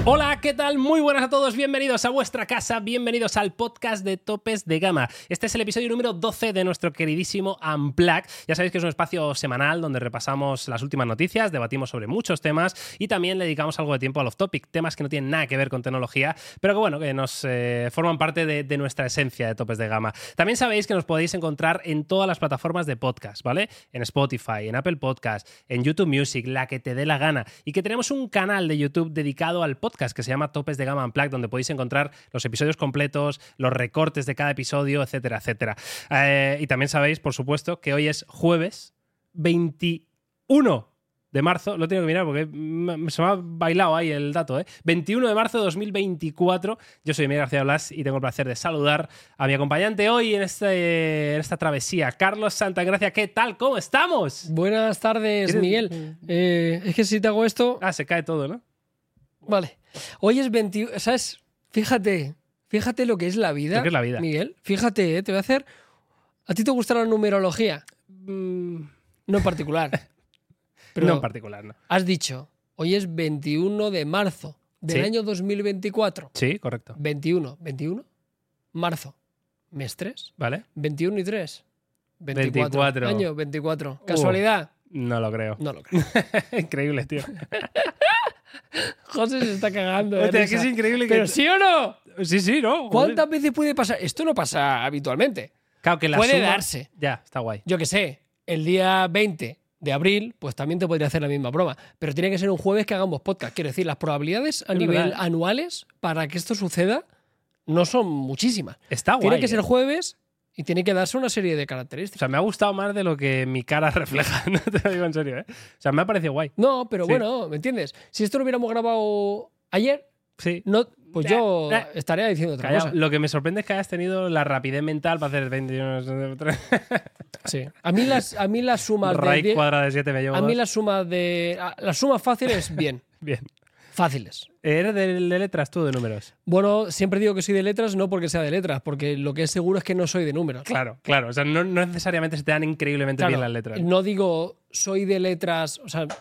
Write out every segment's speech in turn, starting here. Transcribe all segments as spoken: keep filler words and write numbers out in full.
Hola, ¿qué tal? Muy buenas a todos, bienvenidos a vuestra casa, bienvenidos al podcast de Topes de Gama. Este es el episodio número doce de nuestro queridísimo Unplugged. Ya sabéis que es un espacio semanal donde repasamos las últimas noticias, debatimos sobre muchos temas y también le dedicamos algo de tiempo al off-topic, temas que no tienen nada que ver con tecnología, pero que bueno, que nos eh, forman parte de, de nuestra esencia de Topes de Gama. También sabéis que nos podéis encontrar en todas las plataformas de podcast, ¿vale? En Spotify, en Apple Podcast, en YouTube Music, la que te dé la gana, y que tenemos un canal de YouTube dedicado al podcast que se llama Topes de Gama Unplugged, donde podéis encontrar los episodios completos, los recortes de cada episodio, etcétera, etcétera. Eh, y también sabéis, por supuesto, que hoy es jueves veintiuno de marzo. Lo tengo que mirar porque se me ha bailado ahí el dato, ¿eh? veintiuno de marzo de dos mil veinticuatro. Yo soy Miguel García Blas y tengo el placer de saludar a mi acompañante hoy en, este, en esta travesía, Carlos Santagracia. ¿Qué tal? ¿Cómo estamos? Buenas tardes, Miguel. Eh, es que si te hago esto... Ah, se cae todo, ¿no? Vale. Hoy es veintiuno, ¿sabes? Fíjate, fíjate lo que es la vida. Lo que es la vida. Miguel, fíjate, ¿eh? Te voy a hacer... ¿A ti te gusta la numerología? Mm, no en particular. Pero no en particular, no. Has dicho, hoy es veintiuno de marzo del Sí. año dos mil veinticuatro. Sí, correcto. veintiuno, veintiuno, marzo, mes tres, ¿Vale? veintiuno y tres, veinticuatro. veinticuatro. Año veinticuatro. ¿Casualidad? No lo creo. No lo creo. Increíble, tío. José se está cagando de Hostia, es que risa. es increíble que... ¿Pero sí o no? Sí, sí, ¿no? Joder. ¿Cuántas veces puede pasar? Esto no pasa habitualmente. Claro, que la Puede suma- darse. Ya, está guay. Yo qué sé, el día veinte de abril, pues también te podría hacer la misma broma. Pero tiene que ser un jueves que hagamos podcast. Quiero decir, las probabilidades a Es nivel verdad. anuales para que esto suceda no son muchísimas. Está guay. Tiene que ser ¿eh? jueves y tiene que darse una serie de O características. sea, me ha gustado más de lo que mi cara refleja. No te lo digo en serio, ¿eh? O sea, me ha parecido guay. No, pero Sí. bueno, ¿me entiendes? Si esto lo hubiéramos grabado ayer, Sí. no, pues yo Eh, eh. estaría diciendo otra Callao. cosa. Lo que me sorprende es que hayas tenido la rapidez mental para hacer veintiuno. Sí. A mí las, a mí las sumas de Raíz die- cuadrada de siete me llevo a mí dos. las sumas de a- las sumas fáciles, bien, Bien. fáciles. ¿Eres de, de letras tú, de números? Bueno, siempre digo que soy de letras, no porque sea de letras, porque lo que es seguro es que no soy de números. Claro, claro. O sea, no, no necesariamente se te dan increíblemente Claro, bien las letras. no digo soy de letras, o sea,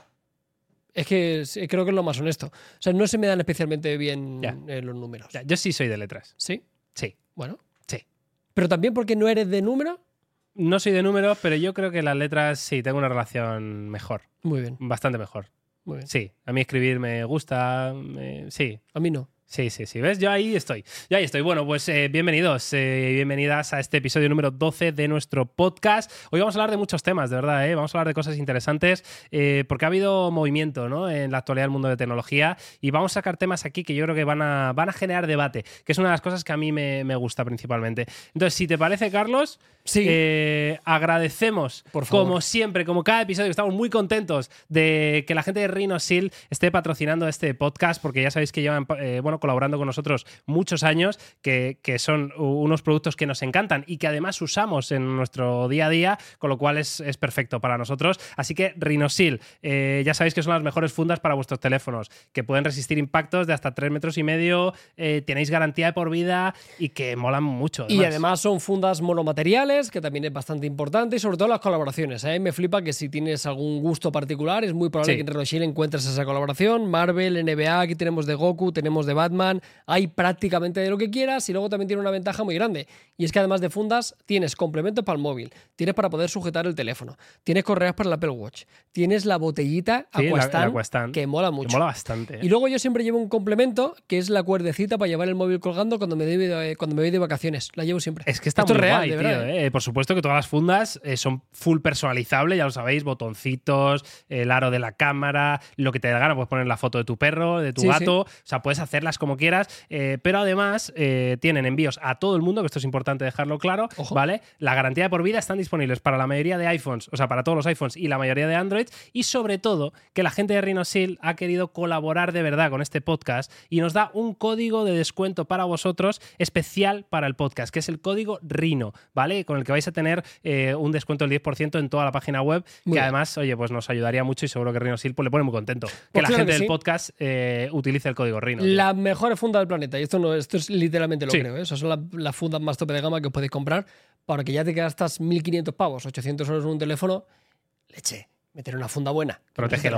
es que sí, creo que es lo más honesto. O sea, no se me dan especialmente bien Ya. eh, los números. Ya, yo sí soy de letras. ¿Sí? Sí, Bueno. sí. Pero también porque no eres de número. No soy de números, pero yo creo que las letras sí tengo una relación mejor. Muy bien, Bastante mejor. muy bien. Sí, a mí escribir me gusta. me- Sí, A mí no. sí, sí, sí. ¿Ves? Yo ahí estoy. Yo ahí estoy. Bueno, pues eh, bienvenidos eh, y bienvenidas a este episodio número doce de nuestro podcast. Hoy vamos a hablar de muchos temas, de verdad, ¿eh? Vamos a hablar de cosas interesantes eh, porque ha habido movimiento, ¿no?, en la actualidad del mundo de tecnología, y vamos a sacar temas aquí que yo creo que van a, van a generar debate, que es una de las cosas que a mí me, me gusta principalmente. Entonces, si te parece, Carlos, Sí. eh, agradecemos, Por favor. como siempre, como cada episodio, estamos muy contentos de que la gente de Rhinosil esté patrocinando este podcast, porque ya sabéis que llevan eh, bueno, colaborando con nosotros muchos años, que, que son unos productos que nos encantan y que además usamos en nuestro día a día, con lo cual es, es perfecto para nosotros. Así que Rhinosil, eh, ya sabéis que son las mejores fundas para vuestros teléfonos, que pueden resistir impactos de hasta tres metros y medio, eh, tenéis garantía de por vida y que molan mucho. Y además son fundas monomateriales, que también es bastante importante, y sobre todo las colaboraciones. A mí me flipa que si tienes algún gusto particular, es muy probable Sí. que en Rhinosil encuentres esa colaboración. Marvel, N B A, aquí tenemos de Goku, tenemos de Batman, hay prácticamente de lo que quieras, y luego también tiene una ventaja muy grande, y es que además de fundas tienes complementos para el móvil, tienes para poder sujetar el teléfono, tienes correas para el Apple Watch, tienes la botellita Sí, la- Aquastan, la Aquastan, que mola que mucho. mola bastante. ¿eh? Y luego yo siempre llevo un complemento, que es la cuerdecita para llevar el móvil colgando cuando me, de, cuando me voy de vacaciones. La llevo siempre. Es que está Esto muy es real, guay, de tío, verdad. ¿eh? Por supuesto que todas las fundas eh, son full personalizables, ya lo sabéis, botoncitos, el aro de la cámara, lo que te da gana, puedes poner la foto de tu perro, de tu Sí, gato, o sea, puedes hacerlas como quieras, eh, pero además eh, tienen envíos a todo el mundo, que esto es importante dejarlo claro, Ojo. ¿vale? La garantía de por vida están disponibles para la mayoría de iPhones, o sea, para todos los iPhones y la mayoría de Android, y sobre todo que la gente de Rhinosil ha querido colaborar de verdad con este podcast y nos da un código de descuento para vosotros especial para el podcast, que es el código Rhino, ¿vale? Con el que vais a tener eh, un descuento del diez por ciento en toda la página web, Muy que bien. además, oye, pues nos ayudaría mucho y seguro que Rhinosil pues, le pone muy contento que Pues la claro gente que del sí. podcast eh, utilice el código Rhino. tío. La mejor funda del planeta. Y esto no esto es literalmente lo Sí. creo. ¿eh? Esas son la- las fundas más tope de gama que os podéis comprar para que ya te gastas mil quinientos pavos, ochocientos euros en un teléfono. Leche, meter una funda buena. que no se te Protégelo. rompa.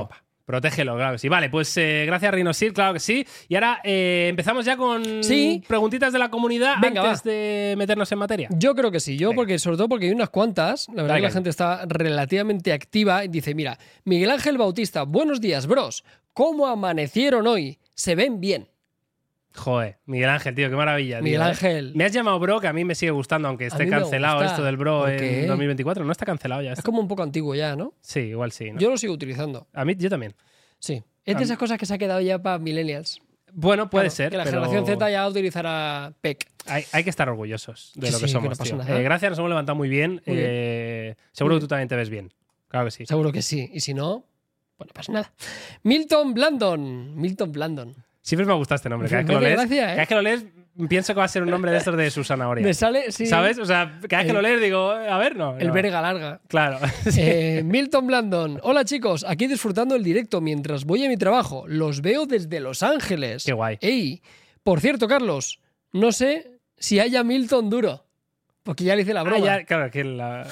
Protégelo, claro que sí. Vale, pues eh, gracias Rhinosir, claro que sí. Y ahora eh, empezamos ya con Sí. preguntitas de la comunidad Venga, antes va. de meternos en materia. Yo creo que sí, yo Venga. porque sobre todo porque hay unas cuantas, la verdad Dale, que la caña. gente está relativamente activa y dice, mira, Miguel Ángel Bautista, buenos días, bros, ¿cómo amanecieron hoy? Se ven bien. Joder, Miguel Ángel, tío, qué maravilla. Miguel tío, ¿eh? Ángel. Me has llamado bro, que a mí me sigue gustando, aunque esté mí me cancelado gusta. esto del bro ¿Por en qué? dos mil veinticuatro. No está cancelado ya. Es esto. como un poco antiguo ya, ¿no? Sí, igual sí. ¿no? Yo lo sigo utilizando. A mí, yo también. Sí. Es A de mí- esas cosas que se ha quedado ya para millennials. Bueno, puede Claro, ser. Que la pero generación Z ya utilizará P E C. hay, hay que estar orgullosos de Sí, lo que sí, que somos. no pasa tío. nada. Eh, gracias, nos hemos levantado muy bien. Muy bien. Eh, seguro Muy que tú también te ves bien. Claro que sí. Seguro que sí. Y si no, pues no pasa nada. Milton Blandon. Milton Blandon. Siempre me ha gustado este nombre. Cada vez que Me lo hace lees, gracia, ¿eh? cada vez que lo lees pienso que va a ser un nombre de estos de su zanahoria. Me sale, sí. ¿Sabes? O sea, cada vez que El- lo lees digo, a ver, no. El no. verga larga. Claro. Eh, Milton Blandon. Hola chicos, aquí disfrutando el directo mientras voy a mi trabajo. Los veo desde Los Ángeles. Qué guay. Ey, por cierto, Carlos, no sé si haya Milton duro. Porque ya le hice la Ah, broma. ya, claro, que la...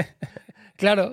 Claro.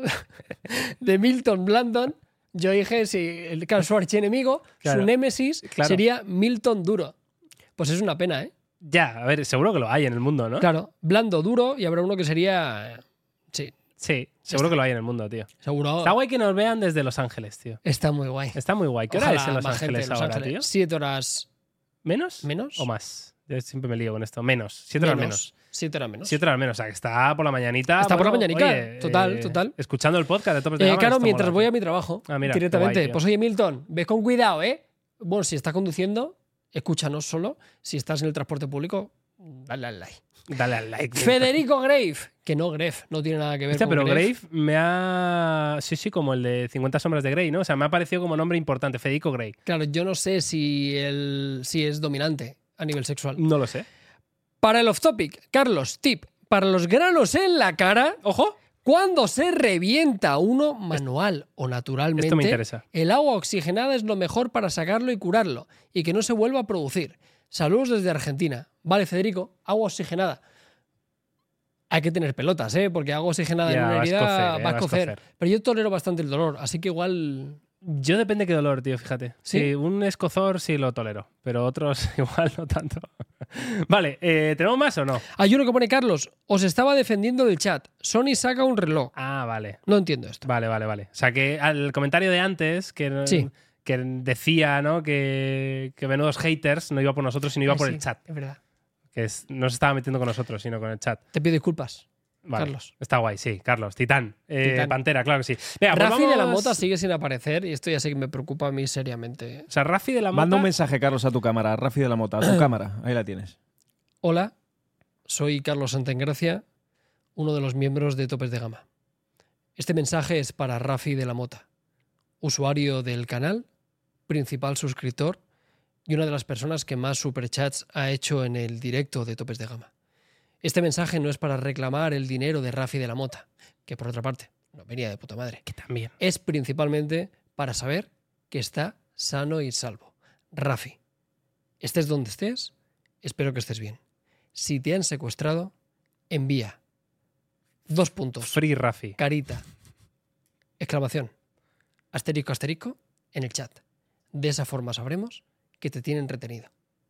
De Milton Blandon, yo dije si el, claro, su archienemigo, Claro. su némesis, Claro. sería Milton duro. Pues es una pena, ¿eh? Ya, a ver, seguro que lo hay en el mundo, ¿no? Claro, blando duro y habrá uno que sería. Sí, Sí, seguro que lo hay en el mundo, tío. seguro. Está guay que nos vean desde Los Ángeles, tío. Está muy guay. Está muy guay. ¿Qué hora Ojalá es en Los más gente Ángeles en Los ahora, Ángeles. tío? Siete horas ¿Menos? menos. ¿O más? Yo siempre me lío con esto. Menos. Siete horas menos. Siete horas menos. Siete horas menos. O sea, que está por la mañanita. Está por la bueno, mañanica. oye, Total, eh, total. Escuchando el podcast de Topes de Eh, Gama. claro, está mientras molado, voy a tío. mi trabajo. Ah, mira, qué directamente. guay, tío. Pues oye, Milton, ve con cuidado, ¿eh? Bueno, si estás conduciendo, escúchanos solo. Si estás en el transporte público, dale al like. Dale al like. tío. Federico Grave. Que no Grave, no tiene nada que ver Hostia, con pero Grave. Grave me ha... Sí, sí, como el de cincuenta sombras de Grey, ¿no? O sea, me ha parecido como nombre importante. Federico Grey. Claro, yo no sé si, el, si es dominante a nivel sexual. No lo sé. Para el off topic, Carlos, tip. Para los granos en la cara, ¡Ojo! cuando se revienta uno manual o naturalmente, Esto me interesa. el agua oxigenada es lo mejor para sacarlo y curarlo y que no se vuelva a producir. Saludos desde Argentina. Vale, Federico, agua oxigenada. Hay que tener pelotas, ¿eh? Porque agua oxigenada Ya, en una vas a herida cocer, eh, va a vas a cocer. cocer. Pero yo tolero bastante el dolor, así que igual... Yo depende qué dolor, tío, fíjate. ¿Sí? Sí, un escozor sí lo tolero, pero otros igual no tanto. Vale, eh, ¿tenemos más o no? Hay uno que pone, Carlos, os estaba defendiendo del chat. Sony saca un reloj. Ah, vale. No entiendo esto. Vale, vale, vale. O sea, que al comentario de antes, que, Sí. que decía, ¿no? Que, que menudos haters no iba por nosotros, sino iba Eh, por sí, el chat. Es verdad. Que es- no se estaba metiendo con nosotros, sino con el chat. Te pido disculpas. Vale. Carlos. Está guay, sí, Carlos. Titán. Eh, Titán. Pantera, claro que sí. Venga, pues Rafi de la vamos- Mota sigue sin aparecer y esto ya sé que me preocupa a mí seriamente. O sea, Rafi de la Mota. Manda un mensaje, Carlos, a tu cámara, Rafi de la Mota, a tu cámara. Ahí la tienes. Hola, soy Carlos Santengracia, uno de los miembros de Topes de Gama. Este mensaje es para Rafi de la Mota, usuario del canal, principal suscriptor y una de las personas que más superchats ha hecho en el directo de Topes de Gama. Este mensaje no es para reclamar el dinero de Rafi de la Mota, que por otra parte no venía de puta madre. Que también. Es principalmente para saber que está sano y salvo. Rafi, estés donde estés, espero que estés bien. Si te han secuestrado, envía dos puntos, Free Rafi. carita, exclamación, asterisco, asterisco, en el chat. De esa forma sabremos que te tienen retenido.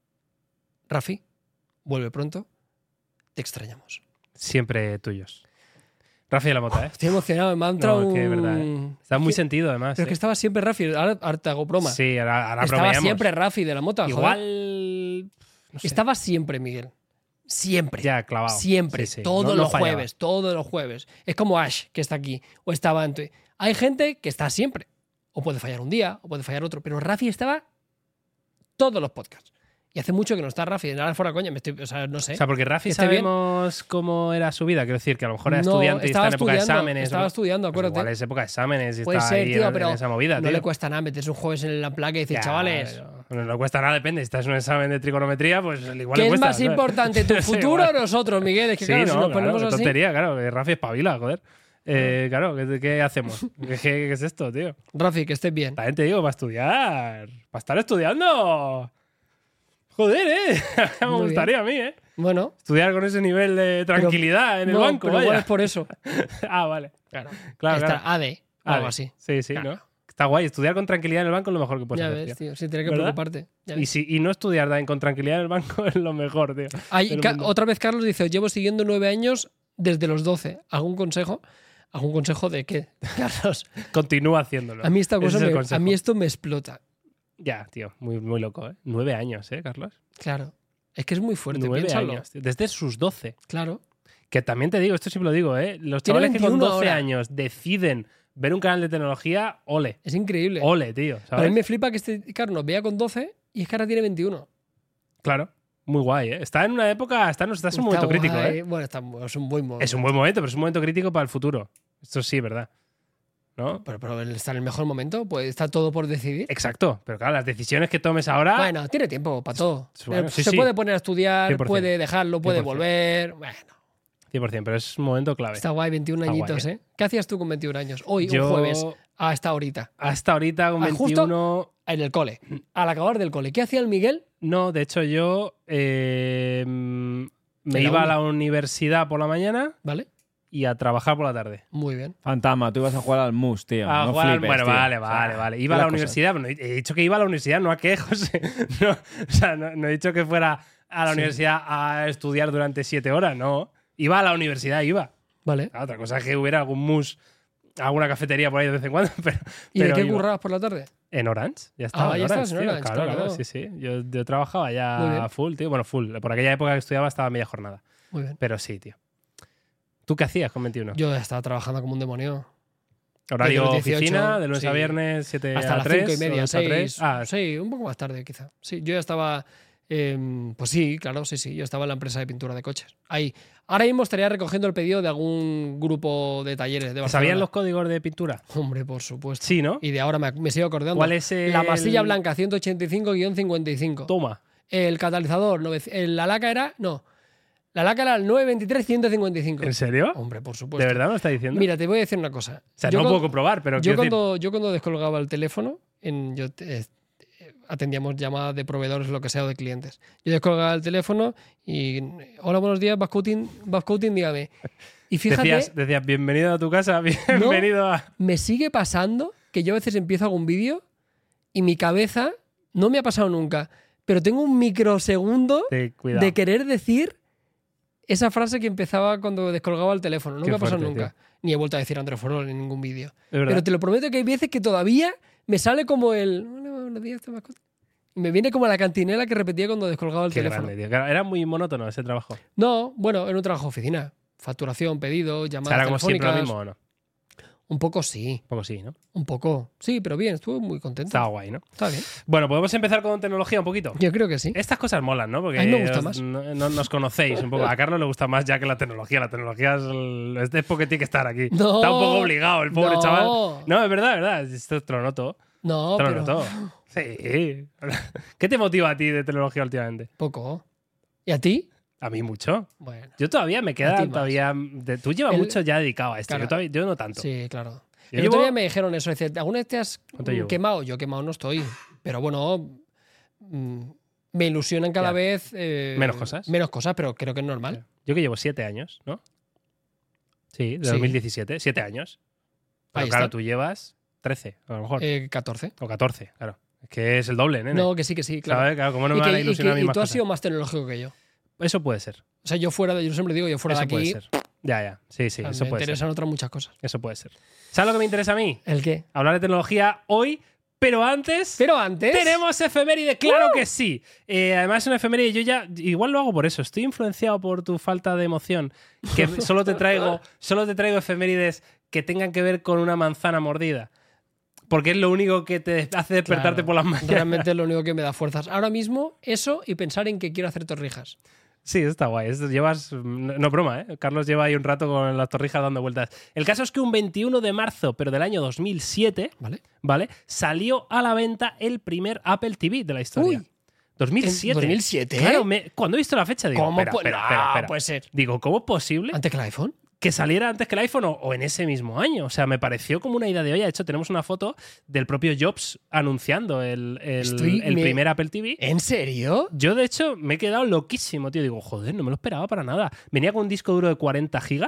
Rafi, vuelve pronto, te extrañamos. Siempre tuyos. Rafi de la Mota, ¿eh? Estoy emocionado, me ha entrado No, es que es un- verdad, ¿eh? Está muy ¿Qué? sentido, además. Pero es ¿eh? que estaba siempre Rafi, ahora, ahora te hago broma. Sí, ahora, ahora Estaba bromeamos. siempre Rafi de la Mota. joder. Igual. No sé. Estaba siempre, Miguel. Siempre. Ya, clavado. Siempre. Sí, sí. Todos No- no los fallaba. jueves. Todos los jueves. Es como Ash, que está aquí. O estaba en... Hay gente que está siempre. O puede fallar un día, o puede fallar otro. Pero Rafi estaba todos los podcasts. Y hace mucho que no está Rafi. Ahora fuera coña, me estoy, o sea, no sé. O sea, porque Rafi ¿Esté bien? sabemos cómo era su vida. Quiero decir que a lo mejor era No, estudiante y está estaba en época de estudiando, exámenes. estaba estudiando, Pues acuérdate. igual es época de exámenes y Puede está ser, ahí tío, en, pero en esa movida, no tío. le cuesta nada meterse un jueves en la placa y decir, Ya, chavales, pero No le cuesta nada, depende. Si estás en un examen de trigonometría, pues igual ¿qué le es cuesta. más ¿sabes? importante, tu Sí, futuro o igual. nosotros, Miguel? Es que Sí, claro, no, si nos claro, ponemos qué así... tontería, claro. Que Rafi espabila, joder. Eh, claro, ¿qué, qué hacemos? ¿Qué, qué es esto, tío? Rafi, que estés bien. También te digo, para estudiar. Para estar estudiando. Joder, ¿eh? Me Muy gustaría a mí, ¿eh? Bueno, Estudiar con ese nivel de tranquilidad en el no, banco, pero igual vaya. es por eso. Ah, vale. Claro. Claro, Está claro. A D, Ah, algo así. Sí, sí, Claro. ¿no? Está guay. Estudiar con tranquilidad en el banco es lo mejor que puedes Ya hacer, ves, tío. tío, sin tener que ¿Verdad? preocuparte. Ya Y, ves. si, y no estudiar también con tranquilidad en el banco es lo mejor, tío. Hay- del ca- mundo. otra vez Carlos dice, os llevo siguiendo nueve años desde los doce. ¿Algún consejo? ¿Algún consejo de qué? Carlos, Continúa haciéndolo. a mí esta Ese cosa, es el me- a consejo. mí esto me explota. Ya, tío. Muy, muy loco, ¿eh? Nueve años, ¿eh, Carlos? Claro. Es que es muy fuerte, Nueve piénsalo. años. Tío. Desde sus doce. Claro. Que también te digo, esto siempre lo digo, ¿eh? Los Tiene chavales que con veintiuno doce ahora. años deciden ver un canal de tecnología, ole. Es increíble. Ole, tío. Pero a mí ¿Sabes? me flipa que este Carlos nos vea con doce y es que ahora tiene veintiuno. Claro. Muy guay, ¿eh? Está en una época, está, está en un momento Está crítico, guay. ¿eh? Bueno, está, es un buen momento. Es un buen momento, pero es un momento crítico para el futuro. Esto sí, ¿verdad? ¿No? Pero, pero él está en el mejor momento, pues está todo por decidir. Exacto. Pero claro, las decisiones que tomes ahora. Bueno, tiene tiempo para todo. Bueno, Eh, sí, se sí. puede poner a estudiar, cien por ciento. puede dejarlo, puede cien por ciento. volver. Bueno, cien por ciento, pero es un momento clave. está guay, veintiún Está guay, añitos, ¿eh? ¿Qué hacías tú con veintiún años? Hoy, Yo, un jueves, hasta ahorita, hasta ahorita con Ah, justo- veintiuno. en el cole. Al acabar del cole. ¿Qué hacía el Miguel? No, de hecho, yo eh, mm, me En la iba a uni. la universidad por la mañana ¿Vale? y a trabajar por la tarde. Muy bien. Fantasma, tú ibas a jugar al mus, tío. A no jugar al- flipes, bueno, tío. vale, O sea, vale, vale. Iba a las la cosas. universidad. Bueno, he dicho que iba a la universidad, no a qué, José. No, o sea, no, no he dicho que fuera a la Sí. universidad a estudiar durante siete horas, no. Iba a la universidad, iba. Vale. Ah, otra cosa es que hubiera algún mus, alguna cafetería por ahí de vez en cuando, pero. ¿Y de pero qué iba. currabas por la tarde? En Orange, ya estaba. Ah, en ya Orange, estabas en tío. Orange, claro, claro. claro, sí, sí. Yo, yo trabajaba Muy ya bien. full, tío. Bueno, full. Por aquella época que estudiaba estaba a media jornada. Muy bien. Pero sí, tío. ¿Tú qué hacías con veintiuno? Yo estaba trabajando como un demonio. Horario desde los dieciocho, oficina, de lunes sí. a viernes, siete Hasta a las tres. cinco y media, ocho a tres. seis. Ah, Sí, un poco más tarde, quizá. Sí, yo ya estaba. eh, pues sí, claro, sí, sí. Yo estaba en la empresa de pintura de coches. Ahí. Ahora mismo estaría recogiendo el pedido de algún grupo de talleres de Barcelona. ¿sabían los códigos de pintura? Hombre, por supuesto. Sí, ¿no? Y de ahora me, me sigo acordando. ¿Cuál es el...? La masilla blanca ciento ochenta y cinco cincuenta y cinco. Toma. El catalizador, nove- el- la laca era. No. La laca era el novecientos veintitrés ciento cincuenta y cinco. ¿En serio? Hombre, por ¿De supuesto. verdad me lo está diciendo? Mira, te voy a decir una cosa. o sea, Yo no lo cuando- puedo comprobar, pero Yo quiero decir- cuando, yo cuando descolgaba el teléfono, en, yo te- eh, atendíamos llamadas de proveedores, lo que sea, o de clientes. Yo descolgaba el teléfono y, hola, buenos días, Bascouting, Bascouting, dígame. Y fíjate, Decías, decías, bienvenido a tu casa, bienvenido a... me sigue pasando que yo a veces empiezo algún vídeo y mi cabeza, no me ha pasado nunca, pero tengo un microsegundo Sí, cuidado. de querer decir esa frase que empezaba cuando descolgaba el teléfono. Nunca Qué ha pasado fuerte, nunca. Ni he vuelto a decir André Forol en ningún vídeo. Es verdad. Pero te lo prometo que hay veces que todavía me sale como el. Hola, buenos días, te mascota. Y me viene como la cantinela que repetía cuando descolgaba el Qué teléfono. grande, tío. Claro, era muy monótono ese trabajo. No, bueno, era un trabajo de oficina. Facturación, pedido, O llamadas sea, era como siempre lo telefónicas. mismo, ¿o no? Un poco sí, Un poco sí, ¿no? un poco. Sí, pero bien, estuve muy contento. Estaba guay, ¿no? Está bien. Bueno, podemos empezar con tecnología un poquito. Yo creo que sí. Estas cosas molan, ¿no? Porque A mí me gusta os- más. No, no- nos conocéis un poco. A Carlos le gusta más ya que la tecnología. La tecnología es, el, es porque tiene que estar aquí. No. Está un poco obligado el pobre No. chaval. No, es verdad, es verdad. Esto te lo noto. No, Te lo pero. noto. Sí. ¿Qué te motiva a ti de tecnología últimamente? Poco. ¿Y a ti? A mí mucho. Bueno. Yo todavía me A queda ti más. todavía. de- tú llevas El- mucho ya dedicado a esto. Claro. Yo, todavía- yo no tanto. Sí, claro. Yo El llevo- otro día me dijeron eso. Dice, ¿alguna vez te has ¿Cuánto llevo? quemado? Yo quemado no estoy. Pero bueno, mm, me ilusionan cada Ya. vez. eh, Menos cosas. Menos cosas, pero creo que es normal. Yo que llevo siete años, ¿no? Sí, de Sí. dos mil diecisiete. Siete años. Pero Ahí claro, está. tú llevas trece, a lo mejor. Eh, catorce. O catorce, claro. Es que es el doble, nene. No, que sí, que sí, claro. ¿Sabes? Claro, ¿cómo no me y, van que- a y ilusionar a que- mí y más tú has cosas? sido más tecnológico que yo. Eso puede ser. O sea, yo fuera de, yo siempre digo, yo fuera Eso de puede aquí, ser. Ya, ya. Sí, sí, o sea, eso me puede ser. interesan otras muchas cosas. Eso puede ser. ¿Sabes lo que me interesa a mí? ¿El qué? Hablar de tecnología hoy, pero antes... Pero antes. ¡Tenemos efeméride! ¡Claro que sí! Eh, además, es una efeméride. Yo ya. Igual lo hago por eso. Estoy influenciado por tu falta de emoción. Que solo te traigo, solo te traigo efemérides que tengan que ver con una manzana mordida. Porque es lo único que te hace despertarte Claro, por las mañanas. Realmente es lo único que me da fuerzas. Ahora mismo, eso y pensar en que quiero hacer torrijas. Sí, está guay. Esto llevas. No, no broma, ¿eh? Carlos lleva ahí un rato con las torrijas dando vueltas. El caso es que un veintiuno de marzo, pero del año dos mil siete, ¿Vale? ¿vale? Salió a la venta el primer Apple T V de la historia. Uy. dos mil siete. ¿En dos mil siete? Claro, me- cuando he visto la fecha digo, ¿Cómo espera, pu- espera, no, espera, espera. puede ser. Digo, ¿cómo es posible ¿Antes que el iPhone? que saliera antes que el iPhone o, o en ese mismo año? O sea, me pareció como una idea de olla. De hecho, tenemos una foto del propio Jobs anunciando el, el- Estoy- el me- primer Apple T V. ¿En serio? Yo, de hecho, me he quedado loquísimo, tío. Digo, joder, no me lo esperaba para nada. Venía con un disco duro de cuarenta gigas.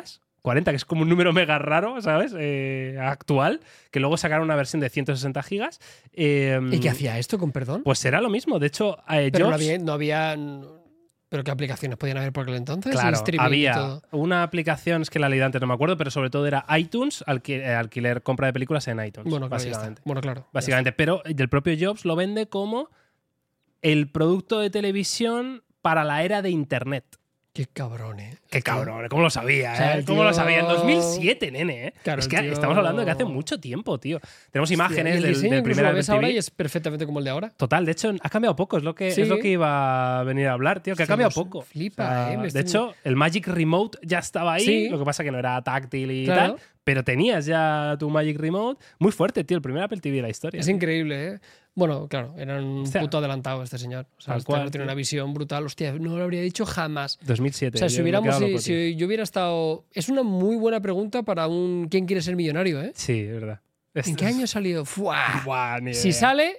cuarenta, que es como un número mega raro, ¿sabes? Eh, actual, que luego sacaron una versión de ciento sesenta gigas. Eh, ¿Y qué hacía esto, con perdón? Pues era lo mismo. De hecho, eh, Pero no Jobs, había, no había... ¿Pero qué aplicaciones podían haber por aquel entonces? claro, Streaming y había todo. una aplicación, es que la leí antes no me acuerdo, pero sobre todo era iTunes, alqui- eh, alquiler, compra de películas en iTunes, Bueno, claro, ya está. básicamente. Bueno, claro. Básicamente, pero el propio Jobs lo vende como el producto de televisión para la era de Internet. Qué cabrón, ¿eh? Qué cabrón, ¿cómo lo sabía? O sea, eh? el ¿Cómo tío- lo sabía? En dos mil siete, nene, ¿eh? Claro, es el que tío- estamos hablando de que hace mucho tiempo, tío. Tenemos imágenes Y el del, diseño del incluso primer lo Apple ves ahora T V. y es perfectamente como el de ahora. Total, de hecho, ha cambiado poco, es lo que, Sí. es lo que iba a venir a hablar, tío, que ha Sí, cambiado no sé, poco. flipa, O sea, eh, me de estoy- hecho, el Magic Remote ya estaba ahí, Sí. lo que pasa que no era táctil y Claro. tal, pero tenías ya tu Magic Remote. Muy fuerte, tío, el primer Apple T V de la historia. Es increíble, ¿eh? Bueno, claro, era un Hostia. puto adelantado este señor. O sea, Tal este cual, no tiene tío. una visión brutal. Hostia, no lo habría dicho jamás. dos mil siete. O sea, si yo me he hubiéramos, quedado si, loco, tío. si yo hubiera estado... Es una muy buena pregunta para un ¿quién quiere ser millonario, eh? Sí, es verdad. ¿En qué año ha salido? ¡Fua! Buah, ni Si idea. sale,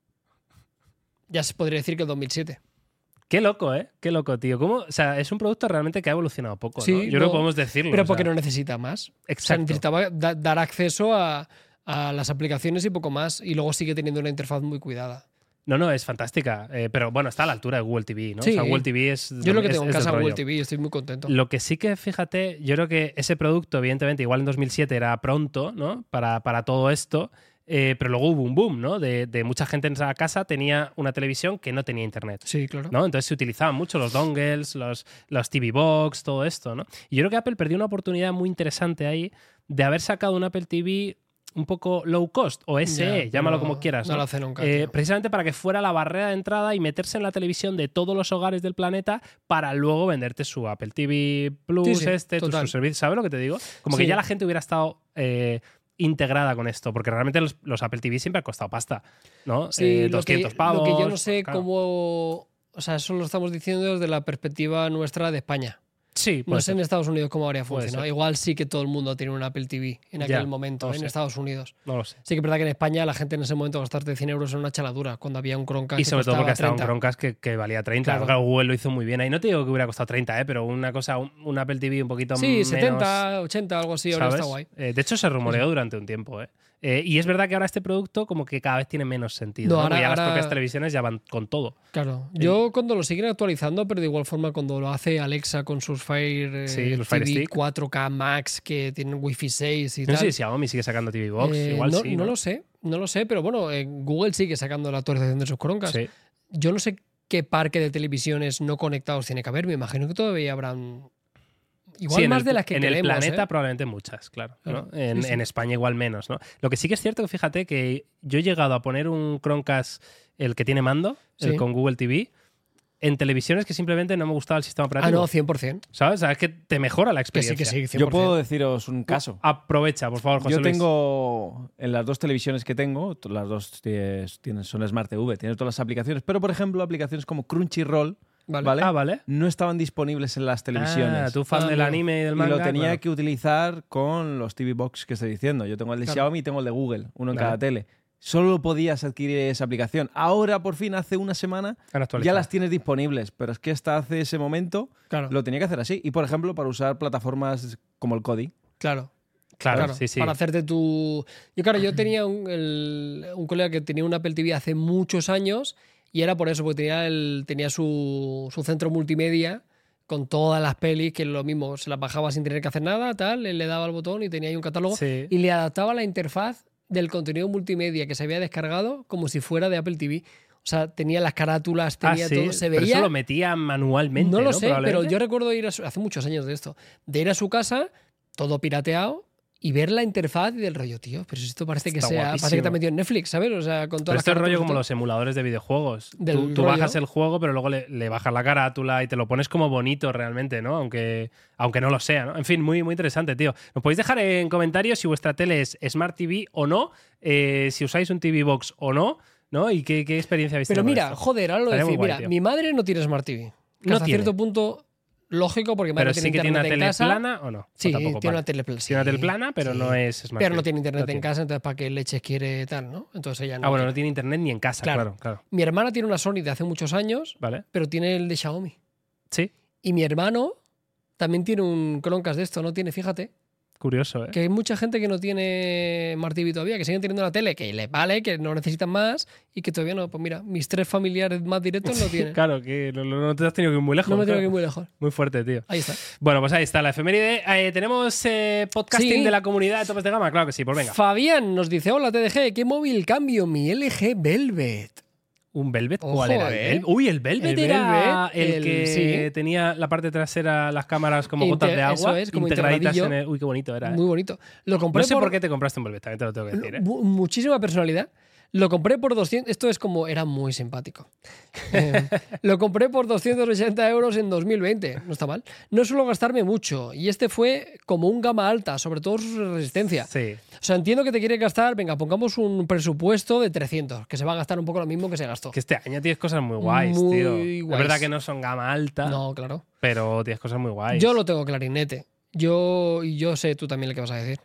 ya se podría decir que el dos mil siete. Qué loco, ¿eh? Qué loco, tío. ¿Cómo? O sea, es un producto realmente que ha evolucionado poco, ¿no? Sí, Yo creo que no, podemos decirlo. Pero o porque sea, no necesita más. O sea, Exacto. necesitaba da- dar acceso a, a las aplicaciones y poco más. Y luego sigue teniendo una interfaz muy cuidada. No, no, es fantástica. Eh, pero bueno, está a la altura de Google T V, ¿no? Sí. O sea, Google T V es. Yo lo que es- tengo en es casa del Google rollo. T V y estoy muy contento. Lo que sí que, fíjate, yo creo que ese producto, evidentemente, igual en dos mil siete era pronto, ¿no? Para, para todo esto. Eh, pero luego hubo un boom, ¿no? De, de mucha gente en esa casa tenía una televisión que no tenía internet. Sí, claro. ¿No? Entonces se utilizaban mucho los dongles, los, los T V Box, todo esto, ¿no? Y yo creo que Apple perdió una oportunidad muy interesante ahí de haber sacado un Apple T V un poco low cost, o S E, Ya, llámalo pero como quieras. No, ¿no? lo hace nunca. Eh, tío. precisamente para que fuera la barrera de entrada y meterse en la televisión de todos los hogares del planeta para luego venderte su Apple T V Plus, Sí, sí, este, tu- total. su servicio. ¿Sabes lo que te digo? Como Sí. que ya la gente hubiera estado eh, integrada con esto, porque realmente los, los Apple T V siempre han costado pasta, ¿no? Sí, Eh, lo, doscientos que, pavos. lo que yo no sé claro. cómo... O sea, eso lo estamos diciendo desde la perspectiva nuestra de España. Sí, No puede sé ser. en Estados Unidos cómo habría Puede funcionado. ser. Igual sí que todo el mundo tiene un Apple T V en aquel Ya, momento, no lo en sé. Estados Unidos. No lo sé. Sí que es verdad que en España la gente en ese momento gastarte cien euros en una chaladura, cuando había un Chromecast Y que sobre todo porque costaba estaba un treinta. Chromecast que, que valía treinta. Claro. Claro, Google lo hizo muy bien ahí. No te digo que hubiera costado treinta, ¿eh? Pero una cosa, un, un Apple T V un poquito Sí, menos... setenta, ochenta, algo así, ahora ¿sabes? está guay. Eh, de hecho, se rumoreó durante un tiempo, ¿eh? Eh, y es verdad que ahora este producto como que cada vez tiene menos sentido. No, ¿no? ahora- Porque ya las ahora- propias televisiones ya van con todo. Claro. Yo cuando lo siguen actualizando, pero de igual forma cuando lo hace Alexa con sus Fire, eh, Sí, los T V Fire Stick. cuatro K Max que tienen Wi-Fi seis y No tal. sé si Xiaomi sigue sacando T V Box. Eh, Igual no, sí. no lo sé, no lo sé, pero bueno, eh, Google sigue sacando la actualización de sus Chromecast. Sí. Yo no sé qué parque de televisiones no conectados tiene que haber. Me imagino que todavía habrán. Igual Sí, en más el- de las que en queremos. el planeta ¿eh? probablemente muchas, claro. ¿no? Claro, sí, En, sí. en España igual menos, ¿no? Lo que sí que es cierto que fíjate que yo he llegado a poner un Chromecast, el que tiene mando, el Sí. con Google T V, en televisiones que simplemente no me gustaba el sistema Ah, operativo. no, cien por ciento. ¿Sabes? O sea, es que te mejora la Que sí, experiencia. que sí, cien Yo por ciento. puedo deciros un caso. Aprovecha, por favor, José Yo Luis. tengo en las dos televisiones que tengo, t- las dos tienes- tienen, son Smart T V, tienen todas las aplicaciones, pero por ejemplo, aplicaciones como Crunchyroll, Vale. ¿vale? Ah, vale. No estaban disponibles en las televisiones. Ah, tú fan Ah, del amigo. anime y del y manga. lo tenía claro. que utilizar con los T V Box que estoy diciendo. Yo tengo el de Claro. Xiaomi y tengo el de Google, uno en Vale. cada tele. Solo podías adquirir esa aplicación. Ahora, por fin, hace una semana, Han actualizado. ya las tienes disponibles, pero es que hasta hace ese momento Claro, lo tenía que hacer así. Y, por ejemplo, para usar plataformas como el Kodi. claro. Claro, Claro, sí, sí. para hacerte tu... Yo, claro, yo tenía un, el- un colega que tenía un Apple T V hace muchos años y era por eso, porque tenía, el, tenía su, su centro multimedia con todas las pelis, que lo mismo, se las bajaba sin tener que hacer nada, tal, él le daba el botón y tenía ahí un catálogo Sí. y le adaptaba la interfaz del contenido multimedia que se había descargado como si fuera de Apple T V. O sea, tenía las carátulas, Ah, tenía sí, todo, se pero veía... eso lo metía manualmente, No ¿no? lo sé, pero Probablemente. yo recuerdo ir a su- hace muchos años de esto, de ir a su casa, todo pirateado, y ver la interfaz y del rollo, tío, pero si esto parece que Está sea, guapísimo. parece que te has metido en Netflix, ¿sabes? O sea, con Pero todas esto es las rollo carátulas y como todo. los emuladores de videojuegos. Del Tú, tú rollo. bajas el juego, pero luego le, le bajas la carátula y te lo pones como bonito realmente, ¿no? Aunque, aunque no lo sea, ¿no? En fin, muy, muy interesante, tío. Nos podéis dejar en comentarios si vuestra tele es Smart T V o no, eh, si usáis un T V Box o no, ¿no? Y qué, qué experiencia habéis Pero tenido con mira, esto. joder, ahora lo Estaría muy decir, guay, mira, tío. mi madre no tiene Smart T V. Que No hasta tiene. cierto punto lógico, porque mi Pero madre sí tiene que tiene una internet en tele casa. plana o no. O Sí, tampoco, tiene vale. una tele plana. Tiene una tele plana, pero sí. no es Smart Pero T V. no tiene internet No en tiene. casa, entonces ¿para qué leches quiere tal, no? Entonces ella no Ah, bueno, quiere. no tiene internet ni en casa, Claro. claro, claro. Mi hermana tiene una Sony de hace muchos años, Vale. pero tiene el de Xiaomi. Sí. Y mi hermano también tiene un Chromecast de esto, ¿no? Tiene, fíjate. Curioso, ¿eh? Que hay mucha gente que no tiene Smart T V todavía, que siguen teniendo la tele, que les vale, que no necesitan más y que todavía no. Pues mira, mis tres familiares más directos no tienen. Claro, que no, no te has tenido que ir muy lejos. No me tengo claro. que ir muy lejos. Muy fuerte, tío. Ahí está. Bueno, pues ahí está la efeméride. Eh, ¿Tenemos eh, podcasting Sí. de la comunidad de Topes de Gama? Claro que sí, pues venga. Fabián nos dice, hola T D G, ¿qué móvil cambio? Mi L G Velvet. ¿Un Velvet? Ojo, ¿Cuál era? ¿eh? ¿El Vel- Uy, el Velvet El era Velvet, el, el- que sí. tenía la parte trasera, las cámaras como Inte- gotas de agua. eso es, como integraditas integradillo. en el... Uy, qué bonito era. ¿eh? Muy bonito. Lo compré No sé por, por qué te compraste un Velvet, también te lo tengo que decir. ¿eh? mu- muchísima personalidad. Lo compré por doscientos. Esto es como. Era muy simpático. Eh, lo compré por doscientos ochenta euros en dos mil veinte. No está mal. No suelo gastarme mucho. Y este fue como un gama alta, sobre todo su resistencia. Sí. O sea, entiendo que te quiere gastar. Venga, pongamos un presupuesto de trescientos, que se va a gastar un poco lo mismo que se gastó. Que este año tienes cosas muy guays, Muy tío. guays. Es verdad que no son gama alta, No, claro. pero tienes cosas muy guays. Yo lo tengo clarinete. Yo, y yo sé tú también lo que vas a decir.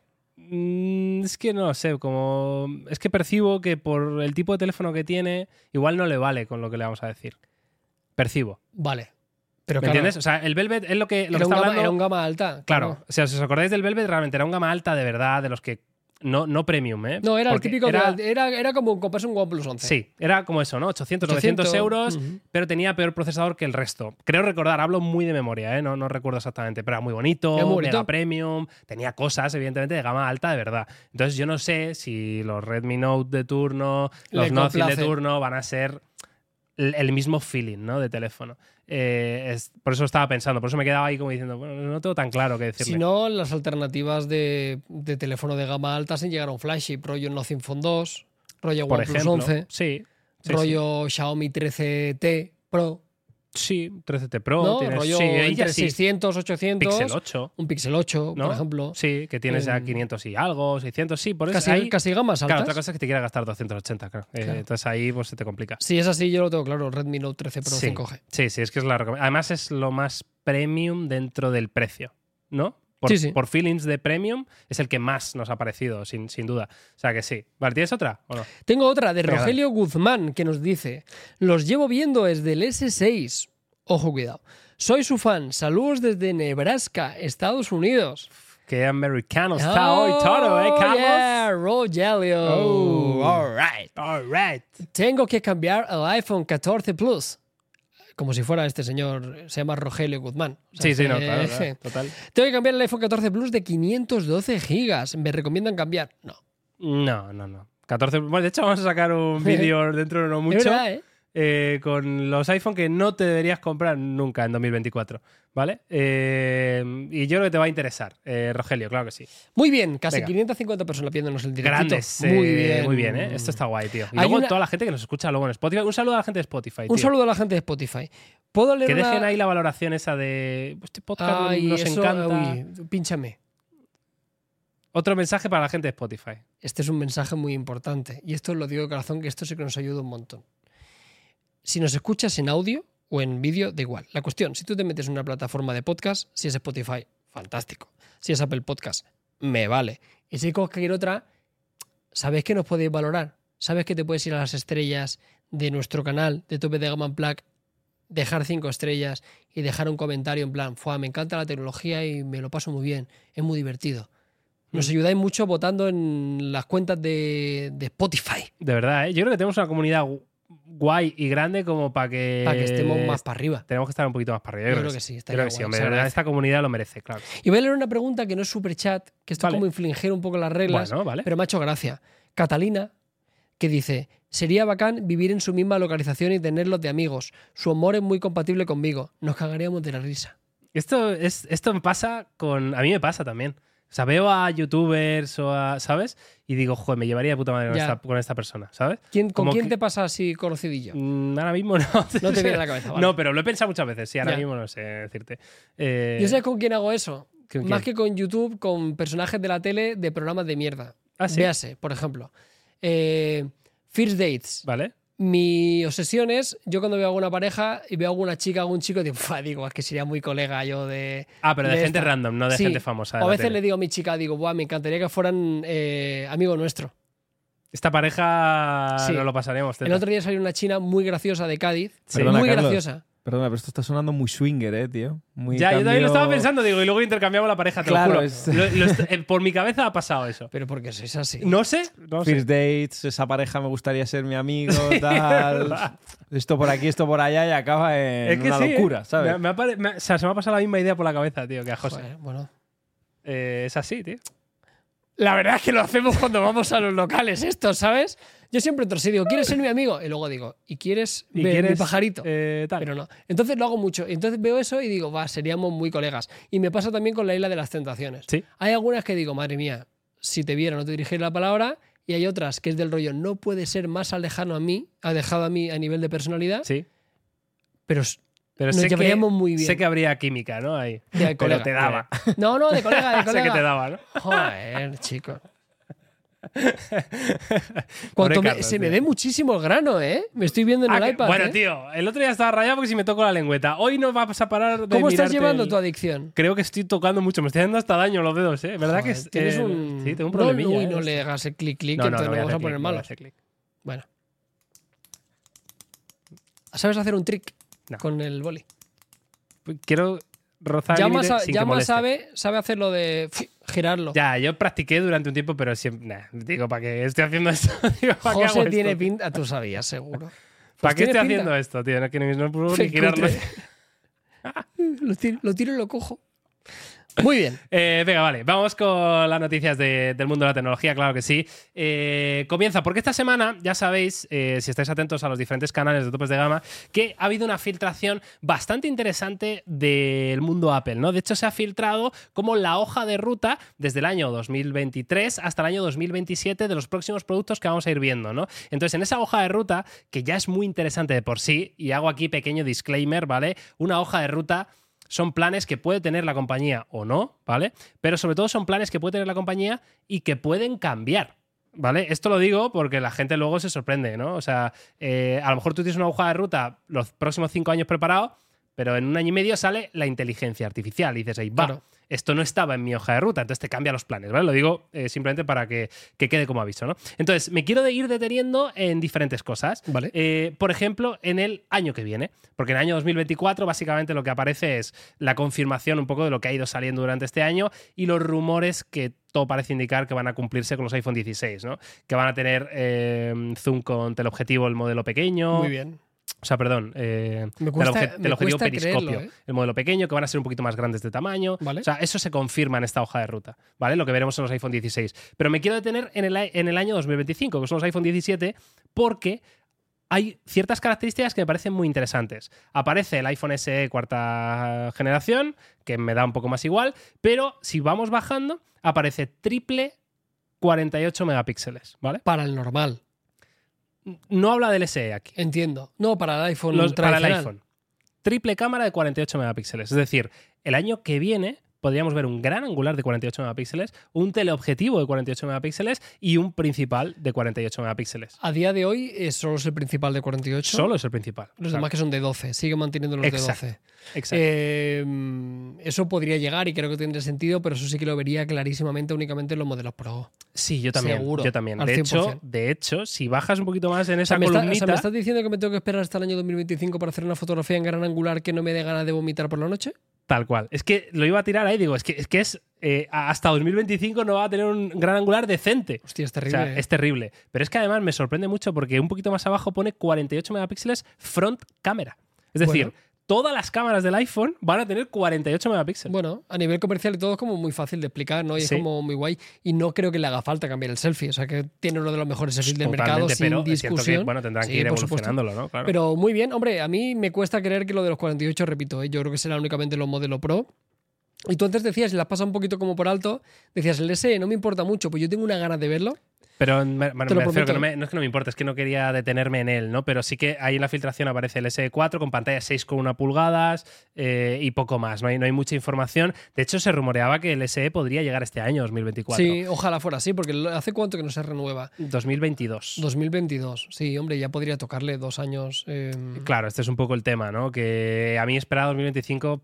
Mm, Es que no sé, como. Es que percibo que por el tipo de teléfono que tiene, igual no le vale con lo que le vamos a decir. Percibo. Vale. Pero ¿Me claro, entiendes? O sea, el Velvet es lo que, lo que era, un está gama, hablando. era un gama alta. Claro, o sea, si os acordáis del Velvet, realmente era un gama alta de verdad, de los que. No, no premium, ¿eh? No, era Porque el típico. Era, de- era, era como comprarse un OnePlus once. sí, era como eso, ¿no? ochocientos, novecientos euros, Ujú. pero tenía peor procesador que el resto. Creo recordar, hablo muy de memoria, ¿eh? No, no recuerdo exactamente, pero era muy bonito, Era muy bonito. mega premium, tenía cosas, evidentemente, de gama alta de verdad. Entonces, yo no sé si los Redmi Note de turno, Le los Nothing de complace. turno van a ser el el mismo feeling, ¿no? De teléfono. Eh, es- por eso estaba pensando, por eso me quedaba ahí como diciendo, bueno, no tengo tan claro qué decirle. Si no, las alternativas de, de teléfono de gama alta sin llegar a un flagship, rollo Nothing Phone dos, rollo por OnePlus ejemplo, once, sí. sí, rollo Xiaomi trece T Pro, Sí, trece T Pro, ¿no? tienes, rollo sí, ahí ya entre sí. seiscientos, ochocientos, Pixel ocho, un Pixel ocho, ¿no? por ejemplo. Sí, que tienes ya Eh, quinientos y algo, seiscientos, sí, por eso Casi, ahí, casi gamas claro, altas. otra cosa es que te quiera gastar doscientos ochenta, claro. Eh, Claro. entonces ahí pues se te complica. Si es así, yo lo tengo claro, Redmi Note trece Pro Sí. cinco G. Sí, sí, es que es la recomendación. Además es lo más premium dentro del precio, ¿no? Por, Sí, sí. por feelings de premium es el que más nos ha parecido, sin, sin duda. O sea que sí. Vale, ¿tienes otra o no? Tengo otra de Venga, Rogelio Guzmán que nos dice: los llevo viendo desde el ese seis. Ojo, cuidado. Soy su fan. Saludos desde Nebraska, Estados Unidos. Qué americano está hoy todo, ¿eh, Carlos? Yeah, Rogelio. Oh, all right, all right. Tengo que cambiar el iPhone catorce Plus. Como si fuera este señor, se llama Rogelio Guzmán. O sea, Sí, sí, no, que- claro, claro, total. Tengo que cambiar el iPhone catorce Plus de quinientos doce gigas. ¿Me recomiendan cambiar? No. No, no, no. catorce. Bueno, de hecho, vamos a sacar un vídeo dentro de no mucho Es verdad, ¿eh? eh, con los iPhone que no te deberías comprar nunca en dos mil veinticuatro. ¿Vale? Eh, y yo creo que te va a interesar, eh, Rogelio, claro que sí. Muy bien, casi Venga. quinientas cincuenta personas viéndonos el directo. Grandes. Muy eh, bien. Muy bien, ¿eh? Esto está guay, tío. Y Hay luego una- toda la gente que nos escucha luego en Spotify. Un saludo a la gente de Spotify, Un tío. saludo a la gente de Spotify. ¿Puedo leer Que una- dejen ahí la valoración esa de este podcast Ay, nos eso, encanta. uy, pínchame. Otro mensaje para la gente de Spotify. Este es un mensaje muy importante. Y esto lo digo de corazón, que esto sí que nos ayuda un montón. Si nos escuchas en audio o en vídeo, da igual. La cuestión, si tú te metes en una plataforma de podcast, si es Spotify, fantástico. Si es Apple Podcast, me vale. Y si es cualquier otra, ¿sabes que nos podéis valorar? ¿Sabes que te puedes ir a las estrellas de nuestro canal de Tope de Gama Unplugged, dejar cinco estrellas y dejar un comentario en plan, Fua, me encanta la tecnología y me lo paso muy bien, es muy divertido? Nos ayudáis mucho votando en las cuentas de, de Spotify De verdad, ¿eh? Yo creo que tenemos una comunidad gu- guay y grande como para que... para que estemos más para arriba. Tenemos que estar un poquito más para arriba. Yo creo que sí, Yo estaría creo que sí, guay, hombre, se de verdad, agradece. esta comunidad lo merece, claro. Y voy a leer una pregunta que no es super chat, que esto Vale. es como infligir un poco las reglas, Bueno, vale. pero me ha hecho gracia. Catalina, que dice, sería bacán vivir en su misma localización y tenerlos de amigos. Su humor es muy compatible conmigo. Nos cagaríamos de la risa. Esto, es, esto me pasa con... A mí me pasa también. O sea, veo a youtubers o a... ¿Sabes? Y digo, joder, me llevaría de puta madre con Ya. esta, con esta persona, ¿sabes? ¿Quién, ¿Con Como quién que- te pasa así conocidillo? Mm, ahora mismo no. No te viene a la cabeza, vale. No, pero lo he pensado muchas veces. Sí, ahora Ya. mismo no sé decirte. Eh, Yo sé con quién hago eso. ¿con Más quién? que con YouTube, con personajes de la tele de programas de mierda. ¿Ah, sí? Véase, por ejemplo. Eh, First Dates. Vale. Mi obsesión es, yo cuando veo a alguna pareja y veo a alguna chica, a algún chico, digo, "Fua", digo, es que sería muy colega yo de... Ah, pero de, de gente esta. random, no de Sí. gente famosa. de O a la veces tele. le digo a mi chica, digo, Buah, me encantaría que fueran eh, amigo nuestro. Esta pareja Sí. no lo pasaríamos. El teta. otro día salió una china muy graciosa de Cádiz. Perdona, muy Carlos. graciosa. Perdona, pero esto está sonando muy swinger, ¿eh, tío? Muy Ya, cambio... yo también lo estaba pensando, digo, y luego intercambiamos la pareja, te Claro, lo juro. es- Lo- lo est- eh, por mi cabeza ha pasado eso. Pero porque sois así. No sé, no sé. First dates, esa pareja me gustaría ser mi amigo, tal. verdad. Esto por aquí, esto por allá y acaba en Es que una sí, locura, ¿eh? ¿sabes? Me, me ha pare- me ha- o sea, se me ha pasado la misma idea por la cabeza, tío, que a José. Joder, bueno. Eh, es así, tío. La verdad es que lo hacemos cuando vamos a los locales estos, ¿sabes? Yo siempre entro así, digo, ¿quieres ser mi amigo? Y luego digo, ¿y quieres ¿Y ver quieres, mi pajarito? eh, tal? Pero no. Entonces lo hago mucho. Entonces veo eso y digo, va, seríamos muy colegas. Y me pasa también con la isla de las tentaciones. Sí. Hay algunas que digo, madre mía, si te viera no te dirigiría la palabra. Y hay otras que es del rollo, no puede ser más alejado a mí, alejado a mí a nivel de personalidad, Sí. pero s- Pero nos sé que, llevaríamos muy bien. sé que habría química, ¿no? Ahí. de Pero colega. te daba. No, no, de colega, de sé colega. que te daba, ¿no? Joder, chico. Pobre Cuanto me- Carlos, se me tío. dé muchísimo el grano, ¿eh? Me estoy viendo en Ah, el que- iPad. bueno, ¿eh? tío, el otro día estaba rayado porque si me toco la lengüeta. Hoy no vas a parar de ¿Cómo estás mirarte llevando el- tu adicción? Creo que estoy tocando mucho. Me estoy haciendo hasta daño los dedos, ¿eh? ¿Verdad que Joder, es, tienes eh, un. Sí, tengo un No, problemilla. uy, ¿eh? no le hagas el clic clic, No, que no, entonces no nos voy a vamos a hacer poner clic, no voy a malos. hacer clic. Bueno. ¿Sabes hacer un trick No. con el boli? Quiero rozar el Llama, límite sa- sin que Llama moleste. sabe, sabe hacerlo de fi- girarlo. Ya, yo practiqué durante un tiempo, pero siempre. Nah, digo, ¿para qué estoy haciendo esto? Digo, ¿para qué hago José esto, tiene tío? pinta. Tú sabías, seguro. ¿Para Pues qué tiene estoy pinta. haciendo esto, tío? No, que no, no puedo Qué ni girarlo. cutre. lo, tiro, lo tiro y lo cojo. Muy bien. Eh, venga, vale, vamos con las noticias de- del mundo de la tecnología, claro que sí. Eh, comienza, porque esta semana, ya sabéis, eh, si estáis atentos a los diferentes canales de topes de gama, que ha habido una filtración bastante interesante del mundo Apple, ¿no? De hecho, se ha filtrado como la hoja de ruta desde el año dos mil veintitrés hasta el año dos mil veintisiete de los próximos productos que vamos a ir viendo, ¿no? Entonces, en esa hoja de ruta, que ya es muy interesante de por sí, y hago aquí pequeño disclaimer, ¿vale? Una hoja de ruta son planes que puede tener la compañía o no, ¿vale? Pero sobre todo son planes que puede tener la compañía y que pueden cambiar, ¿vale? Esto lo digo porque la gente luego se sorprende, ¿no? O sea, eh, a lo mejor tú tienes una hoja de ruta los próximos cinco años preparado, pero en un año y medio sale la inteligencia artificial y dices ahí, va, Claro. esto no estaba en mi hoja de ruta, entonces te cambia los planes, ¿vale? Lo digo eh, simplemente para que, que quede como aviso, ¿no? Entonces, me quiero de ir deteniendo en diferentes cosas. Vale. Eh, por ejemplo, en el año que viene, porque en el año dos mil veinticuatro básicamente lo que aparece es la confirmación un poco de lo que ha ido saliendo durante este año y los rumores que todo parece indicar que van a cumplirse con los iPhone dieciséis, ¿no? Que van a tener eh, zoom con teleobjetivo, el modelo pequeño. Muy bien. O sea, perdón, eh, Me cuesta- teleobje- me teleobjetivo cuesta periscopio, creerlo, ¿eh? el modelo pequeño, que van a ser un poquito más grandes de tamaño. Vale. O sea, eso se confirma en esta hoja de ruta, ¿vale? Lo que veremos en los iPhone dieciséis. Pero me quiero detener en el, en el año dos mil veinticinco, que son los iPhone diecisiete, porque hay ciertas características que me parecen muy interesantes. Aparece el iPhone S E cuarta generación, que me da un poco más igual, pero si vamos bajando, aparece triple cuarenta y ocho megapíxeles, ¿vale? Para el normal. No habla del S E aquí. Entiendo. No, para el iPhone Los- para el tradicional. iPhone. Triple cámara de cuarenta y ocho megapíxeles. Es decir, el año que viene podríamos ver un gran angular de cuarenta y ocho megapíxeles, un teleobjetivo de cuarenta y ocho megapíxeles y un principal de cuarenta y ocho megapíxeles. A día de hoy es solo es el principal de cuarenta y ocho. Solo es el principal. Los Claro. demás que son de doce. Sigue manteniendo los Exacto. de doce. Exacto. Eh, eso podría llegar y creo que tendría sentido, pero eso sí que lo vería clarísimamente únicamente en los modelos Pro. sí, yo también. seguro, yo también. al De cien por hecho, cien. de hecho, si bajas un poquito más en O esa sea, me, está- o columnita. sea, ¿me estás diciendo que me tengo que esperar hasta el año dos mil veinticinco para hacer una fotografía en gran angular que no me dé ganas de vomitar por la noche? Tal cual. Es que lo iba a tirar ahí, digo, es que es, que es eh, hasta dos mil veinticinco no va a tener un gran angular decente. Hostia, es O terrible. sea, ¿eh? es terrible. Pero es que además me sorprende mucho porque un poquito más abajo pone cuarenta y ocho megapíxeles front cámara. Es decir, Bueno. todas las cámaras del iPhone van a tener cuarenta y ocho megapíxeles. Bueno, a nivel comercial y todo es como muy fácil de explicar, ¿no? Y Sí. es como muy guay. Y no creo que le haga falta cambiar el selfie. O sea, que tiene uno de los mejores selfies del mercado Totalmente, sin pero es cierto discusión. que bueno, tendrán Sí, que ir por supuesto. evolucionándolo, ¿no? Claro. Pero muy bien, hombre, a mí me cuesta creer que lo de los cuarenta y ocho, repito, ¿eh? Yo creo que será únicamente los modelos Pro. Y tú antes decías, y las pasa un poquito como por alto, decías, el S E no me importa mucho, pues yo tengo una ganas de verlo. Pero me, me Te lo refiero que prometo. no, me- no es que no me importa, es que no quería detenerme en él, ¿no? Pero sí que ahí en la filtración aparece el S E cuatro con pantalla seis coma uno pulgadas eh, y poco más. No hay, no hay mucha información. De hecho, se rumoreaba que el S E podría llegar este año, dos mil veinticuatro. Sí, ojalá fuera así, porque lo- ¿hace cuánto que no se renueva? dos mil veintidós. dos mil veintidós. Sí, hombre, ya podría tocarle dos años. eh, Claro, este es un poco el tema, ¿no? Que a mí esperar dos mil veinticinco, pff,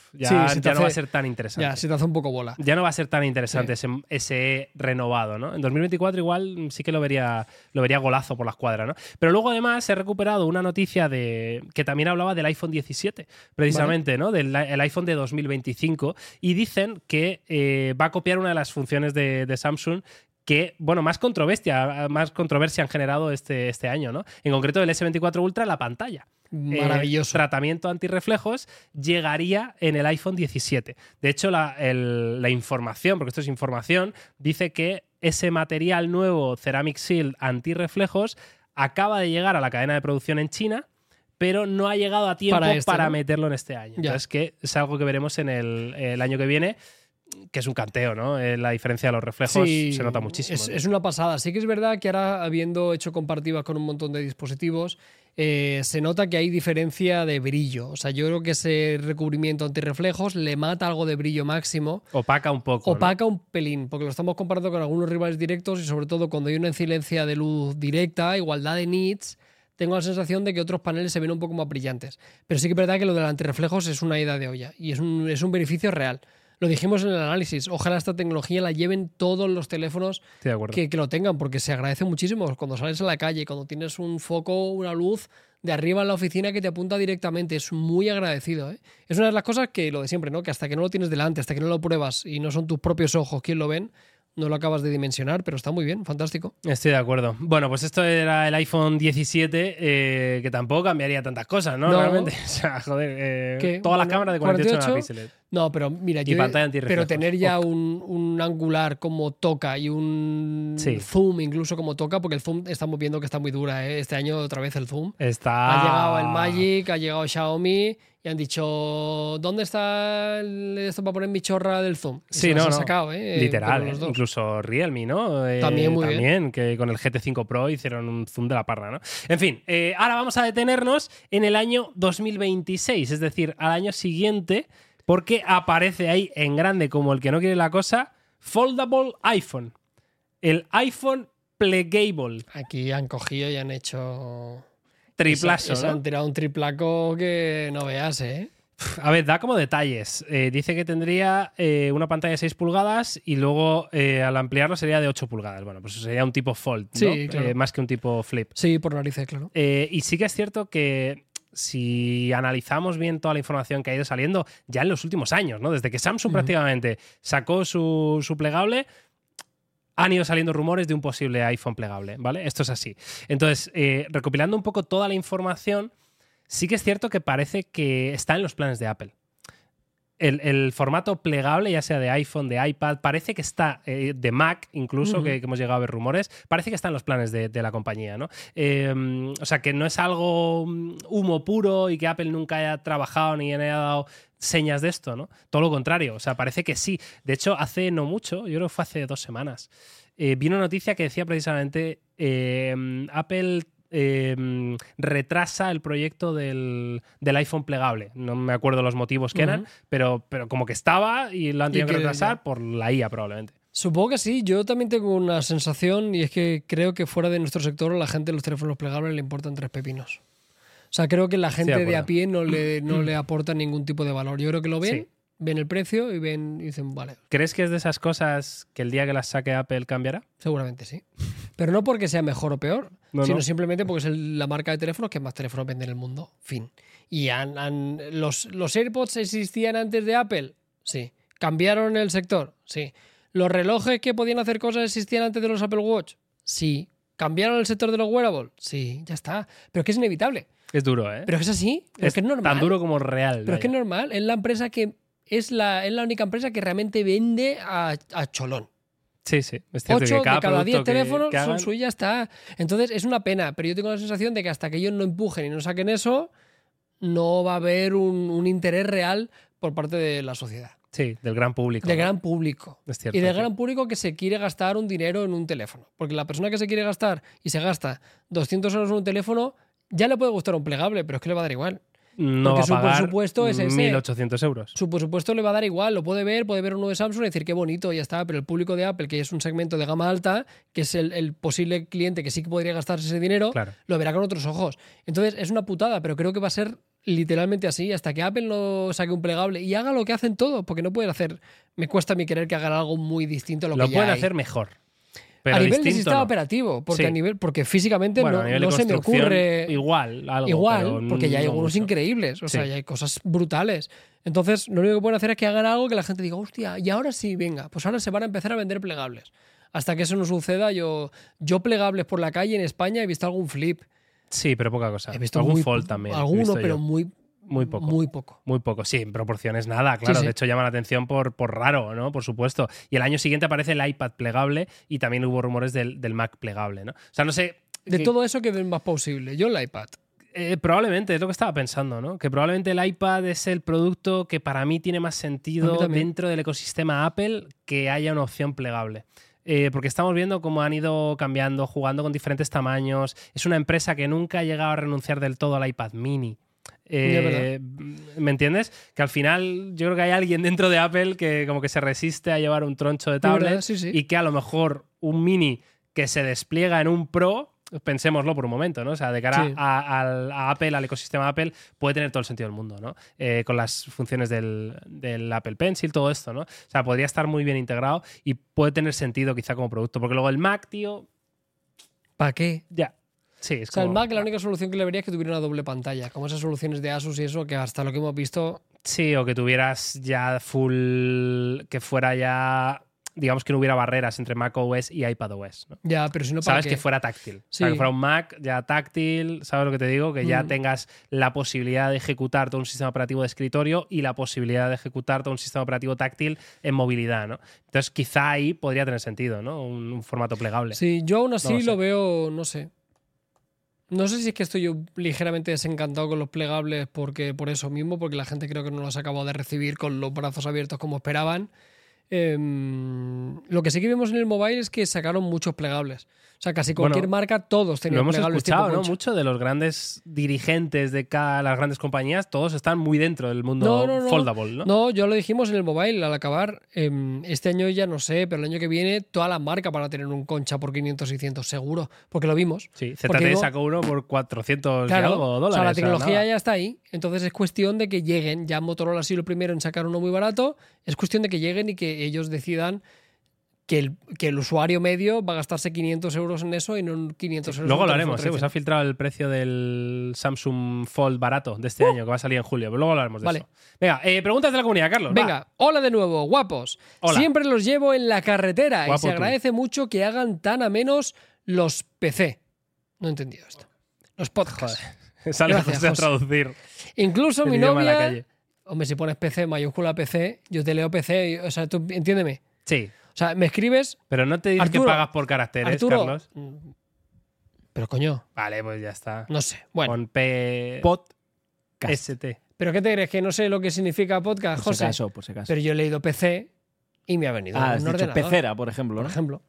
ya, Sí, ya se te no va a hace- ser tan interesante. Ya, se te hace un poco bola. Ya no va a ser tan interesante ese, ese E renovado, ¿no? En dos mil veinticuatro igual sí que lo vería, lo vería golazo por la escuadra, ¿no? Pero luego además he recuperado una noticia de que también hablaba del iPhone diecisiete, precisamente, ¿no? Del el iPhone de dos mil veinticinco, y dicen que eh, va a copiar una de las funciones de, de Samsung que, bueno, más controversia, más controversia han generado este, este año, ¿no? En concreto el ese veinticuatro Ultra, la pantalla. Maravilloso. Eh, tratamiento antirreflejos llegaría en el iPhone diecisiete. De hecho, la, el- la información, porque esto es información, dice que ese material nuevo, Ceramic Shield antirreflejos, acaba de llegar a la cadena de producción en China, pero no ha llegado a tiempo Para para, este, ¿no? meterlo en este año. Ya. Entonces, que es algo que veremos en el, el año que viene, que es un canteo, ¿no? Eh, la diferencia de los reflejos Sí, se nota muchísimo. Es, ¿no? es una pasada. Sí que es verdad que ahora, habiendo hecho comparativas con un montón de dispositivos, eh, se nota que hay diferencia de brillo. O sea, yo creo que ese recubrimiento antirreflejos le mata algo de brillo máximo. Opaca un poco. ¿no? Opaca un pelín, porque lo estamos comparando con algunos rivales directos y sobre todo cuando hay una incidencia de luz directa, igualdad de nits, tengo la sensación de que otros paneles se ven un poco más brillantes. Pero sí que es verdad que lo del antirreflejos es una ida de olla y es un, es un beneficio real. Lo dijimos en el análisis. Ojalá esta tecnología la lleven todos los teléfonos Estoy de acuerdo. que, que lo tengan, porque se agradece muchísimo cuando sales a la calle, cuando tienes un foco, una luz de arriba en la oficina que te apunta directamente. Es muy agradecido, ¿eh? Es una de las cosas que, lo de siempre, ¿no? Que hasta que no lo tienes delante, hasta que no lo pruebas y no son tus propios ojos quien lo ven, no lo acabas de dimensionar, pero está muy bien, fantástico. Estoy de acuerdo. Bueno, pues esto era el iPhone diecisiete, eh, que tampoco cambiaría tantas cosas, ¿no? No. Realmente. O sea, joder, eh, ¿Qué? todas las Bueno, cámaras de cuarenta y ocho cuarenta y ocho. megapíxeles. No, pero mira, Y yo, pantalla antirreflejos. pero tener ya Ok. un, un angular como toca y un Sí. zoom incluso como toca, porque el zoom estamos viendo que está muy dura, ¿eh? Este año otra vez el zoom. Está. Ha llegado el Magic, ha llegado Xiaomi y han dicho, ¿dónde está el- esto para poner mi chorra del zoom? Y Sí, se las no, han no. sacado, ¿eh? Literal, Con ¿eh? los dos. Incluso Realme, ¿no? Eh, También muy bien. también, que con el G T cinco Pro hicieron un zoom de la parra, ¿no? En fin, eh, ahora vamos a detenernos en el año dos mil veintiséis, es decir, al año siguiente, porque aparece ahí en grande como el que no quiere la cosa, Foldable iPhone. El iPhone Plegable. Aquí han cogido y han hecho... Triplazo, Esa- esa ¿no? han tirado un triplaco que no veas, ¿eh? A ver, da como detalles. Eh, dice que tendría eh, una pantalla de seis pulgadas y luego eh, al ampliarlo sería de ocho pulgadas. Bueno, pues sería un tipo fold, ¿no? Sí, claro. Eh, más que un tipo flip. Sí, por narices, claro. Eh, y sí que es cierto que si analizamos bien toda la información que ha ido saliendo ya en los últimos años, ¿no? Desde que Samsung Ujú. prácticamente sacó su, su plegable, han ido saliendo rumores de un posible iPhone plegable, ¿vale? Esto es así. Entonces, eh, recopilando un poco toda la información, sí que es cierto que parece que está en los planes de Apple. El, el formato plegable, ya sea de iPhone, de iPad, parece que está, eh, de Mac incluso, Ujú. que, que hemos llegado a ver rumores, parece que está en los planes de, de la compañía, ¿no? Eh, o sea, que no es algo mm, humo puro y que Apple nunca haya trabajado ni haya dado señas de esto, ¿no? Todo lo contrario, o sea, parece que sí. De hecho, hace no mucho, yo creo que fue hace dos semanas, eh, vi una noticia que decía precisamente eh, Apple eh, retrasa el proyecto del, del iPhone plegable. No me acuerdo los motivos que eran, Ujú. pero, pero como que estaba y lo han Y tenido que que retrasar ya- por la I A probablemente. Supongo que sí. Yo también tengo una sensación y es que creo que fuera de nuestro sector a la gente los teléfonos plegables le importan tres pepinos. O sea, creo que la gente de, acuerdo. a pie no le, no le aporta ningún tipo de valor. Yo creo que lo ven, Sí. ven el precio y ven y dicen, vale, ¿Crees que es de esas cosas que el día que las saque Apple cambiará? seguramente sí. Pero no porque sea mejor o peor, No, sino no. simplemente porque es el- la marca de teléfonos que más teléfonos vende en el mundo. Fin. Y han, han- los, los AirPods existían antes de Apple, sí. ¿Cambiaron el sector? Sí. ¿Los relojes que podían hacer cosas existían antes de los Apple Watch? Sí. ¿Cambiaron el sector de los wearables? Sí, ya está. Pero es que es inevitable. Es duro, ¿eh? Pero es que es así. Pero es, que es normal. tan duro como real. Pero es que es vaya. normal. Es la empresa que es la, es la única empresa que realmente vende a, a cholón. Sí, sí. Es cierto, ocho que cada de cada diez producto que- teléfonos que son hagan- suyos, ya está. Entonces es una pena, pero yo tengo la sensación de que hasta que ellos no empujen y no saquen eso, no va a haber un, un interés real por parte de la sociedad. Sí, del gran público. Del ¿no? gran público. Es cierto, Y del sí. gran público que se quiere gastar un dinero en un teléfono. Porque la persona que se quiere gastar y se gasta doscientos euros en un teléfono, ya le puede gustar un plegable, pero es que le va a dar igual. No porque va su a pagar presupuesto es ese. mil ochocientos euros. Su presupuesto le va a dar igual, lo puede ver, puede ver uno de Samsung y decir qué bonito, ya está, pero el público de Apple, que es un segmento de gama alta, que es el, el posible cliente que sí que podría gastarse ese dinero, Claro. lo verá con otros ojos. Entonces es una putada, pero creo que va a ser literalmente así, hasta que Apple no saque un plegable y haga lo que hacen todos, porque no pueden hacer, me cuesta a mí querer que hagan algo muy distinto a lo, Lo que ya pueden hay. hacer mejor. Pero a nivel de distinto sistema no. operativo, porque Sí. a nivel, porque físicamente Bueno, no, a nivel no de se me construcción, ocurre igual, algo, igual, pero porque ya hay no algunos mucho. increíbles, o sea, Sí. ya hay cosas brutales. Entonces, lo único que pueden hacer es que hagan algo que la gente diga, hostia, y ahora sí, venga, pues ahora se van a empezar a vender plegables. Hasta que eso no suceda, yo, yo plegables por la calle en España he visto algún flip. Sí, pero poca cosa. He visto Algún muy, fold también. he Alguno, visto pero yo. muy, Muy poco. Muy poco. Muy poco, sí, en proporciones nada, claro. Sí, sí. De hecho, llama la atención por, por raro, ¿no? Por supuesto. Y el año siguiente aparece el iPad plegable y también hubo rumores del, del Mac plegable, ¿no? O sea, no sé. De que- todo eso, que es más posible. Yo el iPad. eh, probablemente, es lo que estaba pensando, ¿no? Que probablemente el iPad es el producto que para mí tiene más A mí sentido también. dentro del ecosistema Apple que haya una opción plegable. Eh, porque estamos viendo cómo han ido cambiando, jugando con diferentes tamaños. Es una empresa que nunca ha llegado a renunciar del todo al iPad mini. Eh, ¿Me entiendes? Que al final yo creo que hay alguien dentro de Apple que como que se resiste a llevar un troncho de De verdad, tablet sí, sí. y que a lo mejor un mini que se despliega en un Pro, pensémoslo por un momento, ¿no? O sea, de cara Sí. a, al- a Apple, al ecosistema Apple, puede tener todo el sentido del mundo, ¿no? Eh, con las funciones del, del Apple Pencil, todo esto, ¿no? O sea, podría estar muy bien integrado y puede tener sentido quizá como producto. Porque luego el Mac, tío, ¿Para qué? ya. Sí, es O sea, el como- Mac, la única solución que le vería es que tuviera una doble pantalla, como esas soluciones de Asus y eso, que hasta lo que hemos visto. Sí, o que tuvieras ya full. Que fuera ya. Digamos que no hubiera barreras entre macOS y iPadOS, ¿no? Ya, pero si no, ¿para Sabes qué? que fuera táctil. O Sí. sea, que fuera un Mac ya táctil, ¿sabes lo que te digo? Que ya Mm. tengas la posibilidad de ejecutar todo un sistema operativo de escritorio y la posibilidad de ejecutar todo un sistema operativo táctil en movilidad, ¿no? Entonces, quizá ahí podría tener sentido, ¿no? Un, un formato plegable. Sí, yo aún así No lo sé. lo veo, no sé. No sé si es que estoy yo ligeramente desencantado con los plegables porque por eso mismo, porque la gente creo que no los ha acabado de recibir con los brazos abiertos como esperaban. Em, lo que sí que vimos en el mobile es que sacaron muchos plegables. O sea, casi cualquier Bueno, marca, todos tenían Lo hemos plegables escuchado, tipo ¿no? concha. Mucho de los grandes dirigentes de cada, las grandes compañías, todos están muy dentro del mundo No, no, no. foldable, ¿no? No, yo lo dijimos en el mobile al acabar. em, este año ya no sé, pero el año que viene todas las marcas van a tener un concha por quinientos, seiscientos, seguro. Porque lo vimos. Sí, Z Porque T E no- sacó uno por cuatrocientos y Claro, algo o dólares. sea, la o sea, tecnología nada. ya está ahí. Entonces es cuestión de que lleguen. Ya Motorola ha sido el primero en sacar uno muy barato. Es cuestión de que lleguen y que ellos decidan que el, que el usuario medio va a gastarse quinientos euros en eso y no en quinientos euros Luego en lo un haremos, teléfono ¿eh? Pues ha filtrado el precio del Samsung Fold barato de este año, que va a salir en julio. Pero luego hablaremos de Uh. Vale. eso. Venga, eh, preguntas de la comunidad, Carlos. va. Venga, hola de nuevo, guapos. Hola. Siempre los llevo en la carretera Guapo y se tú. agradece mucho que hagan tan a menos los P C. No he entendido esto. Los podcasts. Sale Gracias, José a José. traducir Incluso el mi idioma de la novia. calle. Hombre, si pones P C, mayúscula P C, yo te leo P C. y- O sea, tú entiéndeme. Sí, O sea, me escribes. pero no te dices que Arturo, pagas por caracteres, Arturo. Carlos. mm, Pero coño, Vale, pues ya está. no sé. Bueno, Con P... Podcast. S T. ¿pero qué te crees? Que no sé lo que significa podcast, Por si José. acaso, por si acaso. Pero yo he leído P C y me ha venido Ah, un has dicho ordenador, pecera, por ejemplo, por ¿no? ejemplo.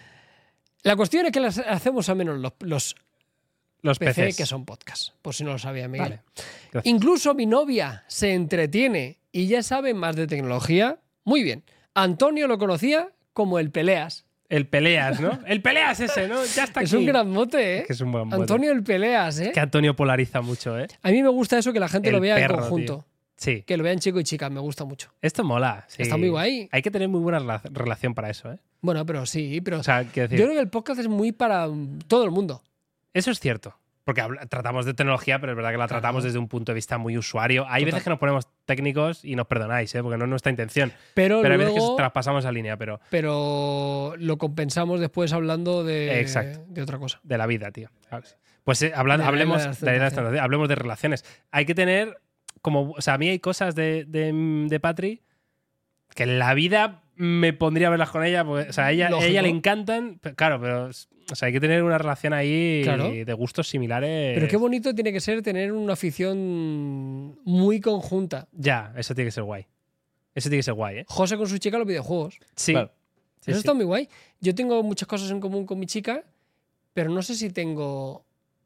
La cuestión es que las hacemos a menos los, los Los P C P Cs. que son podcasts, por si no lo sabía Miguel. Vale. Gracias. Incluso mi novia se entretiene y ya sabe más de tecnología. Muy bien. Antonio lo conocía como el Peleas. El Peleas, ¿no? El Peleas ese, ¿no? Ya está aquí. Es un gran mote, ¿eh? Que es un buen mote. Antonio el Peleas, ¿eh? Que Antonio polariza mucho, ¿eh? A mí me gusta eso, que la gente El lo vea perro, en conjunto. tío. Sí. Que lo vean chico y chica, me gusta mucho. Esto mola. sí. Está muy guay. Hay que tener muy buena rela- relación para eso, ¿eh? Bueno, pero sí, pero O sea, quiero decir, yo creo que el podcast es muy para mm, todo el mundo. eso es cierto. Porque habla- tratamos de tecnología, pero es verdad que la Claro. tratamos desde un punto de vista muy usuario. Hay Total. veces que nos ponemos técnicos y nos perdonáis, ¿eh? Porque no es nuestra intención. Pero, Pero hay veces que luego, traspasamos esa línea, pero pero lo compensamos después hablando de, Exacto. de otra cosa. de la vida, tío. ¿Sabes? Pues eh, habla- De la- hablemos de la de la tentación. tentación, hablemos de relaciones. Hay que tener como, o sea, a mí hay cosas de, de, de Patri que en la vida me pondría a verlas con ella, porque, o sea, a ella, a Lógico. ella le encantan, pero, claro, pero o sea, hay que tener una relación ahí Claro. de gustos similares. Pero qué bonito tiene que ser tener una afición muy conjunta. Ya, eso tiene que ser guay. Eso tiene que ser guay, ¿eh? José con su chica los videojuegos. Sí. Claro. Sí, Eso sí. está muy guay. Yo tengo muchas cosas en común con mi chica, pero no sé si tengo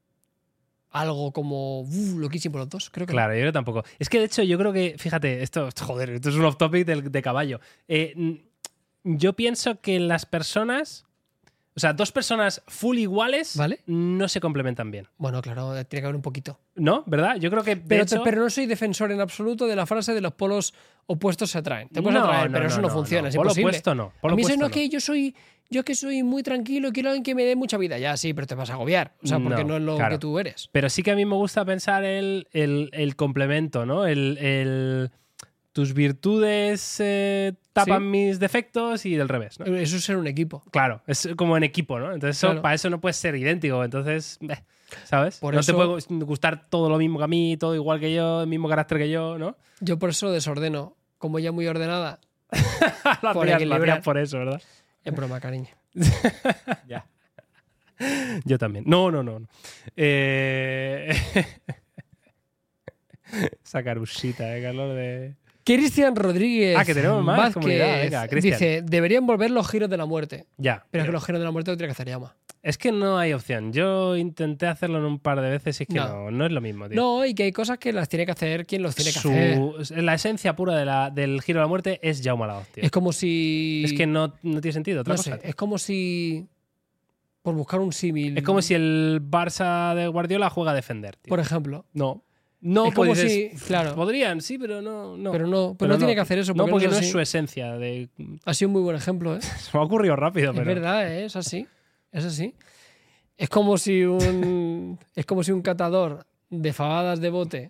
algo como uh, loquísimo los dos. Creo que no. Claro, yo creo tampoco. Es que de hecho, yo creo que, fíjate, esto, joder, esto es un off topic del- de, caballo. Eh, n- yo pienso que las personas, O sea, dos personas full iguales ¿Vale? no se complementan bien. Bueno, claro, tiene que haber un poquito. ¿No? ¿Verdad? Yo creo que, de Pero, hecho... pero no soy defensor en absoluto de la frase de los polos opuestos se atraen. Te puedes No, atraer, no, pero no, eso no, no, funciona, no. es Polo imposible. opuesto no, polo A mí eso opuesto no no. es que yo soy, yo es que soy muy tranquilo y quiero a alguien que me dé mucha vida. Ya, sí, pero te vas a agobiar. O sea, porque No, no, es lo claro. que tú eres. Pero sí que a mí me gusta pensar el, el, el complemento, ¿no? El, el- tus virtudes eh, tapan Sí. mis defectos y del revés, ¿no? Eso es ser un equipo. Claro, es como en equipo, ¿no? Entonces, eso- Claro. para eso no puedes ser idéntico. Entonces, eh, ¿sabes? Por no eso- te puede gustar todo lo mismo que a mí, todo igual que yo, el mismo carácter que yo, ¿no? Yo por eso desordeno. Como ella muy ordenada, lo Por hacías, lo equilibrar. hacías por eso, ¿verdad? es broma, cariño. Ya. Yo también. No, no, no. no. Eh... Esa carusita, ¿eh, Carlos? De... Cristian Rodríguez Ah, que tenemos más Vázquez comunidad. Venga, Cristian. dice, deberían volver los giros de la muerte. Ya. Pero es que pero- los giros de la muerte lo tiene que hacer Yama. Es que no hay opción. Yo intenté hacerlo en un par de veces y es que no, No. no, es lo mismo, tío. No, y que hay cosas que las tiene que hacer quien los tiene que Su- hacer. La esencia pura de la, del giro de la muerte es Jaume Laoz, tío. Es como si... Es que no, no tiene sentido. Otra no cosa. sé, es como si... Por buscar un símil. Es como si el Barça de Guardiola juega a defender, tío. Por ejemplo. No. No, Es como pues si- dices, claro. podrían, sí, pero no. no. Pero no, pero Pero no, no. tiene que hacer eso. no, Porque porque no no es es así. su esencia. De... Ha sido un muy buen ejemplo, ¿eh? Se me ha ocurrido rápido, Es pero. verdad, ¿eh? Es así. Es así. Es como si un. es como si un catador de fabadas de bote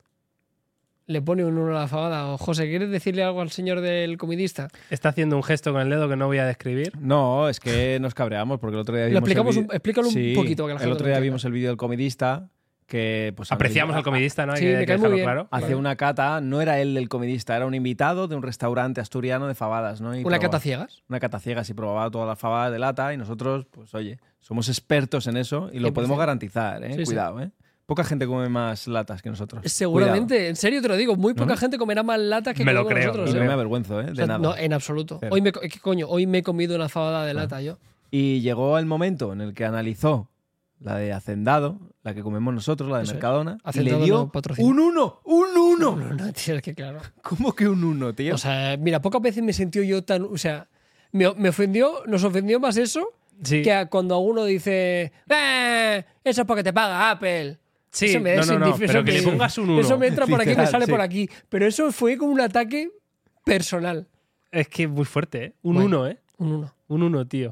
le pone un uno a la fabada. O, José, ¿quieres decirle algo al señor del comidista? Está haciendo un gesto con el dedo que no voy a describir. No, es que nos cabreamos porque el otro día Lo vimos explicamos el un, vídeo- explícalo Sí, un poquito. Para que la el gente otro lo día entienda. vimos el vídeo del comidista que pues Apreciamos ha- al comidista, ¿no? Hay Sí, que, me hay que cae muy dejarlo bien. claro. Hacía una cata, no era él el comidista, era un invitado de un restaurante asturiano de fabadas, ¿no? Y Una probaba- cata ciegas. Una cata ciegas y probaba todas las fabadas de lata y nosotros, pues oye, somos expertos en eso y lo cien por podemos cien. garantizar, ¿eh? Sí, sí. Cuidado, ¿eh? Poca gente come más latas que nosotros. Seguramente, en serio te lo digo, muy poca ¿No? gente comerá más latas que Me lo comemos creo, nosotros. Cuidado. Y lo no ¿eh? me avergüenzo, ¿eh? De O sea, nada. no, en absoluto. Cero. Hoy me, ¿qué coño? Hoy me he comido una fabada de lata yo. Y llegó el momento en el que analizó la de Hacendado, la que comemos nosotros, la de Eso es. Mercadona, y Hacendado le dio no patrocina. un uno, un uno. No, no, tío, es que claro. ¿Cómo que un uno, tío? O sea, mira, pocas veces me sentí yo tan. O sea, me, me ofendió, nos ofendió más eso Sí. que a cuando alguno dice. "Eh, eso es porque te paga Apple". Sí, Eso me no, es no, no, indiferente. pero que le pongas un uno. Eso me entra por aquí y me Literal, sale sí. por aquí. Pero eso fue como un ataque personal. Es que es muy fuerte, ¿eh? Un Bueno. uno, ¿eh? Un uno. Un uno, tío.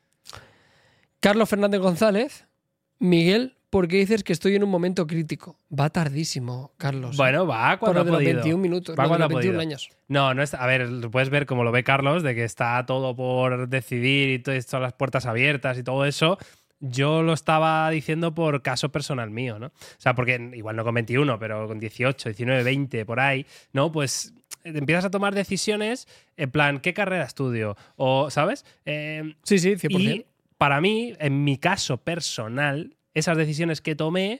Carlos Fernández González. Miguel, ¿por qué dices que estoy en un momento crítico? Va tardísimo, Carlos. Bueno, va por cuando lo ha de los podido. veintiún minutos, Va lo de cuando los ha veintiún podido. años. No, no es. A ver, lo puedes ver como lo ve Carlos, de que está todo por decidir y todo- todas las puertas abiertas y todo eso. Yo lo estaba diciendo por caso personal mío, ¿no? O sea, porque igual no con veintiuno, pero con dieciocho, diecinueve, veinte, por ahí, ¿no? Pues empiezas a tomar decisiones en plan, ¿qué carrera estudio? O, ¿sabes? Eh, Sí, sí, cien por ciento. y para mí, en mi caso personal, esas decisiones que tomé,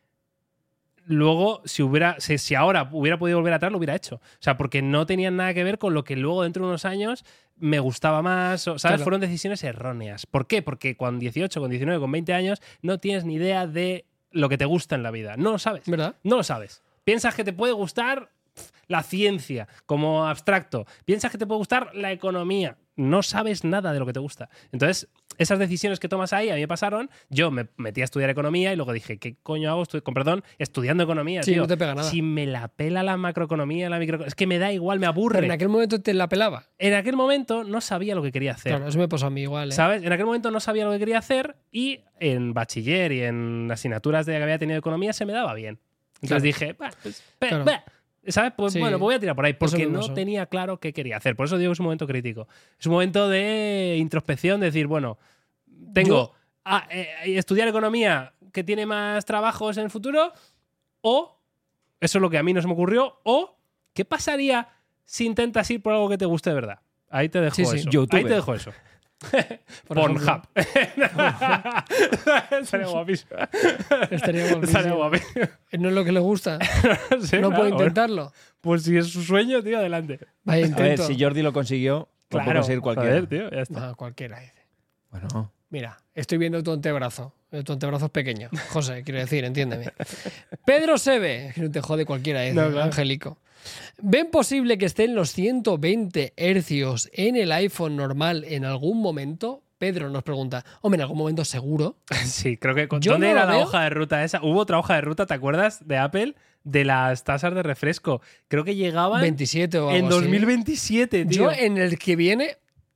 luego, si hubiera, si, si ahora hubiera podido volver atrás, lo hubiera hecho. O sea, porque no tenían nada que ver con lo que luego dentro de unos años me gustaba más. o- ¿Sabes? Claro. Fueron decisiones erróneas. ¿Por qué? Porque con dieciocho, con diecinueve, con veinte años no tienes ni idea de lo que te gusta en la vida. No lo sabes. ¿Verdad? No lo sabes. Piensas que te puede gustar pf, la ciencia como abstracto. Piensas que te puede gustar la economía. No sabes nada de lo que te gusta. Entonces, esas decisiones que tomas ahí a mí me pasaron. Yo me metí a estudiar economía y luego dije, ¿qué coño hago? Estoy, con perdón, estudiando economía, Sí, tío. no te pega nada. Si me la pela la macroeconomía, la microeconomía, es que me da igual, me aburre. Pero en aquel momento te la pelaba. En aquel momento no sabía lo que quería hacer. Claro, eso me pasó a mí igual. ¿eh? ¿Sabes? En aquel momento no sabía lo que quería hacer y en bachiller y en asignaturas de que había tenido economía se me daba bien. Entonces Claro. dije, "Bah, pues, bah, Claro. bah". ¿Sabes? Pues Sí. bueno, pues voy a tirar por ahí porque me no pasó. tenía claro qué quería hacer. Por eso digo que es un momento crítico. Es un momento de introspección, de decir, bueno, tengo Yo- a, eh, estudiar economía que tiene más trabajos en el futuro o, eso es lo que a mí no se me ocurrió, o, ¿qué pasaría si intentas ir por algo que te guste de verdad? Ahí te dejo Sí, sí. eso. YouTube. Ahí te dejo eso. Por Pornhub. ejemplo. Estaría guapísimo. Estaría Estaría guapísimo. guapísimo. No es lo que le gusta. Sí, No claro, puedo bueno. intentarlo. Pues si es su sueño, tío, adelante. Vaya A ver, intento. si Jordi lo consiguió, lo puede Claro, conseguir cualquiera. joder, tío, ya está. No, cualquiera dice. Bueno, Mira, estoy viendo tu antebrazo. Tu antebrazo es pequeño. José, quiero decir, entiéndeme. Pedro Sebe. Que no te jode cualquiera, dice. No, claro. Angélico. ¿Ven posible que estén los ciento veinte hercios en el iPhone normal en algún momento? Pedro nos pregunta, hombre, en algún momento seguro. Sí, creo que... Yo ¿Dónde no era lo la veo. hoja de ruta esa? Hubo otra hoja de ruta, ¿te acuerdas? De Apple, de las tasas de refresco. Creo que llegaban veintisiete o algo en así. dos mil veintisiete, tío. Yo en el que viene,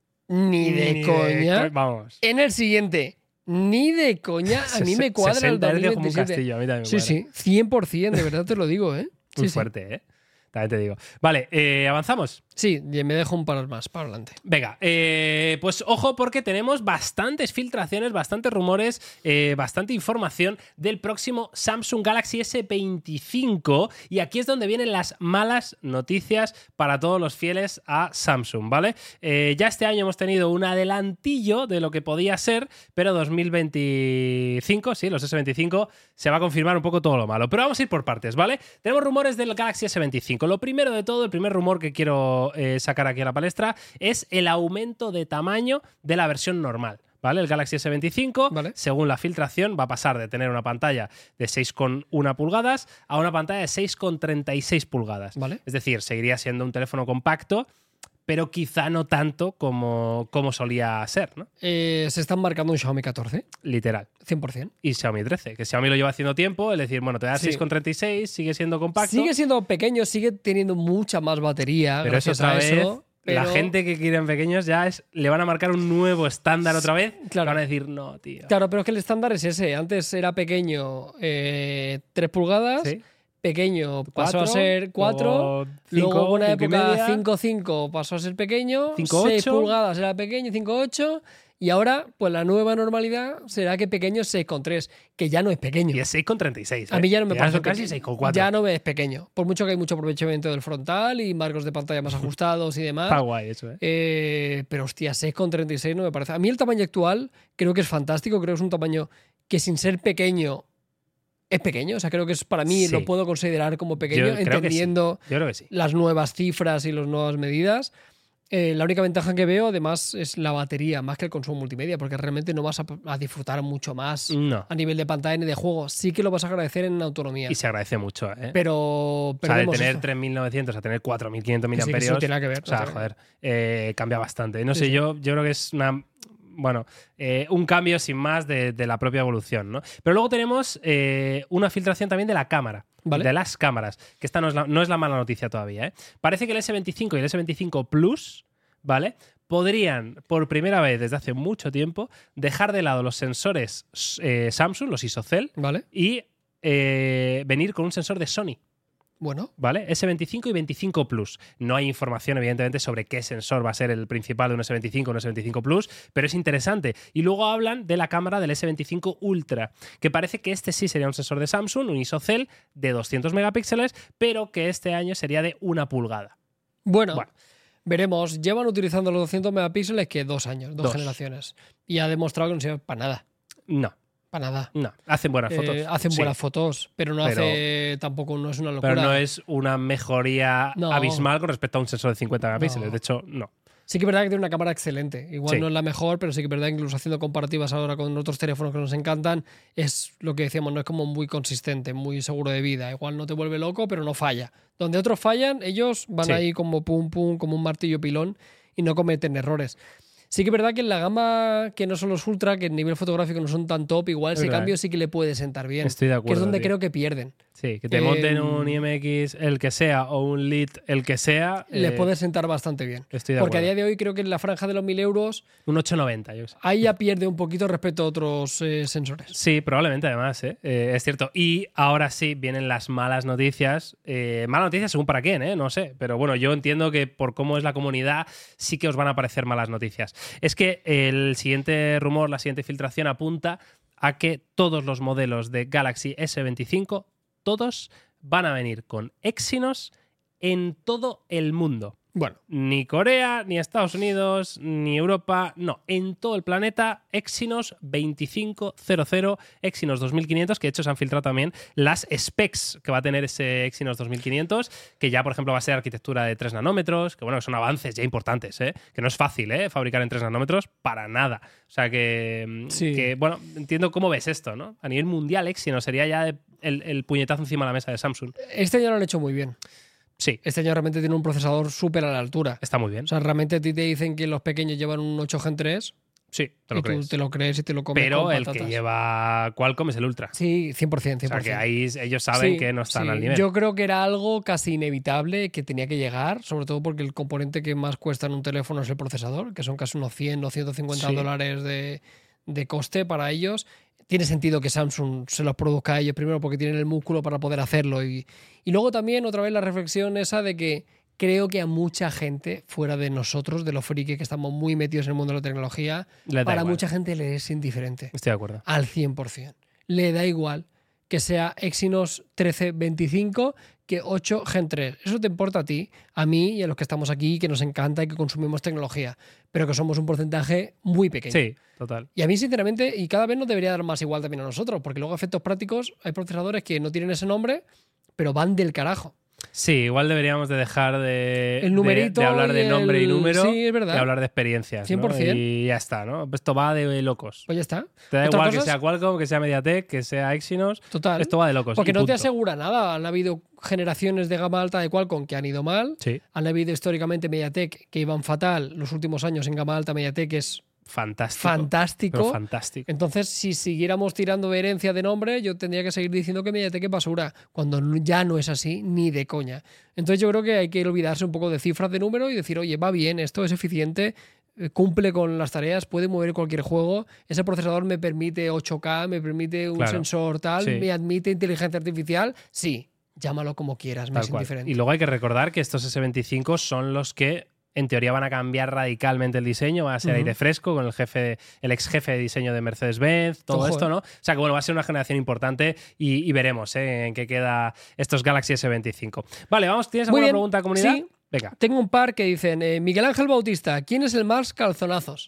ni de Ni coña. co- Vamos. En el siguiente, ni de coña. A mí me cuadra el sesenta dos mil Hz como un veintisiete. castillo, a mí también me Sí, cuadra. sí, cien por ciento, de verdad te lo digo, ¿eh? Muy Sí, sí. fuerte, ¿eh? También te digo. Vale, eh, ¿avanzamos? Sí, y me dejo un par más para adelante. Venga, eh, pues ojo porque tenemos bastantes filtraciones, bastantes rumores, eh, bastante información del próximo Samsung Galaxy ese veinticinco y aquí es donde vienen las malas noticias para todos los fieles a Samsung, ¿vale? Eh, ya este año hemos tenido un adelantillo de lo que podía ser, pero dos mil veinticinco, sí, los ese veinticinco, se va a confirmar un poco todo lo malo. Pero vamos a ir por partes, ¿vale? Tenemos rumores del Galaxy ese veinticinco. Lo primero de todo, el primer rumor que quiero eh, sacar aquí a la palestra es el aumento de tamaño de la versión normal. ¿Vale? El Galaxy ese veinticinco, Vale. según la filtración, va a pasar de tener una pantalla de seis coma uno pulgadas a una pantalla de seis coma treinta y seis pulgadas. Vale. Es decir, seguiría siendo un teléfono compacto, pero quizá no tanto como, como solía ser, ¿no? Eh, se están marcando un Xiaomi catorce, Literal. cien por ciento. Y Xiaomi trece, que Xiaomi lo lleva haciendo tiempo, es decir, bueno, te da Sí. seis coma treinta y seis, sigue siendo compacto, Sigue siendo pequeño, sigue teniendo mucha más batería. pero eso gracias otra a vez, eso. la pero- gente que quieren pequeños ya es, le van a marcar un nuevo estándar otra vez, Claro. van a decir, no, tío. Claro, pero es que el estándar es ese. Antes era pequeño eh, tres pulgadas, Sí. pequeño pasó a Cuatro, ser cuatro, luego cinco, luego hubo una cinco y época media. cinco coma cinco pasó a ser pequeño, cinco seis ocho. pulgadas era pequeño, cinco coma ocho, y ahora pues la nueva normalidad será que pequeño es seis coma tres, que ya no es pequeño. Y es seis coma treinta y seis. A mí ya no me ¿eh? parece son casi pequeño. seis coma cuatro. Ya no me es pequeño. Por mucho que hay mucho aprovechamiento del frontal y marcos de pantalla más ajustados y demás. Está guay eso, ¿eh? Eh, pero hostia, seis coma treinta y seis no me parece. A mí el tamaño actual creo que es fantástico. Creo que es un tamaño que sin ser pequeño es pequeño. O sea, creo que es para mí Sí. lo puedo considerar como pequeño, Yo creo que sí. entendiendo Yo creo que sí. las nuevas cifras y las nuevas medidas. Eh, la única ventaja que veo, además, es la batería, más que el consumo multimedia, porque realmente no vas a, a disfrutar mucho más No. a nivel de pantalla ni de juego. Sí que lo vas a agradecer en autonomía. Y se agradece mucho, ¿eh? Pero, o pero sea, de vemos tener esto. tres mil novecientos a tener cuatro mil quinientos Que sí, que sí, miliamperios. no tiene nada que ver, O sea, no tiene joder, eh, cambia bastante. No Sí, sé, sí. yo, yo creo que es una. Bueno, eh, un cambio sin más de, de la propia evolución, ¿no? Pero luego tenemos eh, una filtración también de la cámara. Vale. De las cámaras. Que esta no es, la, no es la mala noticia todavía, ¿eh? Parece que el ese veinticinco y el ese veinticinco Plus, ¿vale? Podrían, por primera vez desde hace mucho tiempo, dejar de lado los sensores eh, Samsung, los ISOCELL, ¿Vale? y eh, venir con un sensor de Sony. Bueno, ¿Vale? ese veinticinco y veinticinco Plus. No hay información, evidentemente, sobre qué sensor va a ser el principal de un ese veinticinco o un ese veinticinco Plus, pero es interesante. Y luego hablan de la cámara del ese veinticinco Ultra, que parece que este sí sería un sensor de Samsung, un ISOCELL de doscientos megapíxeles, pero que este año sería de una pulgada. bueno, Bueno. veremos. Llevan utilizando los doscientos megapíxeles que dos años, dos, Dos. generaciones. Y ha demostrado que no sirve para nada. No, Para nada. no. Hacen buenas Eh, fotos. hacen sí, buenas fotos, pero no Pero- hace tampoco, no es una locura. pero no es una mejoría No. abismal con respecto a un sensor de cincuenta megapíxeles. No. De hecho, no. Sí que es verdad que tiene una cámara excelente. Igual Sí. no es la mejor, pero sí que es verdad que incluso haciendo comparativas ahora con otros teléfonos que nos encantan, es lo que decíamos, no es como muy consistente, muy seguro de vida. Igual no te vuelve loco, pero no falla. Donde otros fallan, ellos van Sí. ahí como pum pum, como un martillo pilón y no cometen errores. Sí que es verdad que en la gama que no son los Ultra, que en nivel fotográfico no son tan top, igual Es ese verdad. cambio sí que le puede sentar bien. Estoy de Que acuerdo. es donde tío. creo que pierden. Sí, que te Eh, monten un I M X el que sea o un Lit el que sea. Les eh, puede sentar bastante bien. Estoy de Porque a acuerdo. día de hoy creo que en la franja de los mil euros Un ocho noventa, yo qué sé. ahí ya pierde un poquito respecto a otros eh, sensores. Sí, probablemente además, ¿eh? Eh, es cierto. Y ahora sí vienen las malas noticias. Eh, malas noticias según para quién, ¿eh? No sé. Pero bueno, yo entiendo que por cómo es la comunidad sí que os van a parecer malas noticias. Es que el siguiente rumor, la siguiente filtración apunta a que todos los modelos de Galaxy ese veinticinco, todos van a venir con Exynos en todo el mundo. Bueno, Ni Corea, ni Estados Unidos, ni Europa, no, en todo el planeta, Exynos veinticinco cero, Exynos dos mil quinientos, que de hecho se han filtrado también las specs que va a tener ese Exynos dos mil quinientos, que ya, por ejemplo, va a ser arquitectura de tres nanómetros, que bueno, que son avances ya importantes, ¿eh? Que no es fácil, ¿eh? Fabricar en tres nanómetros para nada. O sea que, Sí. que, bueno, entiendo cómo ves esto, ¿no? A nivel mundial, Exynos sería ya el, el puñetazo encima de la mesa de Samsung. este año lo han hecho muy bien. Sí, Este año realmente tiene un procesador súper a la altura. está muy bien. O sea, realmente a ti te dicen que los pequeños llevan un ocho Gen tres Sí, te lo y tú crees. te lo crees y te lo comes Pero con el patatas. que lleva Qualcomm es el Ultra. Sí, cien por ciento, O sea, cien por ciento. que ahí ellos saben Sí, que no están sí. al nivel. Yo creo que era algo casi inevitable que tenía que llegar, sobre todo porque el componente que más cuesta en un teléfono es el procesador, que son casi unos cien o ciento cincuenta Sí. dólares de, de coste para ellos. Tiene sentido que Samsung se los produzca a ellos primero porque tienen el músculo para poder hacerlo. Y, y luego también otra vez la reflexión esa de que creo que a mucha gente, fuera de nosotros, de los frikis que estamos muy metidos en el mundo de la tecnología, Les da para igual. mucha gente le es indiferente. Estoy de acuerdo. Al cien por ciento. Le da igual que sea Exynos trece veinticinco que ocho Gen tres. Eso te importa a ti, a mí y a los que estamos aquí, que nos encanta y que consumimos tecnología, pero que somos un porcentaje muy pequeño. Sí, total. Y a mí, sinceramente, y cada vez nos debería dar más igual también a nosotros, porque luego a efectos prácticos hay procesadores que no tienen ese nombre, pero van del carajo. Sí, igual deberíamos de dejar de, El numerito de, de hablar y de nombre y el- número sí, es verdad. y hablar de experiencias. cien por ¿no? ciento. Y ya está, ¿no? Esto va de locos. Pues ya está. Te da Otra igual cosa que es- sea Qualcomm, que sea MediaTek, que sea Exynos. Total. Esto va de locos. Porque y no te punto. asegura nada. Han habido generaciones de gama alta de Qualcomm que han ido mal. Sí, Han habido históricamente MediaTek que iban fatal. Los últimos años en gama alta MediaTek es fantástico. fantástico. Pero fantástico. Entonces, si siguiéramos tirando de herencia de nombre, yo tendría que seguir diciendo que MediaTek es basura, cuando no- ya no es así ni de coña. Entonces yo creo que hay que olvidarse un poco de cifras de número y decir, oye, va bien, esto es eficiente, eh, cumple con las tareas, puede mover cualquier juego, ese procesador me permite ocho K, me permite un Claro. sensor tal, Sí. me admite inteligencia artificial, sí, llámalo como quieras, me Tal es cual. indiferente. Y luego hay que recordar que estos ese veinticinco son los que en teoría van a cambiar radicalmente el diseño, va a ser Ujú. aire fresco con el jefe, el ex jefe de diseño de Mercedes-Benz, todo Ojo, esto, eh. ¿no? O sea que bueno, va a ser una generación importante y, y veremos ¿eh? en qué queda estos Galaxy ese veinticinco. Vale, vamos, ¿tienes Muy alguna bien. pregunta, comunidad? Sí. Venga. Tengo un par que dicen, eh, Miguel Ángel Bautista, ¿quién es el más calzonazos?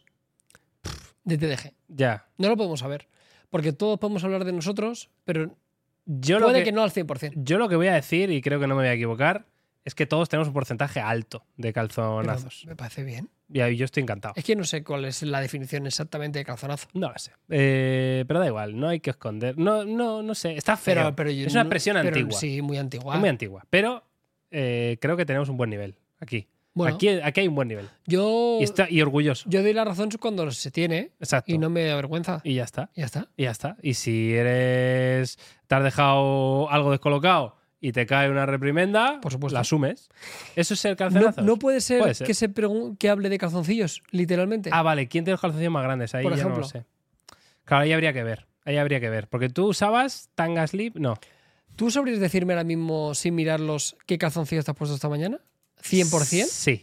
De T D G. Ya. No lo podemos saber. Porque todos podemos hablar de nosotros, pero Yo puede lo que... que, no al cien por ciento. yo lo que voy a decir, y creo que no me voy a equivocar, es que todos tenemos un porcentaje alto de Pero calzonazos. me parece bien. Y ahí yo estoy encantado. Es que no sé cuál es la definición exactamente de calzonazo. No lo sé. Eh, pero da igual, no hay que esconder. No, no, no sé. Está feo. Pero, pero yo es una no- expresión pero antigua. Sí, muy antigua. Es muy antigua. Pero eh, creo que tenemos un buen nivel aquí. Bueno, Aquí, aquí hay un buen nivel. yo, Y, está, y orgulloso. yo doy la razón cuando se tiene Exacto. y no me avergüenza. Y ya está. Y ya está. Y ya está. Y si eres. Te has dejado algo descolocado y te cae una reprimenda, Por supuesto. la asumes. Eso es el No, calzonazo. no puede ser, Puede ser. Que, se pregun- que hable de calzoncillos, literalmente. Ah, vale. ¿Quién tiene los calzoncillos más grandes? Ahí Por ya no ejemplo. lo sé. Claro, ahí habría que ver. Ahí habría que ver. Porque tú usabas tanga slip. No. ¿Tú sabrías decirme ahora mismo, sin mirarlos, qué calzoncillos te has puesto esta mañana? ¿cien por ciento? Sí.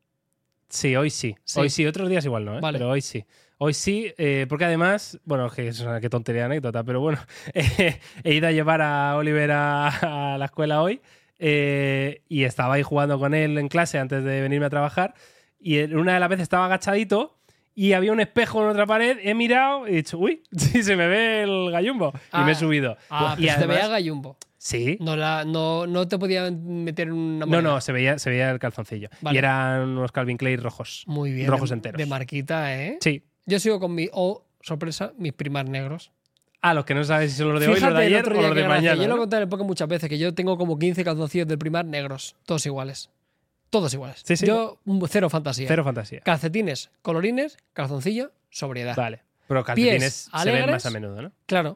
Sí, hoy sí. Sí. Hoy sí, otros días igual no, ¿eh? Vale. Pero hoy sí. Hoy sí, eh, porque además, bueno, que es una qué tontería de anécdota, pero bueno, eh, he ido a llevar a Oliver a, a la escuela hoy eh, y estaba ahí jugando con él en clase antes de venirme a trabajar y en una de las veces estaba agachadito y había un espejo en otra pared, he mirado y he dicho, uy, sí, se me ve el gallumbo y Ah. me he subido. Ah, y pues te además- veía gallumbo. Sí. No, la, no, no te podía meter en una No, moneda. no, se veía, se veía el calzoncillo. Vale. Y eran unos Calvin Klein rojos. Muy bien. Rojos de, enteros. De marquita, ¿eh? Sí. Yo sigo con mi, oh, sorpresa, mis primar negros. Ah, los que no sabes si son los de hoy, Fíjate los de el ayer otro o día los de qué gracia. mañana. Yo lo he ¿no? contado en el podcast muchas veces, que yo tengo como quince calzoncillos del primar negros, todos iguales. Todos iguales. Sí, sí. Yo, un- cero fantasía. Cero fantasía. Calcetines, colorines, calzoncillo, sobriedad. Vale. Pero calcetines Pies se ven alegres. más a menudo, ¿no? Claro.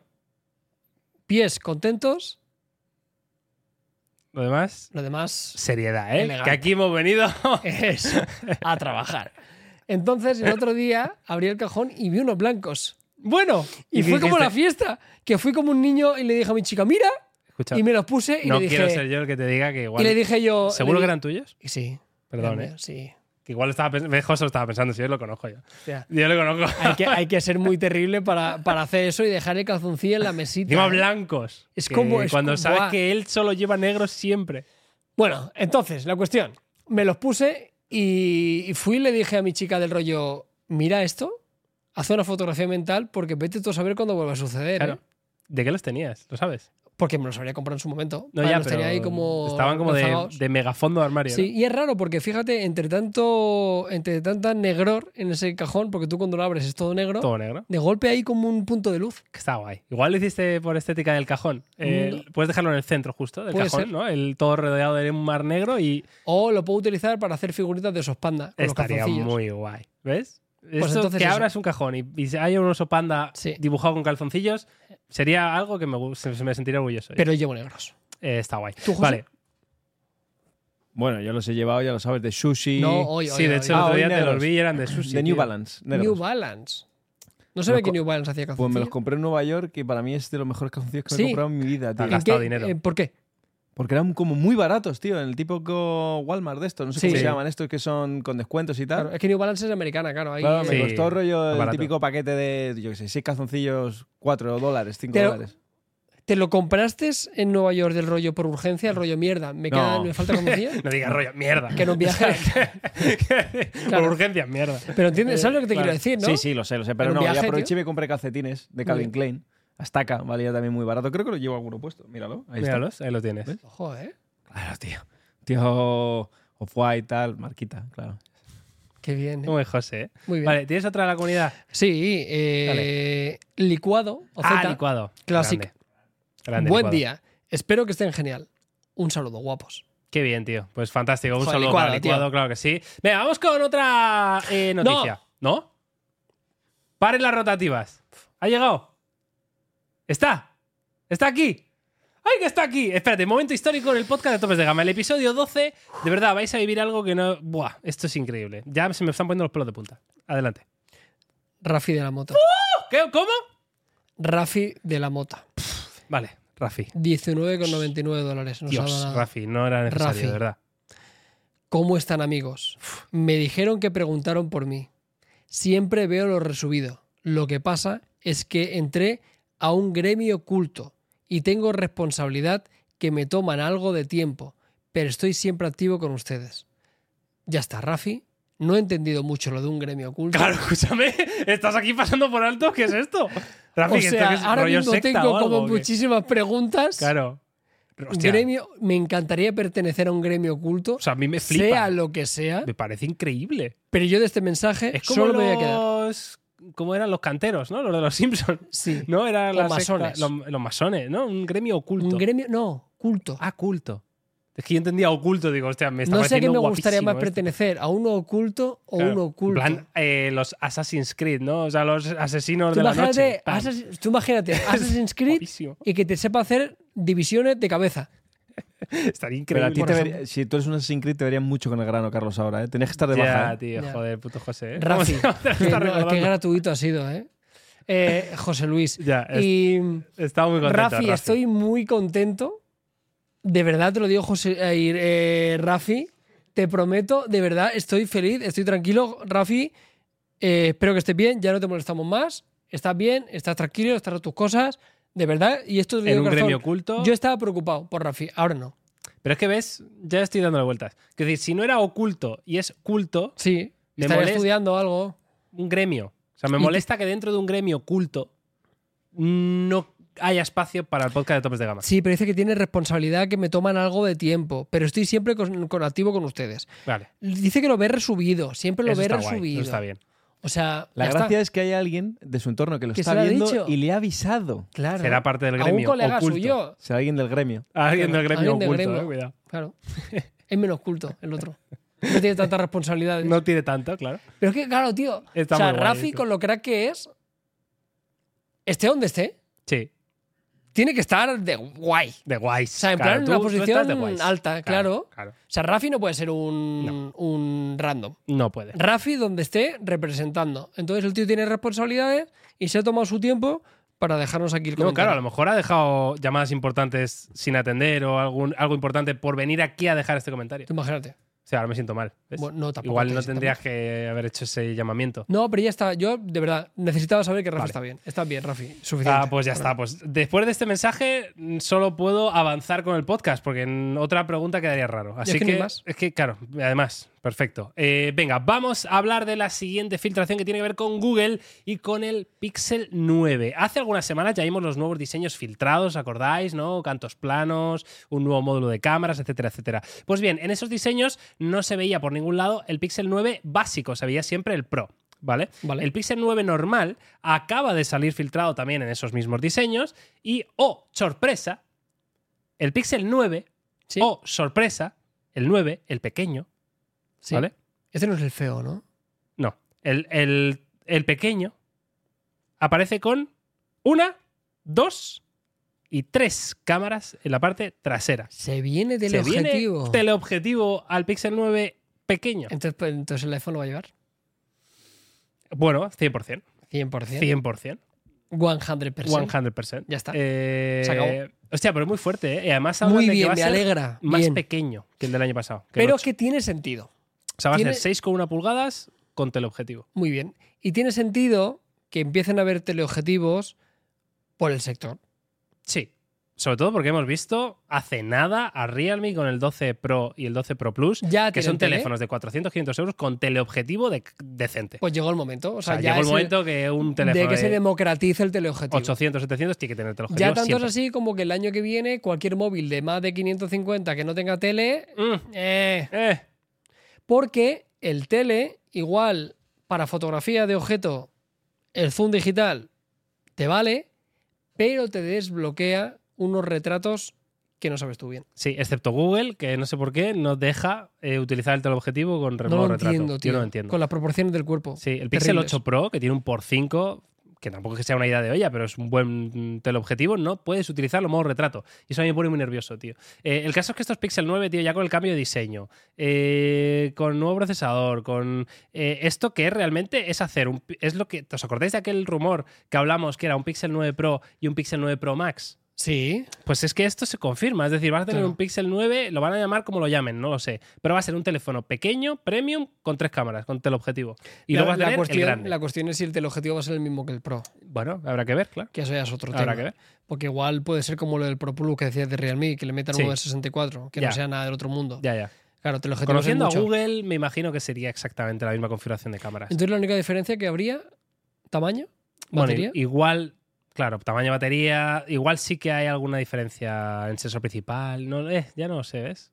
Pies contentos, Lo demás, lo demás seriedad, ¿eh? Elegante. Que aquí hemos venido. es a trabajar. Entonces, el otro día abrí el cajón y vi unos blancos. bueno. Y, fue como dijiste, la fiesta, que fui como un niño y le dije a mi chica, mira, Escucha, y me los puse y no le dije, quiero ser yo el que te diga que igual. y le dije yo, ¿Seguro le que di- eran tuyos? Y sí. Perdón, eran ¿eh? Sí. Que igual estaba pensando. José lo estaba pensando, si yo lo conozco yo. Hostia. Yo lo conozco. Hay que, hay que ser muy terrible para, para hacer eso y dejar el calzoncillo en la mesita. Encima ¿eh? blancos. Es Que como- es Cuando como- sabes buah. que él solo lleva negros siempre. Bueno, entonces, la cuestión. Me los puse y, y fui y le dije a mi chica del rollo, mira esto, haz una fotografía mental porque vete tú a saber cuándo vuelva a suceder. Claro. ¿eh? ¿De qué los tenías? ¿Lo sabes? Porque me los habría comprado en su momento. No, Vale, ya, los pero tenía ahí como estaban como de, rezagados. de megafondo de armario. Sí, ¿no? y es raro porque fíjate, entre tanto, entre tanta negror en ese cajón, porque tú cuando lo abres es todo negro, Todo negro. de golpe hay como un punto de luz. Que está guay. Igual lo hiciste por estética del cajón. Eh, Puedes dejarlo en el centro justo del Puede cajón, ser. ¿no? El todo rodeado de un mar negro y O lo puedo utilizar para hacer figuritas de esos pandas con estaría los calzoncillos. muy guay. ¿Ves? Esto entonces que eso. abras un cajón y, y hay un oso panda Sí. dibujado con calzoncillos, sería algo que me, gu- se, se me sentiría orgulloso. Pero llevo negros. Eh, está guay. ¿Tú, José? Vale. Bueno, yo los he llevado, ya lo sabes, de sushi. No, hoy, hoy. Sí, de hoy. hecho, el Ah, otro hoy día te negros. los vi y eran de sushi. de New tío. Balance. negros. New Balance. No sabía Los que co- New Balance hacía Pues calzoncillos. me los compré en Nueva York y para mí es de los mejores calzoncillos que me Sí. he comprado en mi vida, tío. Has ¿En gastado qué? dinero. Eh, ¿Por qué? Porque eran como muy baratos, tío, en el típico Walmart de estos. No sé Sí. cómo se Sí. llaman estos que son con descuentos y tal. Claro, es que New Balance es americana, claro. Ahí, Claro, eh, me Sí, costó rollo el barato. típico paquete de, yo qué sé, seis calzoncillos, cuatro dólares, cinco Pero- dólares. ¿Te lo compraste en Nueva York del rollo por urgencia? El rollo mierda. ¿Me, queda, No. me falta calzoncillo? No digas rollo, mierda. Que no viaje. Por Claro. urgencia, mierda. Pero entiendes, ¿sabes lo que te Claro. quiero decir, no? Sí, sí, lo sé, lo sé. Pero En un no, viaje, ya aproveché tío. y me compré calcetines de Muy Calvin bien. Klein. Astaca, valía también muy barato. Creo que lo llevo alguno puesto. Míralo. Ahí Míralos, ahí lo tienes. ¿Ves? Ojo, ¿eh? está. Claro, tío. Tío Off-White, tal, marquita, claro. Qué bien, ¿eh? Muy José, ¿eh? Muy bien. Vale, ¿tienes otra de la comunidad? Sí, eh, licuado o Ah, Zeta. licuado. Classic. Grande. Grande Buen licuado. día. Espero que estén genial. Un saludo, guapos. Qué bien, tío. Pues fantástico. Un Joder, saludo licuado, para licuado, tío. claro que sí. Venga, vamos con otra eh, noticia. ¿No? Paren las rotativas. ¿Ha llegado? ¿Está? ¿Está aquí? ¡Ay, que está aquí! Espérate, momento histórico en el podcast de Topes de Gama. El episodio doce, de verdad, vais a vivir algo que no... Buah, esto es increíble. Ya se me están poniendo los pelos de punta. Adelante. Rafi de la Mota. ¿Qué? ¿Cómo? Rafi de la Mota. Vale, Rafi. diecinueve con noventa y nueve dólares. Nos ha Dios, dado- Rafi, no era necesario, Rafi. de verdad. ¿Cómo están, amigos? Me dijeron que preguntaron por mí. Siempre veo lo resubido. Lo que pasa es que entré a un gremio culto y tengo responsabilidad que me toman algo de tiempo, pero estoy siempre activo con ustedes. Ya está, Rafi. No he entendido mucho lo de un gremio culto. Claro, escúchame. Estás aquí pasando por alto. ¿Qué es esto? Rafi, O que esto sea, que es ahora rollo mismo secta tengo o algo, como ¿o qué? muchísimas preguntas. Claro. Pero, hostia, Gremio, me encantaría pertenecer a un gremio culto, o sea, a mí me flipa. sea lo que sea, Me parece increíble. pero yo de este mensaje Es como solo me voy a quedar. los... ¿Cómo eran los canteros, no? Los de los Simpsons. Sí. ¿No? Eran Los la secta- masones. los, los masones, ¿no? Un gremio oculto. Un gremio, no, culto. Ah, culto. Es que yo entendía oculto. Digo, hostia, me está No sé a qué pareciendo me gustaría más guapísimo esto. pertenecer, a uno oculto o Claro. uno oculto. En plan, eh, los Assassin's Creed, ¿no? O sea, los asesinos tú, de la imagínate, noche. Pam. Assassin- tú imagínate Assassin's Creed Guapísimo. y que te sepa hacer divisiones de cabeza. Estaría Pero a increíble. ti por te ejemplo. vería- si tú eres un Assassin's Creed, te verían mucho con el grano, Carlos, ahora, ¿eh? Tenías que estar de Ya, baja. ¿eh? tío, Ya. joder, puto José. ¿eh? Rafi, ¿Cómo se- te que está no, recordando? qué gratuito ha sido, ¿eh? Eh, José Luis. Ya, es- y Estaba muy contento, Rafi, Rafi. estoy muy contento. De verdad te lo digo, José, eh, eh, Rafi. Te prometo, de verdad, estoy feliz, estoy tranquilo. Rafi, eh, espero que estés bien, ya no te molestamos más. Estás bien, estás tranquilo, estás a tus cosas. De verdad, y esto te lo En digo un de corazón. gremio oculto. Yo estaba preocupado por Rafi, ahora no. Pero es que ves, ya estoy dándole vueltas. Es decir, si no era oculto y es culto, Sí, Me estaría molesta. estudiando algo. un gremio. O sea, me Y- molesta que dentro de un gremio culto no haya espacio para el podcast de Topes de Gama. Sí, pero dice que tiene responsabilidad, que me toman algo de tiempo, pero estoy siempre con, con activo con ustedes. Vale. Dice que lo ve resubido, siempre lo Eso ve está guay, resubido. eso está bien. O sea, La ya gracia está. es que hay alguien de su entorno que lo Que está se lo ha viendo dicho. y le ha avisado. Claro. Será parte del A un gremio colega oculto. suyo. O sea, alguien del gremio. Alguien del gremio Alguien del oculto, gremio. eh, cuidado. Claro. Es menos culto el otro. No tiene tantas responsabilidades. No tiene tanto, claro. Pero es que, claro, tío. Está o sea, muy guay Rafi, esto. con lo crack que es, esté donde esté, Sí, tiene que estar de guay. de guays. O sea, en Claro, plan, en tú- una tú posición estás de guays. alta, claro. claro. O sea, Rafi no puede ser un, un random. No puede. Rafi, donde esté, representando. Entonces el tío tiene responsabilidades y se ha tomado su tiempo para dejarnos aquí el No, comentario. claro, a lo mejor ha dejado llamadas importantes sin atender o algún, algo importante por venir aquí a dejar este comentario. Tú imagínate. O sea, ahora me siento mal. ¿ves? Bueno, no, tampoco Igual te no sientas tendrías que haber hecho ese llamamiento. No, pero ya está. Yo, de verdad, necesitaba saber que Rafi Vale. está bien. Está bien, Rafi. Suficiente. Ah, pues ya está. Pues después de este mensaje mm, solo puedo avanzar con el podcast porque en otra pregunta quedaría raro. Así es que que, ni más. es que, claro, además, perfecto. Eh, venga, vamos a hablar de la siguiente filtración que tiene que ver con Google y con el Pixel nueve. Hace algunas semanas ya vimos los nuevos diseños filtrados, ¿acordáis? ¿No? Cantos planos, un nuevo módulo de cámaras, etcétera, etcétera. Pues bien, en esos diseños no se veía por ningún lado el Pixel nueve básico, se veía siempre el Pro. ¿Vale? Vale. El Pixel nueve normal acaba de salir filtrado también en esos mismos diseños y, oh, sorpresa, el Pixel nueve, Sí. oh, sorpresa, el nueve, el pequeño, Sí. ¿vale? Este no es el feo, ¿no? No, El, el, el pequeño aparece con una, dos y tres cámaras en la parte trasera. Se viene Se teleobjetivo. viene teleobjetivo al Pixel nueve pequeño. Entonces, pues, entonces el iPhone lo va a llevar. Bueno, cien por ciento. cien por ciento. cien por ciento. cien por ciento. cien por ciento. Ya está. Eh, Se acabó. Hostia, pero es muy fuerte, ¿eh? Y además hablan Muy de que bien, va a me ser alegra. más Bien. pequeño que el del año pasado. que el Pero ocho. que tiene sentido. O sea, va a tiene- ser seis coma uno pulgadas con teleobjetivo. Muy bien. Y tiene sentido que empiecen a haber teleobjetivos por el sector. Sí. Sobre todo porque hemos visto hace nada a Realme con el doce Pro y el doce Pro Plus, Ya que tienen son tele. teléfonos de cuatrocientos, quinientos euros con teleobjetivo de- decente. Pues llegó el momento. O o sea, sea, ya llegó el es momento que un teléfono de que se de democratice el teleobjetivo. ochocientos, setecientos tiene que tener teleobjetivo Ya tanto siempre. es así como que el año que viene cualquier móvil de más de quinientos cincuenta que no tenga tele, Mm, eh, eh. porque el tele, igual para fotografía de objeto, el zoom digital te vale, pero te desbloquea unos retratos que no sabes tú bien. Sí, excepto Google, que no sé por qué no deja eh, utilizar el teleobjetivo con No modo lo retrato. entiendo, tío. Yo no lo entiendo. Con las proporciones del cuerpo. Sí, el Pixel Terribles. ocho Pro, que tiene un por cinco, que tampoco es que sea una idea de olla, pero es un buen teleobjetivo, no puedes utilizarlo en modo retrato. Y eso a mí me pone muy nervioso, tío. Eh, el caso es que estos Pixel nueve, tío, ya con el cambio de diseño, eh, con nuevo procesador, con eh, esto que realmente es hacer un... Es lo que... ¿Os acordáis de aquel rumor que hablamos que era un Pixel nueve Pro y un Pixel nueve Pro Max? Sí. Pues es que esto se confirma, es decir, vas a tener Claro. un Pixel nueve, lo van a llamar como lo llamen, no lo sé, pero va a ser un teléfono pequeño, premium, con tres cámaras, con teleobjetivo. Y la, luego vas a la tener el cuestión, grande. la cuestión es si el teleobjetivo va a ser el mismo que el Pro. Bueno, habrá que ver, claro. Que eso ya es otro Habrá tema. que ver. Porque igual puede ser como lo del Pro Plus que decías de Realme, que le metan Sí. uno de sesenta y cuatro, que Ya. no sea nada del otro mundo. Ya, ya. Claro, teleobjetivo Conociendo a es mucho. Google, me imagino que sería exactamente la misma configuración de cámaras. Entonces la única diferencia que habría, tamaño, Bueno, batería. i- igual, claro, tamaño de batería, igual sí que hay alguna diferencia en sensor principal. No, eh, ya no lo sé, ¿ves?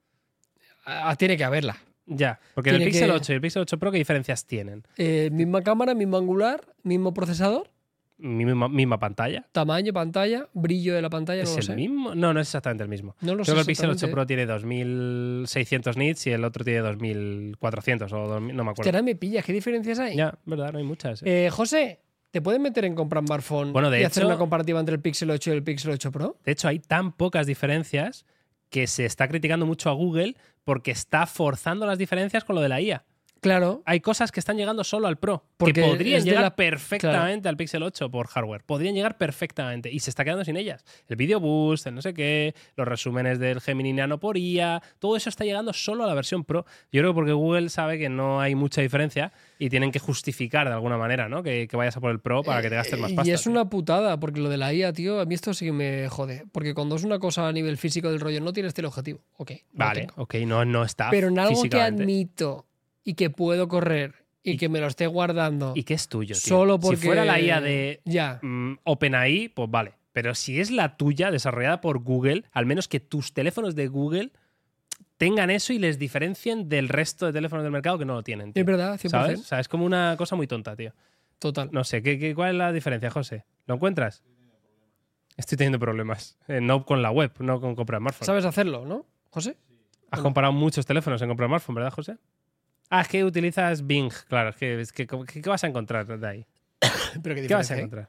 Ah, tiene que haberla. Ya, porque el Tiene Pixel que- ocho y el Pixel ocho Pro, ¿qué diferencias tienen? Eh, misma cámara, mismo angular, mismo procesador, Misma, misma pantalla. tamaño, pantalla, brillo de la pantalla, no ¿Es lo el sé. mismo? No, no es exactamente el mismo. No lo Creo sé que el Pixel ocho exactamente. Pro tiene dos mil seiscientos nits y el otro tiene dos mil cuatrocientos o dos mil, no me acuerdo. Hostia, ahora me pillas, ¿qué diferencias hay? Ya, verdad, no hay muchas. ¿eh? Eh, José, ¿te puedes meter en comprar smartphone Bueno, de y hacer hecho- una comparativa entre el Pixel ocho y el Pixel ocho Pro? De hecho, hay tan pocas diferencias que se está criticando mucho a Google porque está forzando las diferencias con lo de la I A. Claro, Hay cosas que están llegando solo al Pro, Porque que podrían es de llegar la- perfectamente al Pixel ocho por hardware. Podrían llegar perfectamente y se está quedando sin ellas. El Video Boost, el no sé qué, los resúmenes del Gemini Nano por I A, todo eso está llegando solo a la versión Pro. Yo creo que porque Google sabe que no hay mucha diferencia y tienen que justificar de alguna manera, ¿no? Que, que vayas a por el Pro para que te gastes más y pasta. es tío. una putada, porque lo de la I A, tío, a mí esto sí que me jode. Porque cuando es una cosa a nivel físico del rollo, no tienes teleobjetivo. Ok. lo Vale, tengo. ok, no, no está Pero en algo que físicamente. admito y que puedo correr y, Y- que me lo esté guardando Y que es tuyo, tío. solo porque. Si fuera la I A de Ya. mm, OpenAI, pues vale. Pero si es la tuya, desarrollada por Google, al menos que tus teléfonos de Google tengan eso y les diferencien del resto de teléfonos del mercado que no lo tienen. tío. Es verdad, cien por ciento. ¿Sabes? O sea, es como una cosa muy tonta, tío. Total. No sé, ¿qué, qué, ¿cuál es la diferencia, José? ¿Lo encuentras? Estoy teniendo problemas. Eh, no con la web, no con comprar smartphone. Sabes hacerlo, ¿no, José? Has comparado muchos teléfonos en comprar smartphone, ¿verdad, José? Ah, es que utilizas Bing, claro. Es que, es que, ¿qué, qué vas a encontrar de ahí? Pero qué ¿Qué vas diferencia a hay? encontrar?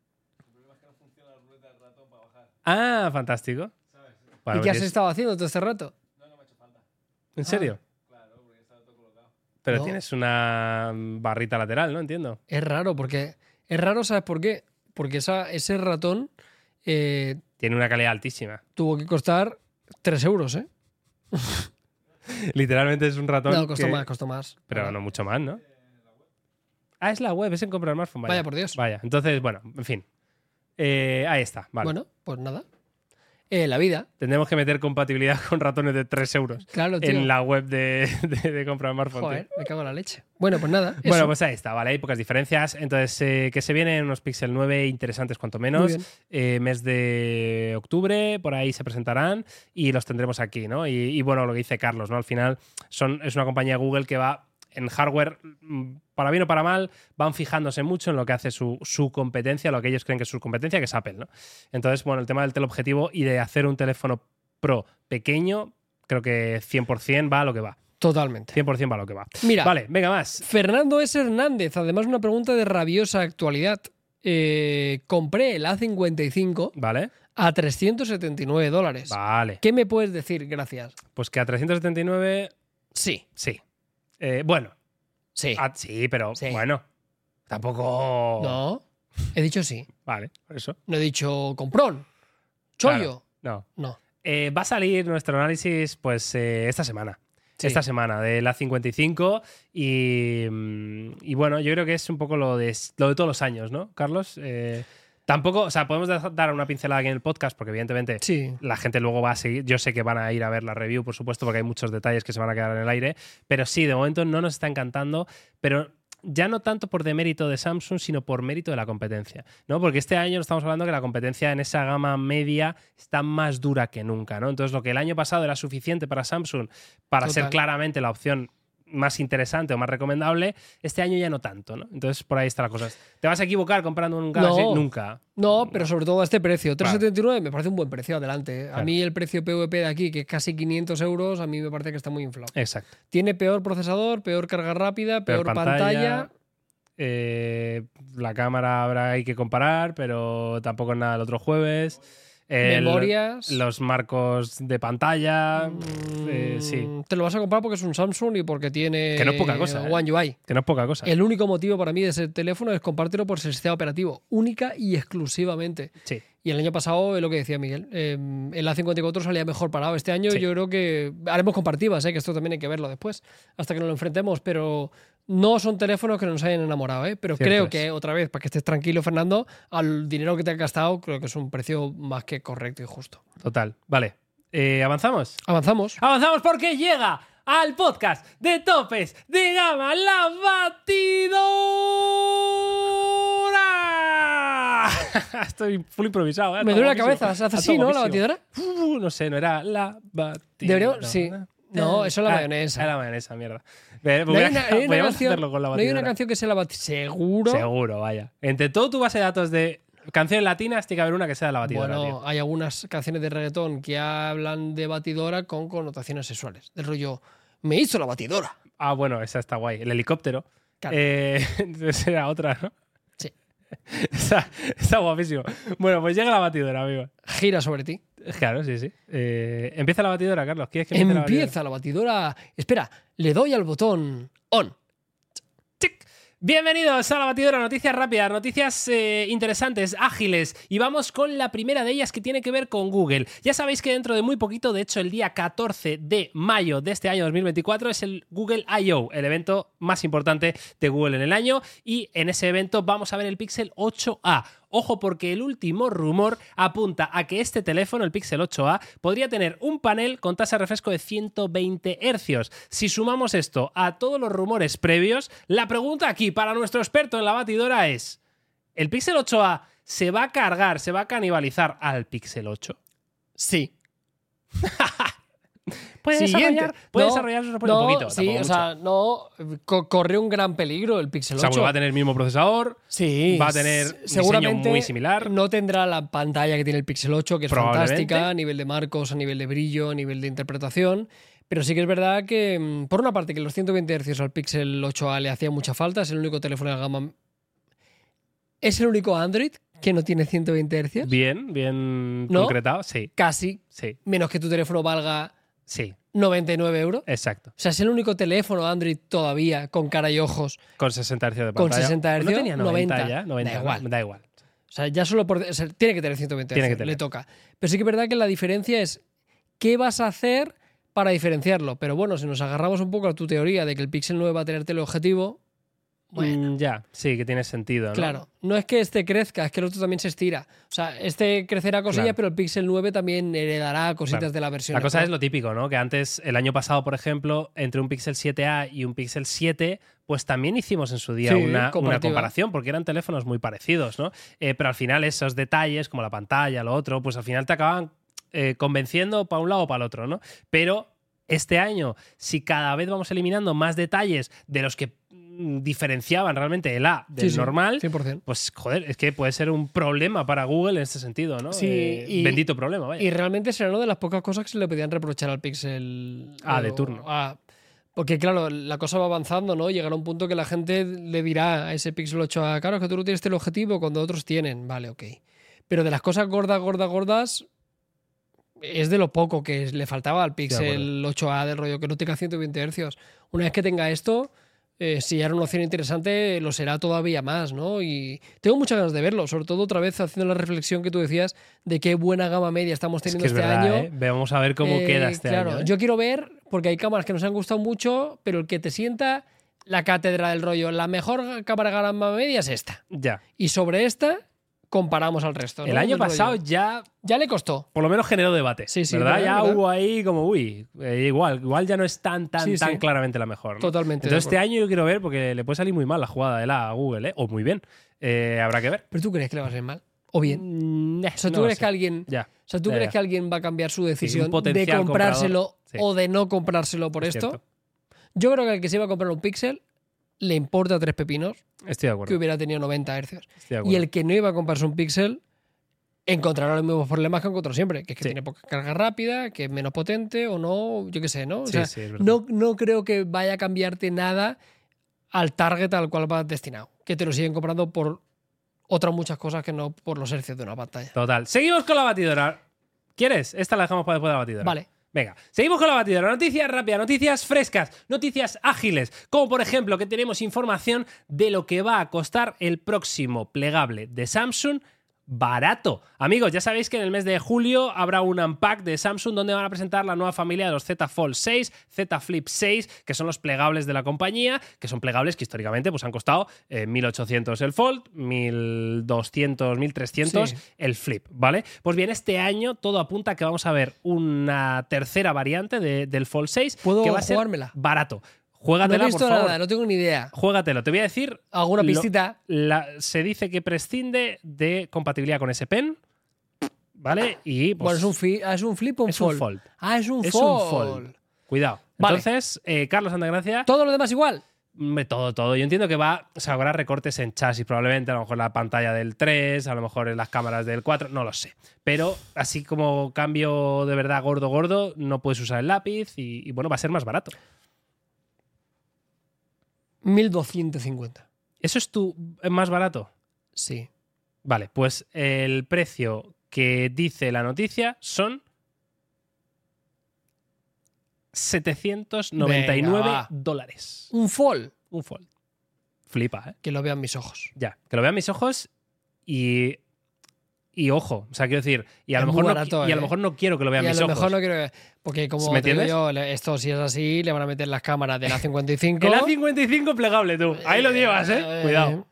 Ah, fantástico. Bueno, ¿Y qué has tienes- estado haciendo todo este rato? ¿En serio? Pero No. tienes una barrita lateral, ¿no? Entiendo. Es raro, porque. Es raro, ¿sabes por qué? Porque esa, ese ratón eh, Tiene una calidad altísima. tuvo que costar tres euros, ¿eh? Literalmente es un ratón. No, costó que- más, costó más. Pero Vale. no mucho más, ¿no? Ah, es la web, es en comprar smartphone. Vaya, Vaya por Dios. Vaya, entonces, bueno, en fin. Eh, ahí está, vale. Bueno, pues nada. Eh, la vida, Tendremos que meter compatibilidad con ratones de tres euros claro, tío. en la web de, de, de comprar smartphone. tío. Joder, me cago en la leche. Bueno, pues nada. Bueno, eso. pues ahí está, vale, hay pocas diferencias. Entonces, eh, que se vienen unos Pixel nueve interesantes, cuanto Muy menos. bien. Eh, mes de octubre, por ahí se presentarán y los tendremos aquí, ¿no? Y, y bueno, lo que dice Carlos, ¿no? Al final son, es una compañía Google que va en hardware, mm, para bien o para mal, van fijándose mucho en lo que hace su, su competencia, lo que ellos creen que es su competencia, que es Apple, ¿no? Entonces, bueno, el tema del teleobjetivo y de hacer un teléfono Pro pequeño, creo que cien por ciento va a lo que va. Totalmente. cien por ciento para lo que va. Mira, Vale, venga más. Fernando S. Hernández, además una pregunta de rabiosa actualidad. Eh, compré el A cincuenta y cinco Vale, a trescientos setenta y nueve dólares. vale. ¿Qué me puedes decir? Gracias. Pues que a trescientos setenta y nueve, Sí, sí. Eh, bueno, sí. ah, sí, pero Sí. bueno. Tampoco... No, he dicho sí. Vale, por eso. No he dicho comprón. Chollo. Claro, no. No. Eh, va a salir nuestro análisis pues eh, esta semana. Sí. Esta semana de la cincuenta y cinco y, mm, y bueno, yo creo que es un poco lo de, lo de todos los años, ¿no, Carlos? Eh, tampoco, o sea, podemos dar una pincelada aquí en el podcast porque evidentemente Sí. la gente luego va a seguir, yo sé que van a ir a ver la review, por supuesto, porque hay muchos detalles que se van a quedar en el aire, pero sí, de momento no nos está encantando, pero ya no tanto por demérito de Samsung, sino por mérito de la competencia, ¿no? Porque este año estamos hablando que la competencia en esa gama media está más dura que nunca, ¿no? Entonces, lo que el año pasado era suficiente para Samsung para Total. ser claramente la opción más interesante o más recomendable, este año ya no tanto, ¿no? Entonces, por ahí está la cosa. ¿Te vas a equivocar comprando un Galaxy? No. Nunca. No, pero sobre todo a este precio. Claro. trescientos setenta y nueve me parece un buen precio, adelante. A Claro. mí el precio P V P de aquí, que es casi quinientos euros, a mí me parece que está muy inflado. Exacto. Tiene peor procesador, peor carga rápida, peor, Peor pantalla. pantalla. Eh, la cámara habrá hay que comparar, pero tampoco es nada el otro jueves. El- Memorias. Los marcos de pantalla. Mm, eh, sí. Te lo vas a comprar porque es un Samsung y porque tiene Que no es poca cosa, ¿eh? One U I. Que no es poca cosa. El único motivo para mí de ese teléfono es compártelo por su sistema operativo, única y exclusivamente. Sí. Y el año pasado, es lo que decía Miguel, eh, el A cincuenta y cuatro salía mejor parado. Este año Sí. yo creo que haremos comparativas, eh, que esto también hay que verlo después, hasta que nos lo enfrentemos, pero no son teléfonos que nos hayan enamorado, ¿eh? Pero Cierto creo es. que, otra vez, para que estés tranquilo, Fernando, al dinero que te has gastado, creo que es un precio más que correcto y justo. Total. Vale. Eh, ¿Avanzamos? Avanzamos. Avanzamos porque llega al podcast de topes de gama la batidora. Estoy full improvisado, ¿eh? Me Está duele la guapísimo. cabeza, ¿se hace Está así, no? La guapísimo. batidora. Uh, no sé, no era la batidora. Deberíamos- sí. No, eso es la Ah, mayonesa. Era la mayonesa, mierda. Ve, No hay voy a- una, hay una podríamos canción, hacerlo con la no hay una batidora. canción que sea la batidora. ¿Seguro? Seguro, vaya. Entre todo tu base de datos de canciones latinas, tiene que haber una que sea de la batidora, Bueno, tío. hay algunas canciones de reggaetón que hablan de batidora con connotaciones sexuales. Del rollo, me hizo la batidora. Ah, bueno, esa está guay. El helicóptero. Claro. Eh, esa era otra, ¿no? Sí. Está, está guapísimo. Bueno, pues llega la batidora, amigo. Gira sobre ti. Claro, sí, sí. Eh, empieza la batidora, Carlos. ¿Quieres que empiece la batidora? Empieza la batidora. Espera, le doy al botón on. ¡Chic! Bienvenidos a la batidora, noticias rápidas, noticias eh, interesantes, ágiles, y vamos con la primera de ellas que tiene que ver con Google. Ya sabéis que dentro de muy poquito, de hecho el día catorce de mayo de este año dos mil veinticuatro es el Google I O, el evento más importante de Google en el año, y en ese evento vamos a ver el Pixel ocho A. Ojo, porque el último rumor apunta a que este teléfono, el Pixel ocho A, podría tener un panel con tasa de refresco de ciento veinte hercios. Si sumamos esto a todos los rumores previos, la pregunta aquí para nuestro experto en la batidora es: ¿el Pixel ocho A se va a cargar, se va a canibalizar al Pixel ocho? Sí. ¿Puede Siguiente. desarrollar? ¿Puede No, desarrollar su soporte? no, un poquito? Sí, tampoco o mucho. sea, no. co- corre un gran peligro el Pixel O sea, ocho. va a tener el mismo procesador. Sí, va a tener un seguramente diseño muy similar. No tendrá la pantalla que tiene el Pixel ocho, que es Probablemente. fantástica a nivel de marcos, a nivel de brillo, a nivel de interpretación. Pero sí que es verdad que, mm, por una parte, que los ciento veinte hercios al Pixel ocho A le hacía mucha falta. Es el único teléfono de la gama. Es el único Android que no tiene ciento veinte hercios. Bien, bien ¿No? concretado. Sí, Casi. sí, Menos que tu teléfono valga sí. noventa y nueve euros. Exacto. O sea, es el único teléfono Android todavía con cara y ojos. Con sesenta hercios de Con pantalla. sesenta No hercios, tenía noventa, noventa. ya. noventa, Da ¿no? igual. Da igual. O sea, ya solo por. O sea, tiene que tener ciento veinte Tiene que hercios, tener. le toca. Pero sí que es verdad que la diferencia es qué vas a hacer para diferenciarlo. Pero bueno, si nos agarramos un poco a tu teoría de que el Pixel nueve va a tener teleobjetivo, bueno, Mm, ya, sí, que tiene sentido, ¿no? claro. No es que este crezca, es que el otro también se estira. O sea, este crecerá cosillas, Claro. pero el Pixel nueve también heredará cositas Claro. de la versión. La cosa es actual. lo típico, ¿no? Que antes, el año pasado, por ejemplo, entre un Pixel siete A y un Pixel siete, pues también hicimos en su día Sí, una, una comparativa. comparación, porque eran teléfonos muy parecidos, ¿no? Eh, pero al final esos detalles, como la pantalla, lo otro, pues al final te acaban eh, convenciendo para un lado o para el otro, ¿no? Pero este año, si cada vez vamos eliminando más detalles de los que mm, diferenciaban realmente el A del Sí, sí, normal, cien por ciento. pues joder, es que puede ser un problema para Google en este sentido, ¿no? Sí, Eh, y- bendito problema, vaya. Y realmente será una de las pocas cosas que se le podían reprochar al Pixel Ah, eh, de turno. a- Porque claro, la cosa va avanzando, ¿no? Llegará un punto que la gente le dirá a ese Pixel ocho A, claro, es que tú no tienes el objetivo cuando otros tienen. Vale, ok. Pero de las cosas gordas, gordas, gordas, es de lo poco que le faltaba al Pixel ocho A del rollo, que no tenga ciento veinte hercios. Una vez que tenga esto, eh, si era una opción interesante, lo será todavía más, ¿no? Y tengo muchas ganas de verlo, sobre todo otra vez haciendo la reflexión que tú decías de qué buena gama media estamos teniendo es que es este verdad, año. ¿eh? Vamos a ver cómo Eh, queda este claro, año. ¿eh? Yo quiero ver, porque hay cámaras que nos han gustado mucho, pero el que te sienta la cátedra del rollo, la mejor cámara gama media es esta. Ya. Y sobre esta comparamos al resto, ¿no? El año Del pasado rollo. ya, Ya le costó. por lo menos, generó debate. Sí, sí, ¿verdad? verdad, Ya verdad. hubo ahí como, uy, eh, igual, igual ya no es tan, tan, Sí, tan sí. claramente la mejor. ¿no? Totalmente. Entonces, de este acuerdo. año yo quiero ver, porque le puede salir muy mal la jugada de la a Google, ¿eh? O muy bien. Eh, habrá que ver. ¿Pero tú crees que le va a salir mal? ¿O bien? Mm, eh, O sea, ¿tú no lo crees sé. que alguien, Ya. o sea, ¿tú Ya, crees ya. que alguien va a cambiar su decisión de potencial comprárselo comprador. Sí. o de no comprárselo por Es esto? cierto. Yo creo que el que se iba a comprar un Pixel le importa tres pepinos Estoy de que acuerdo. hubiera tenido noventa hercios. Estoy de acuerdo. Y el que no iba a comprarse un Pixel encontrará los mismos problemas que encontró siempre, que es que Sí. tiene poca carga rápida, que es menos potente o no, yo qué sé, ¿no? O Sí, sea, sí, es verdad. no, no creo que vaya a cambiarte nada al target al cual vas destinado, que te lo siguen comprando por otras muchas cosas que no por los hercios de una pantalla. Total. Seguimos con la batidora. ¿Quieres? Esta la dejamos para después de la batidora. Vale. Venga, seguimos con la batidora. Noticias rápidas, noticias frescas, noticias ágiles. Como por ejemplo que tenemos información de lo que va a costar el próximo plegable de Samsung barato. Amigos, ya sabéis que en el mes de julio habrá un unpack de Samsung donde van a presentar la nueva familia de los Z Fold seis, Z Flip seis, que son los plegables de la compañía, que son plegables que históricamente pues, han costado eh, mil ochocientos el Fold, mil doscientos, mil trescientos Sí. el Flip, ¿vale? Pues bien, este año todo apunta a que vamos a ver una tercera variante de- del Fold seis ¿Puedo que va a ser jugármela? barato. No he Juégatela, visto por favor. nada, no tengo ni idea. Juégatelo. Te voy a decir ¿Alguna lo- pistita? la- se dice que prescinde de compatibilidad con S Pen, ¿vale? Y pues, bueno, ¿es un, fi- ah, ¿es un flip o un es un fold? fold. Ah, es un Es fold. un fold. Cuidado. Vale. Entonces, eh, Carlos Santagracia, ¿Todo lo demás igual? hombre, todo, todo. Yo entiendo que va, o sea, habrá recortes en chasis probablemente, a lo mejor la pantalla del tres, a lo mejor en las cámaras del cuatro, no lo sé. Pero así como cambio de verdad gordo, gordo, no puedes usar el lápiz y, y bueno, va a ser más barato. mil doscientos cincuenta. ¿Eso es tu más barato? Sí. Vale, pues el precio que dice la noticia son setecientos noventa y nueve Venga, va. dólares. Un fold. Un fold. Flipa, ¿eh? Que lo vean mis ojos. Ya, que lo vean mis ojos y... Y ojo, o sea, quiero decir, y a, Es lo muy mejor, barato, no, y a lo ¿eh? mejor no quiero que lo vean Y a mis lo ojos. mejor no quiero que- porque como ¿Me te digo entiendes? yo, le- esto si es así, le van a meter las cámaras del A cincuenta y cinco. El A cincuenta y cinco plegable, tú. Ahí lo llevas, ¿eh? Cuidado.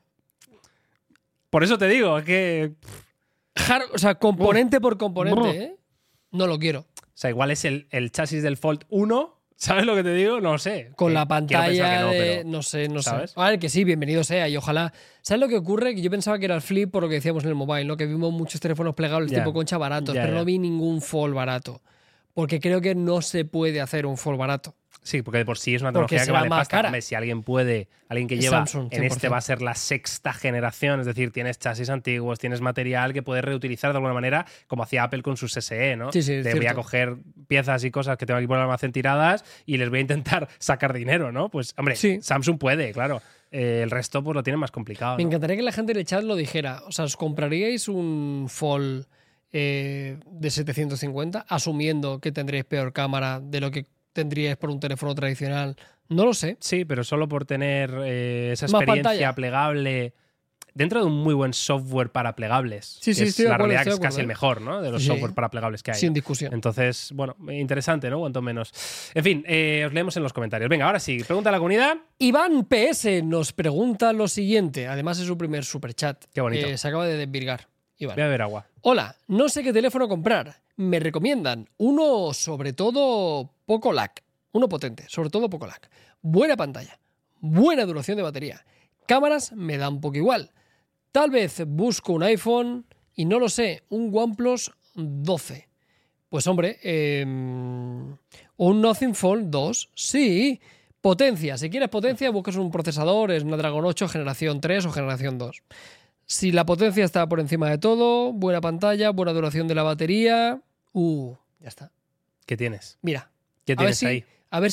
Por eso te digo, es que... Hard- o sea, componente por componente, Brr. ¿eh? No lo quiero. O sea, igual es el, el chasis del Fold uno, ¿sabes lo que te digo? No sé. Con Que- la quiero pantalla pensar que no, de... pero- No sé, no ¿sabes? sé. A ver, que sí, bienvenido sea y ojalá... ¿Sabes lo que ocurre? Que yo pensaba que era el flip por lo que decíamos en el mobile, ¿no? Que vimos muchos teléfonos plegables Ya. tipo concha baratos, Ya, pero ya. no vi ningún fold barato. Porque creo que no se puede hacer un fold barato. Sí, porque de por sí es una Porque tecnología que será vale más pasta. cara. Hombre, si alguien puede, alguien que Es lleva Samsung, en cien por este cien. va a ser la sexta generación, es decir, tienes chasis antiguos, tienes material que puedes reutilizar de alguna manera, como hacía Apple con sus S E, ¿no? Sí, sí, es de voy a cierto. coger piezas y cosas que tengo aquí por el almacén tiradas y les voy a intentar sacar dinero, ¿no? Pues, hombre, Sí. Samsung puede, claro. Eh, el resto pues lo tiene más complicado. Me ¿no? encantaría que la gente en el chat lo dijera. O sea, ¿os compraríais un fold eh, de setecientos cincuenta asumiendo que tendríais peor cámara de lo que tendríais por un teléfono tradicional? No lo sé. Sí, pero solo por tener eh, esa Más experiencia pantalla. plegable dentro de un muy buen software para plegables. Sí, que sí, es estoy de la acuerdo, realidad estoy que de es casi acuerdo, el mejor, ¿no? De los Sí. software para plegables que hay. Sin ¿no? discusión. Entonces, bueno, interesante, ¿no? Cuanto menos. En fin, eh, os leemos en los comentarios. Venga, ahora sí, pregunta a la comunidad. Iván P S nos pregunta lo siguiente. Además es su primer superchat. Qué bonito. Eh, se acaba de desvirgar. Iván. Voy a beber agua. Hola, no sé qué teléfono comprar. Me recomiendan uno sobre todo poco lag. Uno potente, sobre todo poco lag. Buena pantalla. Buena duración de batería. Cámaras me da un poco igual. Tal vez busco un iPhone y no lo sé, un OnePlus doce. Pues hombre, eh, un Nothing Phone dos, sí. Potencia, si quieres potencia, buscas un procesador, es Snapdragon ocho, generación tres o generación dos. Si la potencia está por encima de todo, buena pantalla, buena duración de la batería. Uh, ya está. ¿Qué tienes? Mira, ¿Qué a ver tienes si, ahí? a ver si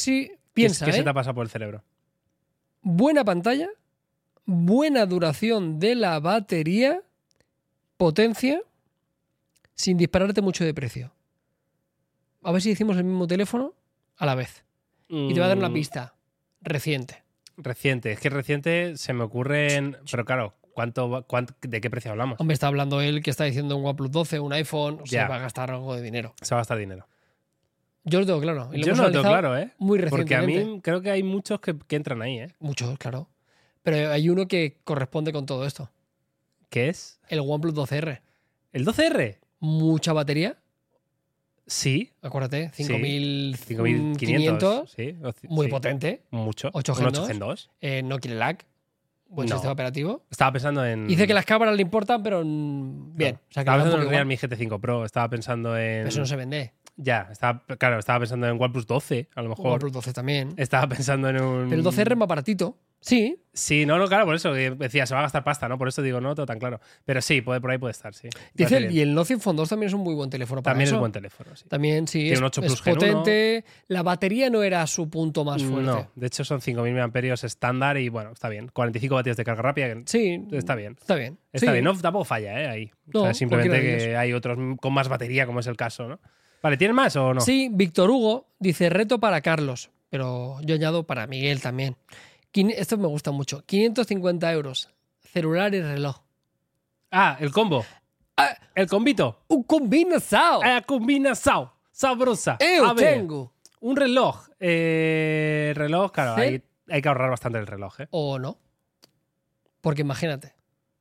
Piensa, ¿Qué, qué ¿eh? se te ha pasado por el cerebro? Buena pantalla, buena duración de la batería, potencia, sin dispararte mucho de precio. A ver si decimos el mismo teléfono a la vez. Y te voy a dar una Mm, pista. Reciente. Reciente. Es que reciente se me ocurren... Pero claro, ¿cuánto, va- cuánto- ¿de qué precio hablamos? Hombre, está hablando él que está diciendo un OnePlus doce, un iPhone, o sea, Ya. va a gastar algo de dinero. Se va a gastar dinero. Yo lo tengo claro. y lo Yo hemos no lo tengo analizado claro, ¿eh? Muy Porque a recientemente. mí creo que hay muchos que, que entran ahí, ¿eh? Muchos, claro. Pero hay uno que corresponde con todo esto. ¿Qué es? El OnePlus doce R. ¿El doce R? Mucha batería. Sí. Acuérdate, Sí. cinco mil cinco mil quinientos. quinientos. Sí. o ci- Muy sí. potente. Mucho. ocho Un Gen ocho dos. Gen dos. Eh, no quiere lag. Buen No. sistema operativo. Estaba pensando en... Dice que las cámaras le importan, pero mm, bien. Claro. O sea, estaba que le da un pensando en poco el Realme igual. G T cinco Pro. Estaba pensando en... Pero eso no se vende. Ya. Estaba, claro, estaba pensando en OnePlus doce, a lo Un mejor. OnePlus doce también. Estaba pensando en un... Pero el doce R es más baratito. Sí. Sí, no, no, claro, por eso que decía, se va a gastar pasta, ¿no? Por eso digo, no todo tan claro. Pero sí, puede, por ahí puede estar, sí. Dice, Parece el- bien. y el Nothing Phone dos también es un muy buen teléfono para También eso. es buen teléfono, sí. También, sí. Tiene es, un ocho es Plus Gen uno. potente. La batería no era su punto más fuerte. No, de hecho son cinco mil miliamperios estándar y bueno, está bien. cuarenta y cinco vatios de carga rápida, que Sí. está bien. Está bien. Está Sí. bien, no, tampoco falla, ¿eh? Ahí. No, o sea, simplemente cualquiera de que hay otros con más batería, como es el caso, ¿no? Vale, ¿tienes más o no? Sí, Víctor Hugo dice reto para Carlos, pero yo añado para Miguel también. Quin- Esto me gusta mucho. quinientos cincuenta euros, celular y reloj. Ah, el combo. Ah, El combito. un combinazao. Ah, combinación. Sabrosa. Eu A ver, tengo. un reloj. Eh, reloj, claro, Sí. hay, hay que ahorrar bastante el reloj, ¿eh? O no. Porque imagínate.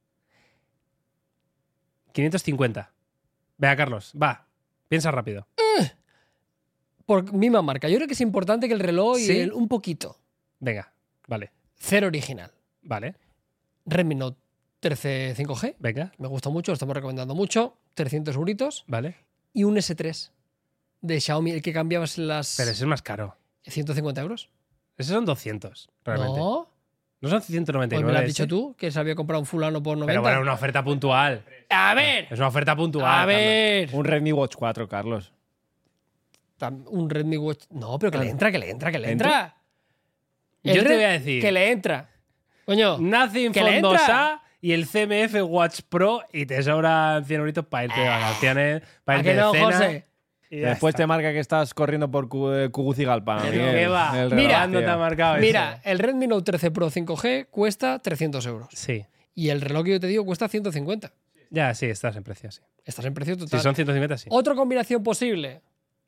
quinientos cincuenta. Vea, Carlos, va. Piensa rápido. Por misma marca. Yo creo que es importante que el reloj y ¿Sí? el- un poquito. Venga, vale. Cero original. Vale, Redmi Note trece cinco G. venga, Me gusta mucho, lo estamos recomendando mucho. trescientos euritos. vale. Y un S tres de Xiaomi, el que cambiabas las Pero ese es más caro. ciento cincuenta euros. Esos son doscientos, realmente. No, No, son ciento noventa y pues me nueve. lo has dicho ese. tú, que se había comprado un fulano por noventa. Pero bueno, una oferta puntual. A ver, Es una oferta puntual. a Carlos. ver. Un Redmi Watch cuatro, Carlos. Tam- Un Redmi Watch. No, pero que le Claro. entra, que le entra, que le ¿Entra? entra. El Yo te Red- voy a decir. Que le entra. Coño, Nothing que le Phone dos entra. A y el C M F Watch Pro y te sobran cien euritos para irte de vacaciones, para ¿a irte que de no, cena. José? Y ya Después está. te marca que estás corriendo por Cu- eh, Cugucigalpa. Pero Miguel, ¿qué va? el Mira, reloj, ¿cuándo tío. te ha marcado eso? Mira, el Redmi Note trece Pro cinco G cuesta trescientos euros. Sí. Y el reloj que yo te digo cuesta ciento cincuenta. Ya, sí, estás en precio, sí. Estás en precio total. Si son ciento cincuenta, sí. Otra combinación posible.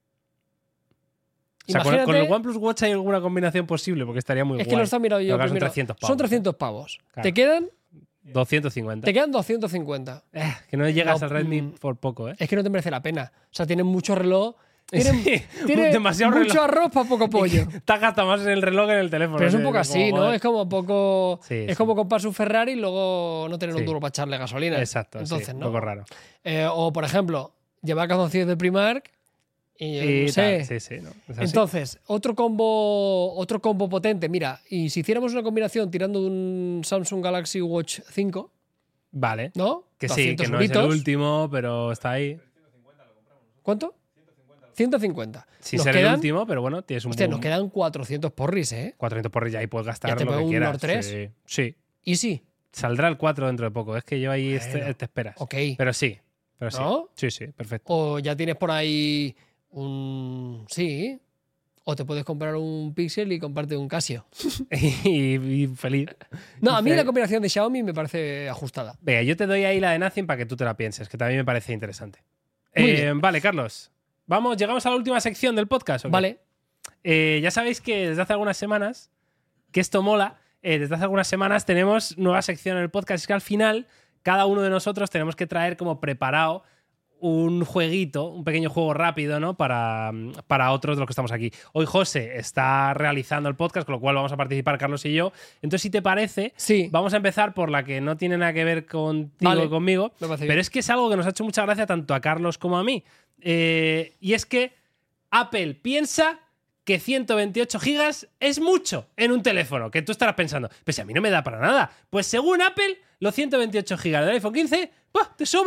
O sea, con, Imagínate- con el OnePlus Watch hay alguna combinación posible, porque estaría muy Es que guay. lo está mirando yo Pero claro, son primero. trescientos pavos. Son trescientos pavos. Claro. Te quedan, doscientos cincuenta. te quedan doscientos cincuenta. Eh, que no llegas No, al Redmi mm, por poco, ¿eh? Es que no te merece la pena. O sea, tienen mucho reloj. Tienen, Sí, tienen demasiado mucho reloj. arroz para poco pollo. Te has gastado más en el reloj que en el teléfono. Pero es un sí, poco es así, como, ¿no? joder. Es como poco. Sí, es sí. como comprarse un Ferrari y luego no tener un Sí. duro para echarle gasolina. Exacto, Entonces, sí, ¿no? un poco raro. Eh, o, por ejemplo, llevar calzoncillos de Primark y yo Y no sé. tal, sí, sí, no, es así. Entonces, otro combo, otro combo potente. Mira, y si hiciéramos una combinación tirando de un Samsung Galaxy Watch cinco, Vale. ¿no? Que sí, que doscientos no es el euritos. último, pero está ahí. ¿Cuánto? ciento cincuenta. Sin nos ser quedan, el último, pero bueno, tienes un hostia, boom. nos quedan cuatrocientos porris, ¿eh? cuatrocientos por ya ahí puedes gastar Ya te lo puede que un quieras. Nord tres. Sí. sí. Y sí, Saldrá el cuatro dentro de poco. Es que yo ahí este- Bueno. te esperas. ok. Pero sí. Pero sí. ¿No? Sí, sí, perfecto. O ya tienes por ahí un... Sí. O te puedes comprar un Pixel y comprarte un Casio. y, y feliz. No, a mí Fe- la combinación de Xiaomi me parece ajustada. Venga, yo te doy ahí la de Nothing para que tú te la pienses, que también me parece interesante. Muy Eh, bien. vale, Carlos. Vamos, llegamos a la última sección del podcast. ¿o qué? Vale. Eh, ya sabéis que desde hace algunas semanas, que esto mola, eh, desde hace algunas semanas tenemos nueva sección en el podcast. Es que al final, cada uno de nosotros tenemos que traer como preparado un jueguito, un pequeño juego rápido, ¿no? Para, para otros de los que estamos aquí. Hoy José está realizando el podcast, con lo cual vamos a participar Carlos y yo. Entonces, si te parece, Sí. vamos a empezar por la que no tiene nada que ver contigo Vale. y conmigo, Me parece pero bien. es que es algo que nos ha hecho mucha gracia tanto a Carlos como a mí. Eh, y es que Apple piensa que ciento veintiocho gigas es mucho en un teléfono, que tú estarás pensando, pues si a mí no me da para nada. Pues según Apple, los ciento veintiocho gigas del iPhone quince, ¡buah! Te sobra.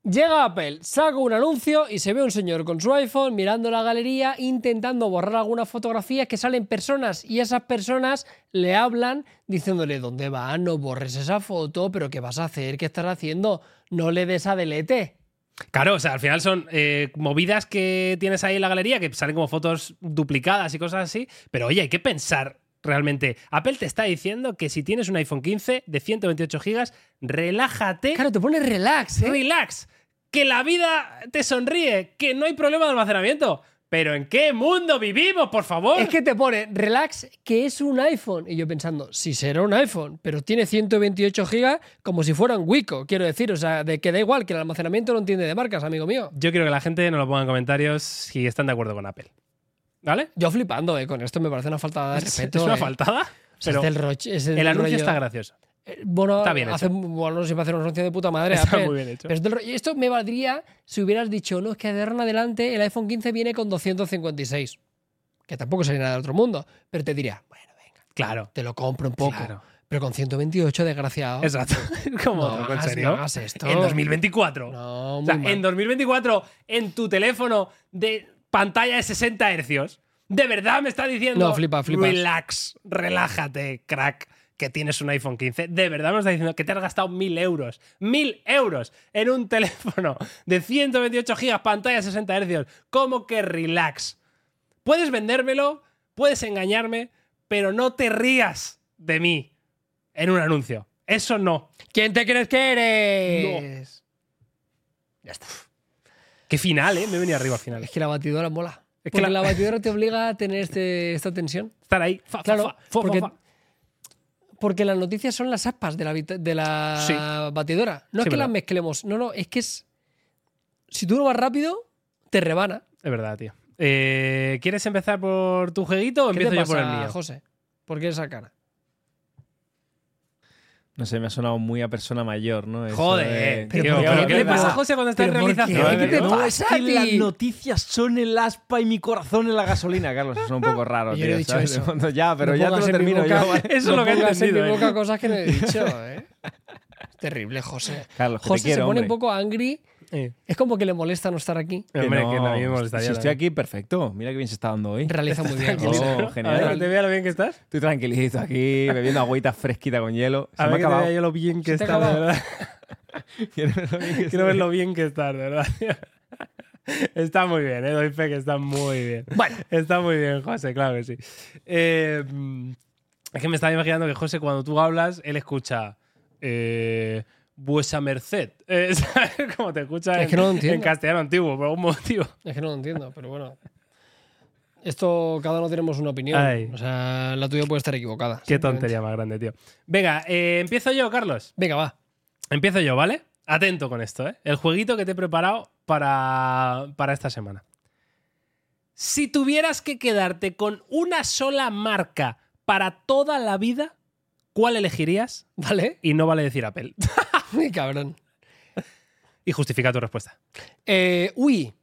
Llega Apple, saca un anuncio y se ve un señor con su iPhone mirando la galería intentando borrar algunas fotografías que salen personas y esas personas le hablan diciéndole ¿dónde vas? No borres esa foto, pero ¿qué vas a hacer? ¿Qué estás haciendo? No le des a delete. Claro, o sea, al final son eh, movidas que tienes ahí en la galería que salen como fotos duplicadas y cosas así, pero oye, hay que pensar realmente. Apple te está diciendo que si tienes un iPhone quince de ciento veintiocho gigas, relájate. Claro, te pones relax, ¿eh? Relax. Que la vida te sonríe, que no hay problema de almacenamiento. ¿Pero en qué mundo vivimos, por favor? Es que te pone relax, que es un iPhone. Y yo pensando, si será un iPhone, pero tiene ciento veintiocho gigas como si fuera un Wico, quiero decir. O sea, de que da igual, que el almacenamiento no entiende de marcas, amigo mío. Yo quiero que la gente nos lo ponga en comentarios si están de acuerdo con Apple. ¿Vale? Yo flipando, eh, con esto me parece una faltada de respeto. ¿Es una eh. faltada? O sea, Pero es del roche, es del el anuncio rollo- está gracioso. Eh, Bueno, Está bien hace, hecho. bueno, siempre hacer un anuncio de puta madre. Está Apple. muy bien hecho. Pero es del ro- y esto me valdría si hubieras dicho, no, es que de ahora en adelante el iPhone quince viene con doscientos cincuenta y seis. Que tampoco sería nada del otro mundo. Pero te diría, bueno, venga, Claro. te lo compro un poco. Claro. Pero con ciento veintiocho, desgraciado. Exacto. ¿Cómo? No ¿En hagas- serio? no hagas esto. En dos mil veinticuatro. No, O muy sea, mal. en dos mil veinticuatro, en tu teléfono de pantalla de sesenta hercios, ¿de verdad me está diciendo? No, flipa, flipas. Relax, relájate, crack, que tienes un iPhone quince. ¿De verdad me está diciendo que te has gastado mil euros? ¡Mil euros! En un teléfono de ciento veintiocho gigas, pantalla de sesenta hercios. ¿Cómo que relax? Puedes vendérmelo, puedes engañarme, pero no te rías de mí en un anuncio. Eso no. ¿Quién te crees que eres? Ya está. Qué final, ¿eh? Me he venido arriba al final. Es que la batidora mola. Es que Porque la- la... batidora te obliga a tener este, esta tensión. Estar ahí. Fa, fa, Claro, fa, fa, porque, fa, fa. porque las noticias son las aspas de la, vit- de la Sí. batidora. No Sí, es que verdad. las mezclemos. No, no, es que es. Si tú no vas rápido, te rebana. Es verdad, tío. Eh, ¿Quieres empezar por tu jueguito o ¿Qué empiezo te yo pasa, por el mío? José? ¿Por qué esa cara? No sé, me ha sonado muy a persona mayor, ¿no? Eso Joder, de- tío, pero ¿por ¿pero qué? ¿qué le pasa a Pero- José cuando está en pero ¿por qué? realización? ¿Qué te no, pasa es a que ti? las noticias son el aspa y mi corazón en la gasolina, Carlos. Eso es un poco raro, Yo no tío. he dicho ¿sabes? eso. Cuando ya, pero No ya te pongas lo en mi termino boca- yo. ¿vale? Eso es no lo que he pongas en entendido, mi ¿eh? boca cosas que no he dicho, ¿eh? Es terrible, José. Carlos, que José te quiero, se pone hombre. un poco angry. Eh, Es como que le molesta no estar aquí. Que Hombre, que no, a mí me molestaría. Si estoy también. aquí, perfecto. Mira qué bien se está dando hoy. Realiza muy bien. Oh, José. A ver, genial. que te vea lo bien que estás. Estoy tranquilito aquí, bebiendo agüita fresquita con hielo. Se A me ha ver que te acabado. vea yo lo bien que ¿Se te ha estás, de acabado? verdad. Quiero ver lo bien que Quiero ver estoy. lo bien que estás, de verdad. Está muy bien, ¿eh? Doy fe que está muy bien. Bueno. Está muy bien, José, claro que sí. Eh, es que me estaba imaginando que José, cuando tú hablas, él escucha eh, vuesa merced. Eh, ¿sabes? Como te escucha Es en, que no lo entiendo. en castellano antiguo, por algún motivo. Es que no lo entiendo, pero bueno. Esto, cada uno tenemos una opinión. Ay. O sea, la tuya puede estar equivocada. Qué simplemente. tontería más grande, tío. Venga, eh, empiezo yo, Carlos. Venga, va. Empiezo yo, ¿vale? Atento con esto, ¿eh? El jueguito que te he preparado para, para esta semana. Si tuvieras que quedarte con una sola marca para toda la vida, ¿cuál elegirías? ¿Vale? Y no vale decir Apple. Ay, cabrón. Y justifica tu respuesta. Eh, uy.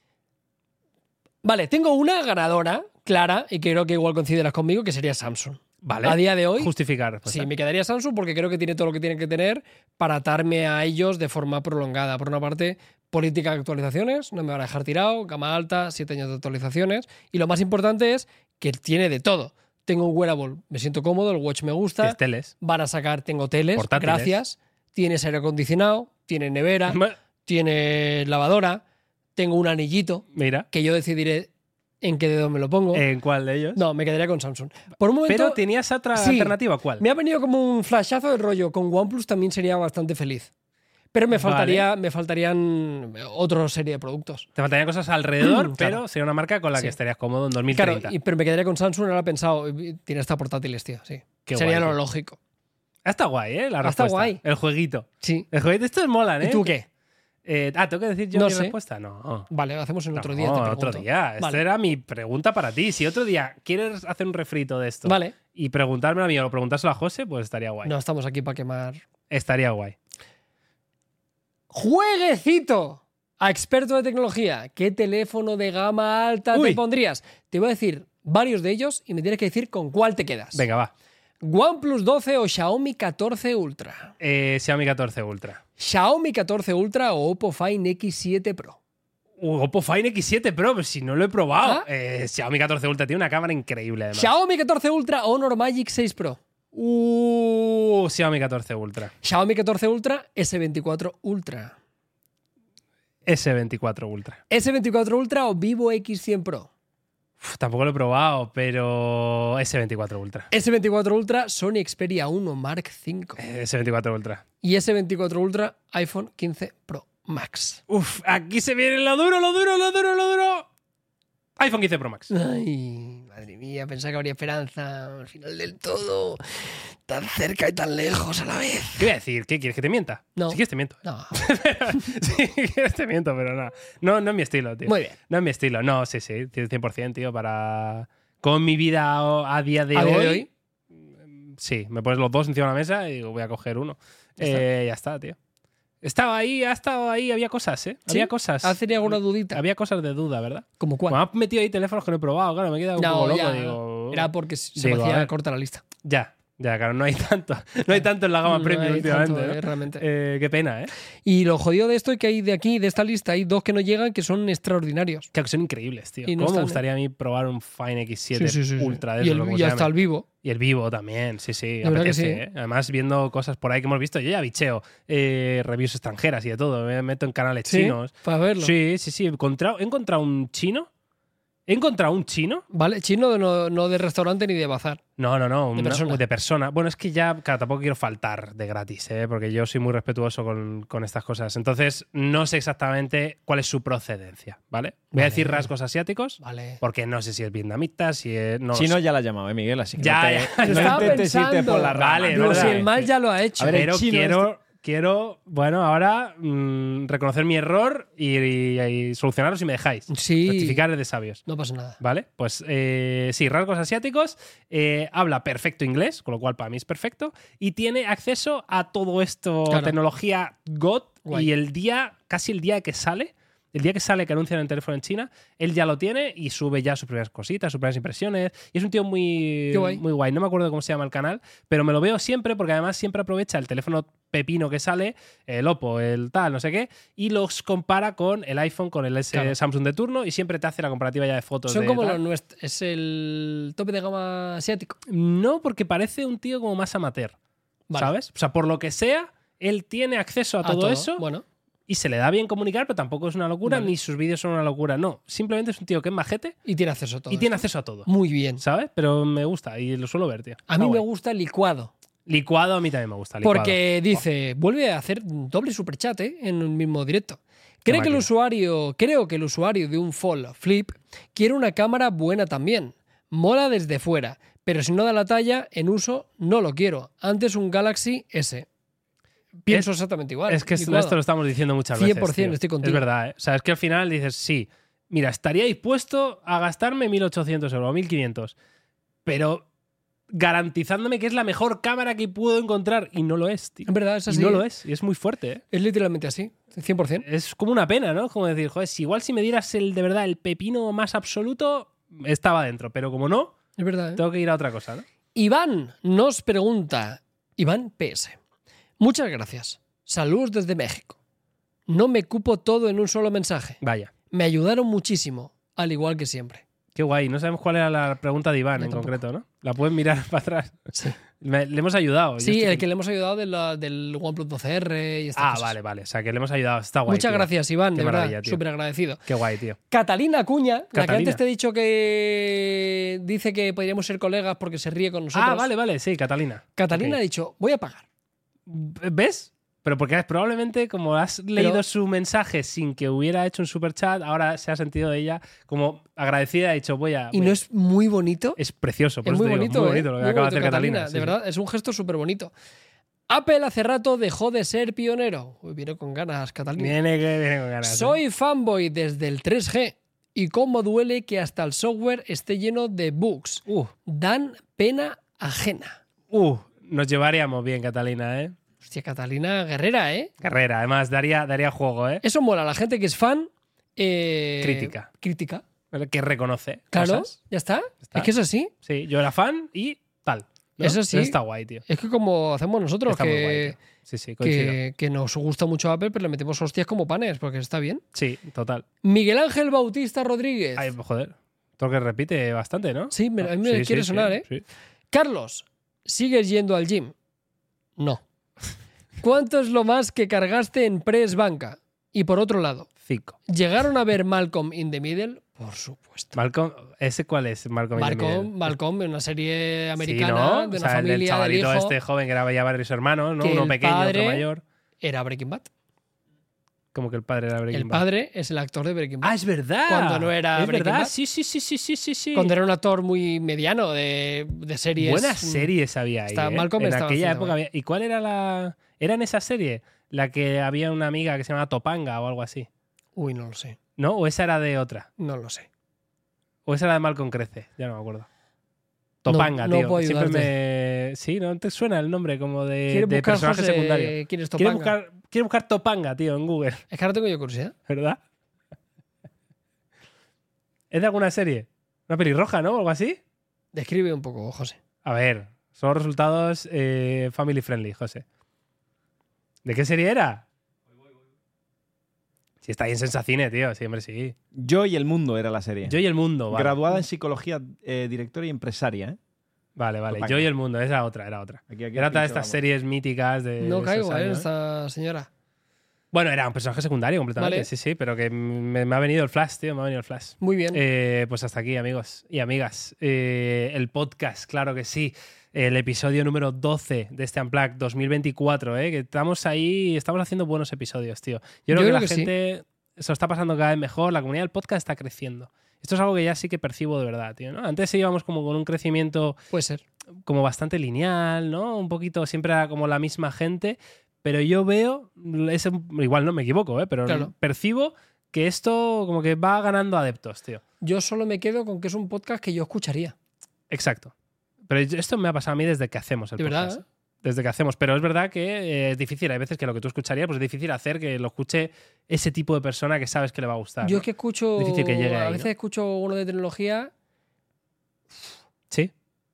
Vale, tengo una ganadora clara y creo que igual consideras conmigo, que sería Samsung. Vale. A día de hoy, Justificar respuesta. sí, me quedaría Samsung porque creo que tiene todo lo que tiene que tener para atarme a ellos de forma prolongada. Por una parte, política de actualizaciones, no me van a dejar tirado, gama alta, siete años de actualizaciones. Y lo más importante es que tiene de todo. Tengo un wearable, me siento cómodo, el watch me gusta. Tienes teles. Van a sacar, tengo teles, Portátiles. gracias. Tienes aire acondicionado, tiene nevera, tiene lavadora, tengo un anillito Mira. que yo decidiré en qué dedo me lo pongo. ¿En cuál de ellos? No, me quedaría con Samsung. Por un momento, Pero tenías otra Sí. alternativa, ¿cuál? me ha venido como un flashazo de rollo. Con OnePlus también sería bastante feliz. Pero me, faltaría, me faltarían otra serie de productos. Te faltarían cosas alrededor, Claro. pero sería una marca con la que Sí. estarías cómodo en dos mil Claro, treinta. y- pero me quedaría con Samsung, ahora he pensado, y tiene hasta portátiles, tío, sí. Qué sería guay, lo tío. lógico. Está guay, ¿eh? La Está respuesta. guay. El jueguito. Sí. El jueguito, estos molan, ¿eh? ¿Y tú qué? Eh, ah, ¿tengo que decir yo No mi sé. respuesta? No. Vale, lo hacemos en otro No, día. Te pregunto. otro día. Esta Vale. era mi pregunta para ti. Si otro día quieres hacer un refrito de esto Vale. y preguntármelo a mí o preguntárselo a José, pues estaría guay. No estamos aquí para quemar. Estaría guay. ¡Jueguecito! A experto de tecnología. ¿Qué teléfono de gama alta Uy. te pondrías? Te voy a decir varios de ellos y me tienes que decir con cuál te quedas. Venga, va. ¿OnePlus doce o Xiaomi catorce Ultra? Eh, Xiaomi catorce Ultra. ¿Xiaomi catorce Ultra o Oppo Find X siete Pro? Uh, Oppo Find X siete Pro, pero si no lo he probado. ¿Ah? Eh, Xiaomi catorce Ultra tiene una cámara increíble, además. ¿Xiaomi catorce Ultra o Honor Magic seis Pro? Uh, Xiaomi catorce Ultra. ¿Xiaomi catorce Ultra, ese veinticuatro Ultra? ese veinticuatro Ultra. ¿ese veinticuatro Ultra o Vivo X cien Pro? Uf, tampoco lo he probado, pero ese veinticuatro Ultra. ese veinticuatro Ultra, Sony Xperia uno Mark cinco. Eh, ese veinticuatro Ultra. Y ese veinticuatro Ultra, iPhone quince Pro Max. Uf, aquí se viene lo duro, lo duro, lo duro, lo duro. iPhone quince Pro Max. Ay, madre mía, pensaba que habría esperanza al final del todo. Tan cerca y tan lejos a la vez. ¿Qué voy a decir? ¿Qué quieres que te mienta? No. Si quieres te miento. No. Si quieres te miento, pero no. No, no es mi estilo, tío. Muy bien. No es mi estilo. No, sí, sí. cien por ciento, tío, para... Con mi vida a día de, ¿A hoy, día de hoy? Sí, me pones los dos encima de la mesa y voy a coger uno. Ya Ya, está. eh, ya está, tío. Estaba ahí, ha estado ahí, había cosas, ¿eh? ¿Sí? Había cosas. ¿Has tenido alguna dudita? Había cosas de duda, ¿verdad? ¿Como cuál? Me han metido ahí teléfonos que no he probado, claro, me he quedado un No, poco loco. ya. Digo, Era porque se Digo, me a hacía ver. corta la lista. Ya, ya, claro, no hay tanto. No hay tanto en la gama No premium hay últimamente. tanto, ¿no? eh, realmente. Eh, qué pena, ¿eh? Y lo jodido de esto es que hay de aquí, de esta lista, hay dos que no llegan que son extraordinarios. Claro que son increíbles, tío. Y no ¿Cómo están, me gustaría a mí probar un Find X siete Sí, sí, sí, sí. Ultra de Y, esos, el- lo que y se hasta llame? el vivo. Y el vivo también, sí, sí. La verdad que apetece, sí. ¿eh? Además, viendo cosas por ahí que hemos visto, yo ya bicheo eh, reviews extranjeras y de todo. Me meto en canales Sí, chinos. para verlo. Sí, sí, sí. He encontrado, he encontrado un chino. He encontrado un chino. Vale, chino no, no de restaurante ni de bazar. No, no, no. De una- persona. de persona. Bueno, es que ya, claro, tampoco quiero faltar de gratis, ¿eh? Porque yo soy muy respetuoso con, con estas cosas. Entonces, no sé exactamente cuál es su procedencia, ¿vale? Voy Vale. a decir rasgos asiáticos, Vale. porque no sé si es vietnamita, si es. No lo Si no, sé. ya la llamaba, ¿eh, Miguel? Así que Ya, no, ya. te, no Estaba intentes irte pensando. por la rama. Vale, Digo, verdad, si el eh. mal ya lo ha hecho. A ver, el Pero chino quiero, quiero, bueno, ahora mm, reconocer mi error y, y- y solucionarlo si me dejáis. Sí. Rectificar es de sabios. No pasa nada. ¿Vale? Pues eh, sí, rasgos asiáticos. eh, habla perfecto inglés, con lo cual para mí es perfecto. Y tiene acceso a todo esto, Claro. tecnología G O T. Guay. Y el día, casi el día que sale, el día que sale que anuncian el teléfono en China, él ya lo tiene y sube ya sus primeras cositas, sus primeras impresiones. Y es un tío muy Qué guay. muy guay. No me acuerdo cómo se llama el canal, pero me lo veo siempre porque además siempre aprovecha el teléfono pepino que sale, el Oppo, el tal, no sé qué, y los compara con el iPhone, con el S Claro. Samsung de turno y siempre te hace la comparativa ya de fotos. Son de como tal. los nuestros. Es el tope de gama asiático. No, porque parece un tío como más amateur, Vale. ¿sabes? O sea, por lo que sea, él tiene acceso a, A todo, eso Bueno, y se le da bien comunicar, pero tampoco es una locura, Vale. ni sus vídeos son una locura. No, simplemente es un tío que es majete y tiene acceso a todo. y tiene esto. acceso a todo, Muy bien. ¿sabes? Pero me gusta y lo suelo ver, tío. A Está mí me guay. gusta el licuado. Licuado a mí también me gusta. Licuado. Porque dice, vuelve a hacer doble superchat ¿eh? en el mismo directo. Cree que el máquina. usuario, creo que el usuario de un Fold Flip quiere una cámara buena también. Mola desde fuera, pero si no da la talla, en uso no lo quiero. Antes un Galaxy S. Pienso Es- exactamente igual. Es que esto, licuado. esto lo estamos diciendo muchas cien veces. por ciento tío. estoy contigo. Es verdad, ¿eh? O sea, es que al final dices, sí, mira, estaría dispuesto a gastarme mil ochocientos euros o mil quinientos, pero garantizándome que es la mejor cámara que puedo encontrar. Y no lo es, tío. En verdad es Y así. no ¿eh? lo es. Y es muy fuerte, ¿eh? Es literalmente así, cien por ciento. Es como una pena, ¿no? Como decir, joder, si igual si me dieras el de verdad el pepino más absoluto, estaba dentro. Pero como no, Es verdad. ¿eh? tengo que ir a otra cosa, ¿no? Iván nos pregunta, Iván P S. Muchas gracias. Saludos desde México. No me cupo todo en un solo mensaje. Vaya. Me ayudaron muchísimo, al igual que siempre. Qué guay. No sabemos cuál era la pregunta de Iván Yo en tampoco. concreto, ¿no? La pueden mirar para atrás. Sí, Me- le hemos ayudado. Yo sí estoy- el que le hemos ayudado de la- del OnePlus doce erre y estas Ah, cosas. vale, vale. O sea, que le hemos ayudado. Está guay. Muchas tío. gracias, Iván, Qué de verdad. maravilla, tío. Súper agradecido. Qué guay, tío. Catalina Acuña, la que Catalina. antes te he dicho que dice que podríamos ser colegas porque se ríe con nosotros. Ah, vale, vale. Sí, Catalina. Catalina Ok. ha dicho, voy a pagar. ¿Ves? Pero porque probablemente, como has leído su mensaje sin que hubiera hecho un superchat, ahora se ha sentido de ella como agradecida y ha dicho, voy a. Y voy no a- es muy bonito. Es precioso. por Es eso muy te digo, bonito, muy ¿eh? bonito lo que Muy acaba de bonito, hacer Catalina. sí, de sí. verdad, es un gesto súper bonito. Apple hace rato dejó de ser pionero. Uy, viene con ganas, Catalina. Viene, que viene con ganas. ¿eh? Soy fanboy desde el tres G. Y cómo duele que hasta el software esté lleno de bugs. Uh, Dan pena ajena. uh, nos llevaríamos bien, Catalina, ¿eh? Hostia, Catalina guerrera, ¿eh? Carrera, además, daría, daría juego, ¿eh? Eso mola. La gente que es fan... eh, Crítica. Crítica. Que reconoce. Claro, cosas. ya está. está. Es que es así. Sí, yo era fan y tal. ¿no? Eso sí. Está guay, tío. Es que como hacemos nosotros, Está muy que, guay, tío. Sí, sí, coincido. que, que nos gusta mucho Apple, pero le metemos hostias como panes, porque está bien. Sí, total. Miguel Ángel Bautista Rodríguez. Ay, joder. Todo que repite bastante, ¿no? Sí, me- a mí me Sí, quiere sí, sonar, sí, ¿eh? sí. Carlos, ¿sigues yendo al gym? No. ¿Cuánto es lo más que cargaste en press banca? Y por otro lado, Cinco. ¿llegaron a ver Malcolm in the Middle? Por supuesto. Malcolm, ¿ese cuál es? Malcolm, in the Middle. Malcolm, Malcolm, una serie Sí, americana ¿no? de O una sea, el del familia del chavalito hijo, este joven que era ya varios hermanos, ¿no? que Uno el pequeño, padre- otro mayor. era Breaking Bad. Como que el padre era Breaking El Bad. padre es el actor de Breaking Bad. Ah, es verdad. Cuando no era Es Breaking verdad. Bad. Sí, sí, sí, sí, sí, sí, sí. Cuando era un actor muy mediano de, de series. Buenas series había ahí. Está- ¿eh? Malcolm en estaba aquella bastante época guay. había. ¿Y cuál era la. ¿Era en esa serie? La que había una amiga que se llamaba Topanga o algo así. Uy, no lo sé. ¿No? ¿O esa era de otra? No lo sé. ¿O esa era de Malcolm Crece? Ya no me acuerdo. Topanga, no tío. puedo Siempre ayudarte. me. Sí, ¿no te suena el nombre como de, ¿Quieres de buscar, personaje José, secundario? quién es Quiero Topanga? buscar, quiero buscar Topanga, tío, en Google, Es que ahora tengo yo curiosidad. ¿verdad? ¿Es de alguna serie? ¿Una pelirroja, no? ¿O algo así? Describe un poco, José. A ver, son resultados eh, family friendly, José. ¿De qué serie era? Si está ahí en Sensacine, tío. Sí, hombre, sí. Yo y el mundo era la serie. Yo y el mundo, vale. Graduada en psicología, eh, directora y empresaria. ¿eh? Vale, vale. Topanga. Yo y el mundo. Esa era otra, era otra. Aquí, aquí Era otra de pincho, estas vamos. series míticas de. No esos caigo, ¿eh? años. Esta señora. Bueno, era un personaje secundario completamente. Vale. Sí, sí, pero que me, me ha venido el flash, tío. Me ha venido el flash. Muy bien. Eh, pues hasta aquí, amigos y amigas. Eh, el podcast, claro que sí. El episodio número doce de este Unplugged dos mil veinticuatro, ¿eh? Que estamos ahí, estamos haciendo buenos episodios, tío. Yo creo Yo que creo la que sí. gente se lo está pasando cada vez mejor, la comunidad del podcast está creciendo. Esto es algo que ya sí que percibo de verdad, tío, ¿no? Antes íbamos como con un crecimiento Puede ser. como bastante lineal, ¿no? Un poquito, siempre era como la misma gente, pero yo veo, ese- igual no me equivoco, ¿eh? Pero Claro. percibo que esto como que va ganando adeptos, tío. Yo solo me quedo con que es un podcast que yo escucharía. Exacto. Pero esto me ha pasado a mí desde que hacemos el De verdad, podcast. ¿eh? Desde que hacemos. Pero es verdad que eh, es difícil. Hay veces que lo que tú escucharías, pues es difícil hacer que lo escuche ese tipo de persona que sabes que le va a gustar. Yo ¿no? es que escucho. Difícil que llegue a ahí, veces ¿no? escucho uno de tecnología Sí,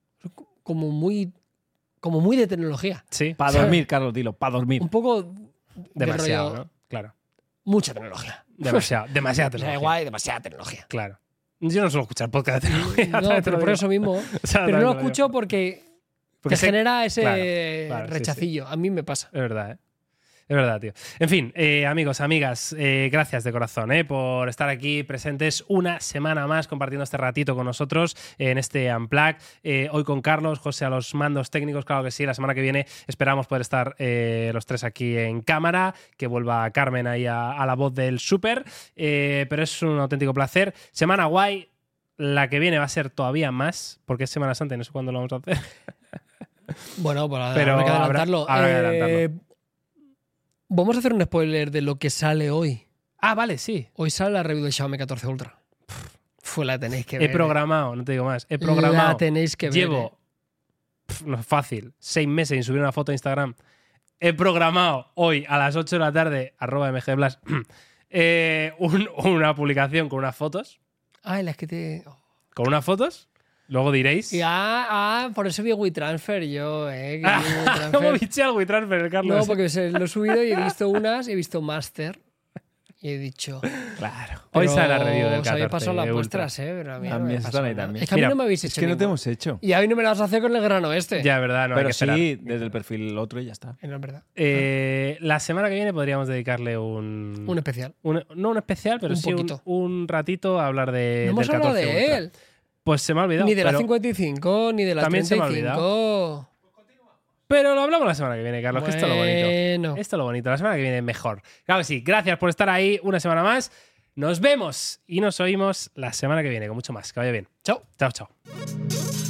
como muy. Como muy de tecnología. sí. Para ¿Sabes? dormir, Carlos, dilo, para dormir. Un poco. de Demasiado, rollo- ¿no? Claro. Mucha tecnología. Demasiado. Demasiada O sea, tecnología. igual, demasiada tecnología. Claro. Yo no suelo escuchar podcast de tecnología. No, también te pero lo por digo. eso mismo. O sea, Pero también no te lo digo. escucho porque, Porque te sé- genera ese Claro, claro, sí, rechacillo. A mí me pasa. Es verdad, ¿eh? Es verdad, tío. En fin, eh, amigos, amigas, eh, gracias de corazón eh, por estar aquí presentes una semana más compartiendo este ratito con nosotros en este Unplugged. Eh, hoy con Carlos, José a los mandos técnicos, claro que sí. La semana que viene esperamos poder estar eh, los tres aquí en cámara, que vuelva Carmen ahí a, a la voz del súper. Eh, pero es un auténtico placer. Semana guay. La que viene va a ser todavía más, porque es Semana Santa y no sé cuándo lo vamos a hacer. Bueno, pues Pero habrá que habrá- adelantarlo. habrá que Eh, adelantarlo. Vamos a hacer un spoiler de lo que sale hoy. Ah, vale, sí. Hoy sale la review del Xiaomi catorce Ultra. Fue la tenéis que ver. He programado, no te digo más. He La programado. tenéis que ver. Llevo, pf, no es fácil, seis meses sin subir una foto a Instagram. He programado hoy a las ocho de la tarde, arroba mgblas, eh, un- una publicación con unas fotos. Ay, las que te. Con unas fotos. Luego diréis. Y, ah, ah, por eso vi WeTransfer yo, eh. que vi WeTransfer. ¿Cómo biché al WeTransfer, Carlos? No, porque se lo he subido y he visto unas, he visto Master. Y he dicho. Claro. Hoy pero sale la review del os habéis catorce pasado las Ultra. vuestras, eh. Pero a mí no También me están pasó ahí nada. también. Es que a mí Mira, no me habéis hecho Es que no te ninguna. hemos hecho. Y a mí no me las vas a hacer con el grano este. Ya, verdad, no hay Pero que esperar. sí, desde el perfil otro y ya está. Eh, No es verdad. Eh, la semana que viene podríamos dedicarle un. Un especial. un- no un especial, pero Un sí un, poquito. un ratito a hablar de. no hemos del hablado catorce de Ultra. él. Pues se me ha olvidado. Ni de la pero- cincuenta y cinco, ni de la También se me ha treinta y cinco. Pero lo hablamos la semana que viene, Carlos, que esto es lo bonito. Bueno. Esto es lo bonito. La semana que viene mejor. Claro que sí. Gracias por estar ahí una semana más. Nos vemos y nos oímos la semana que viene con mucho más. Que vaya bien. Chao. Chao, chao.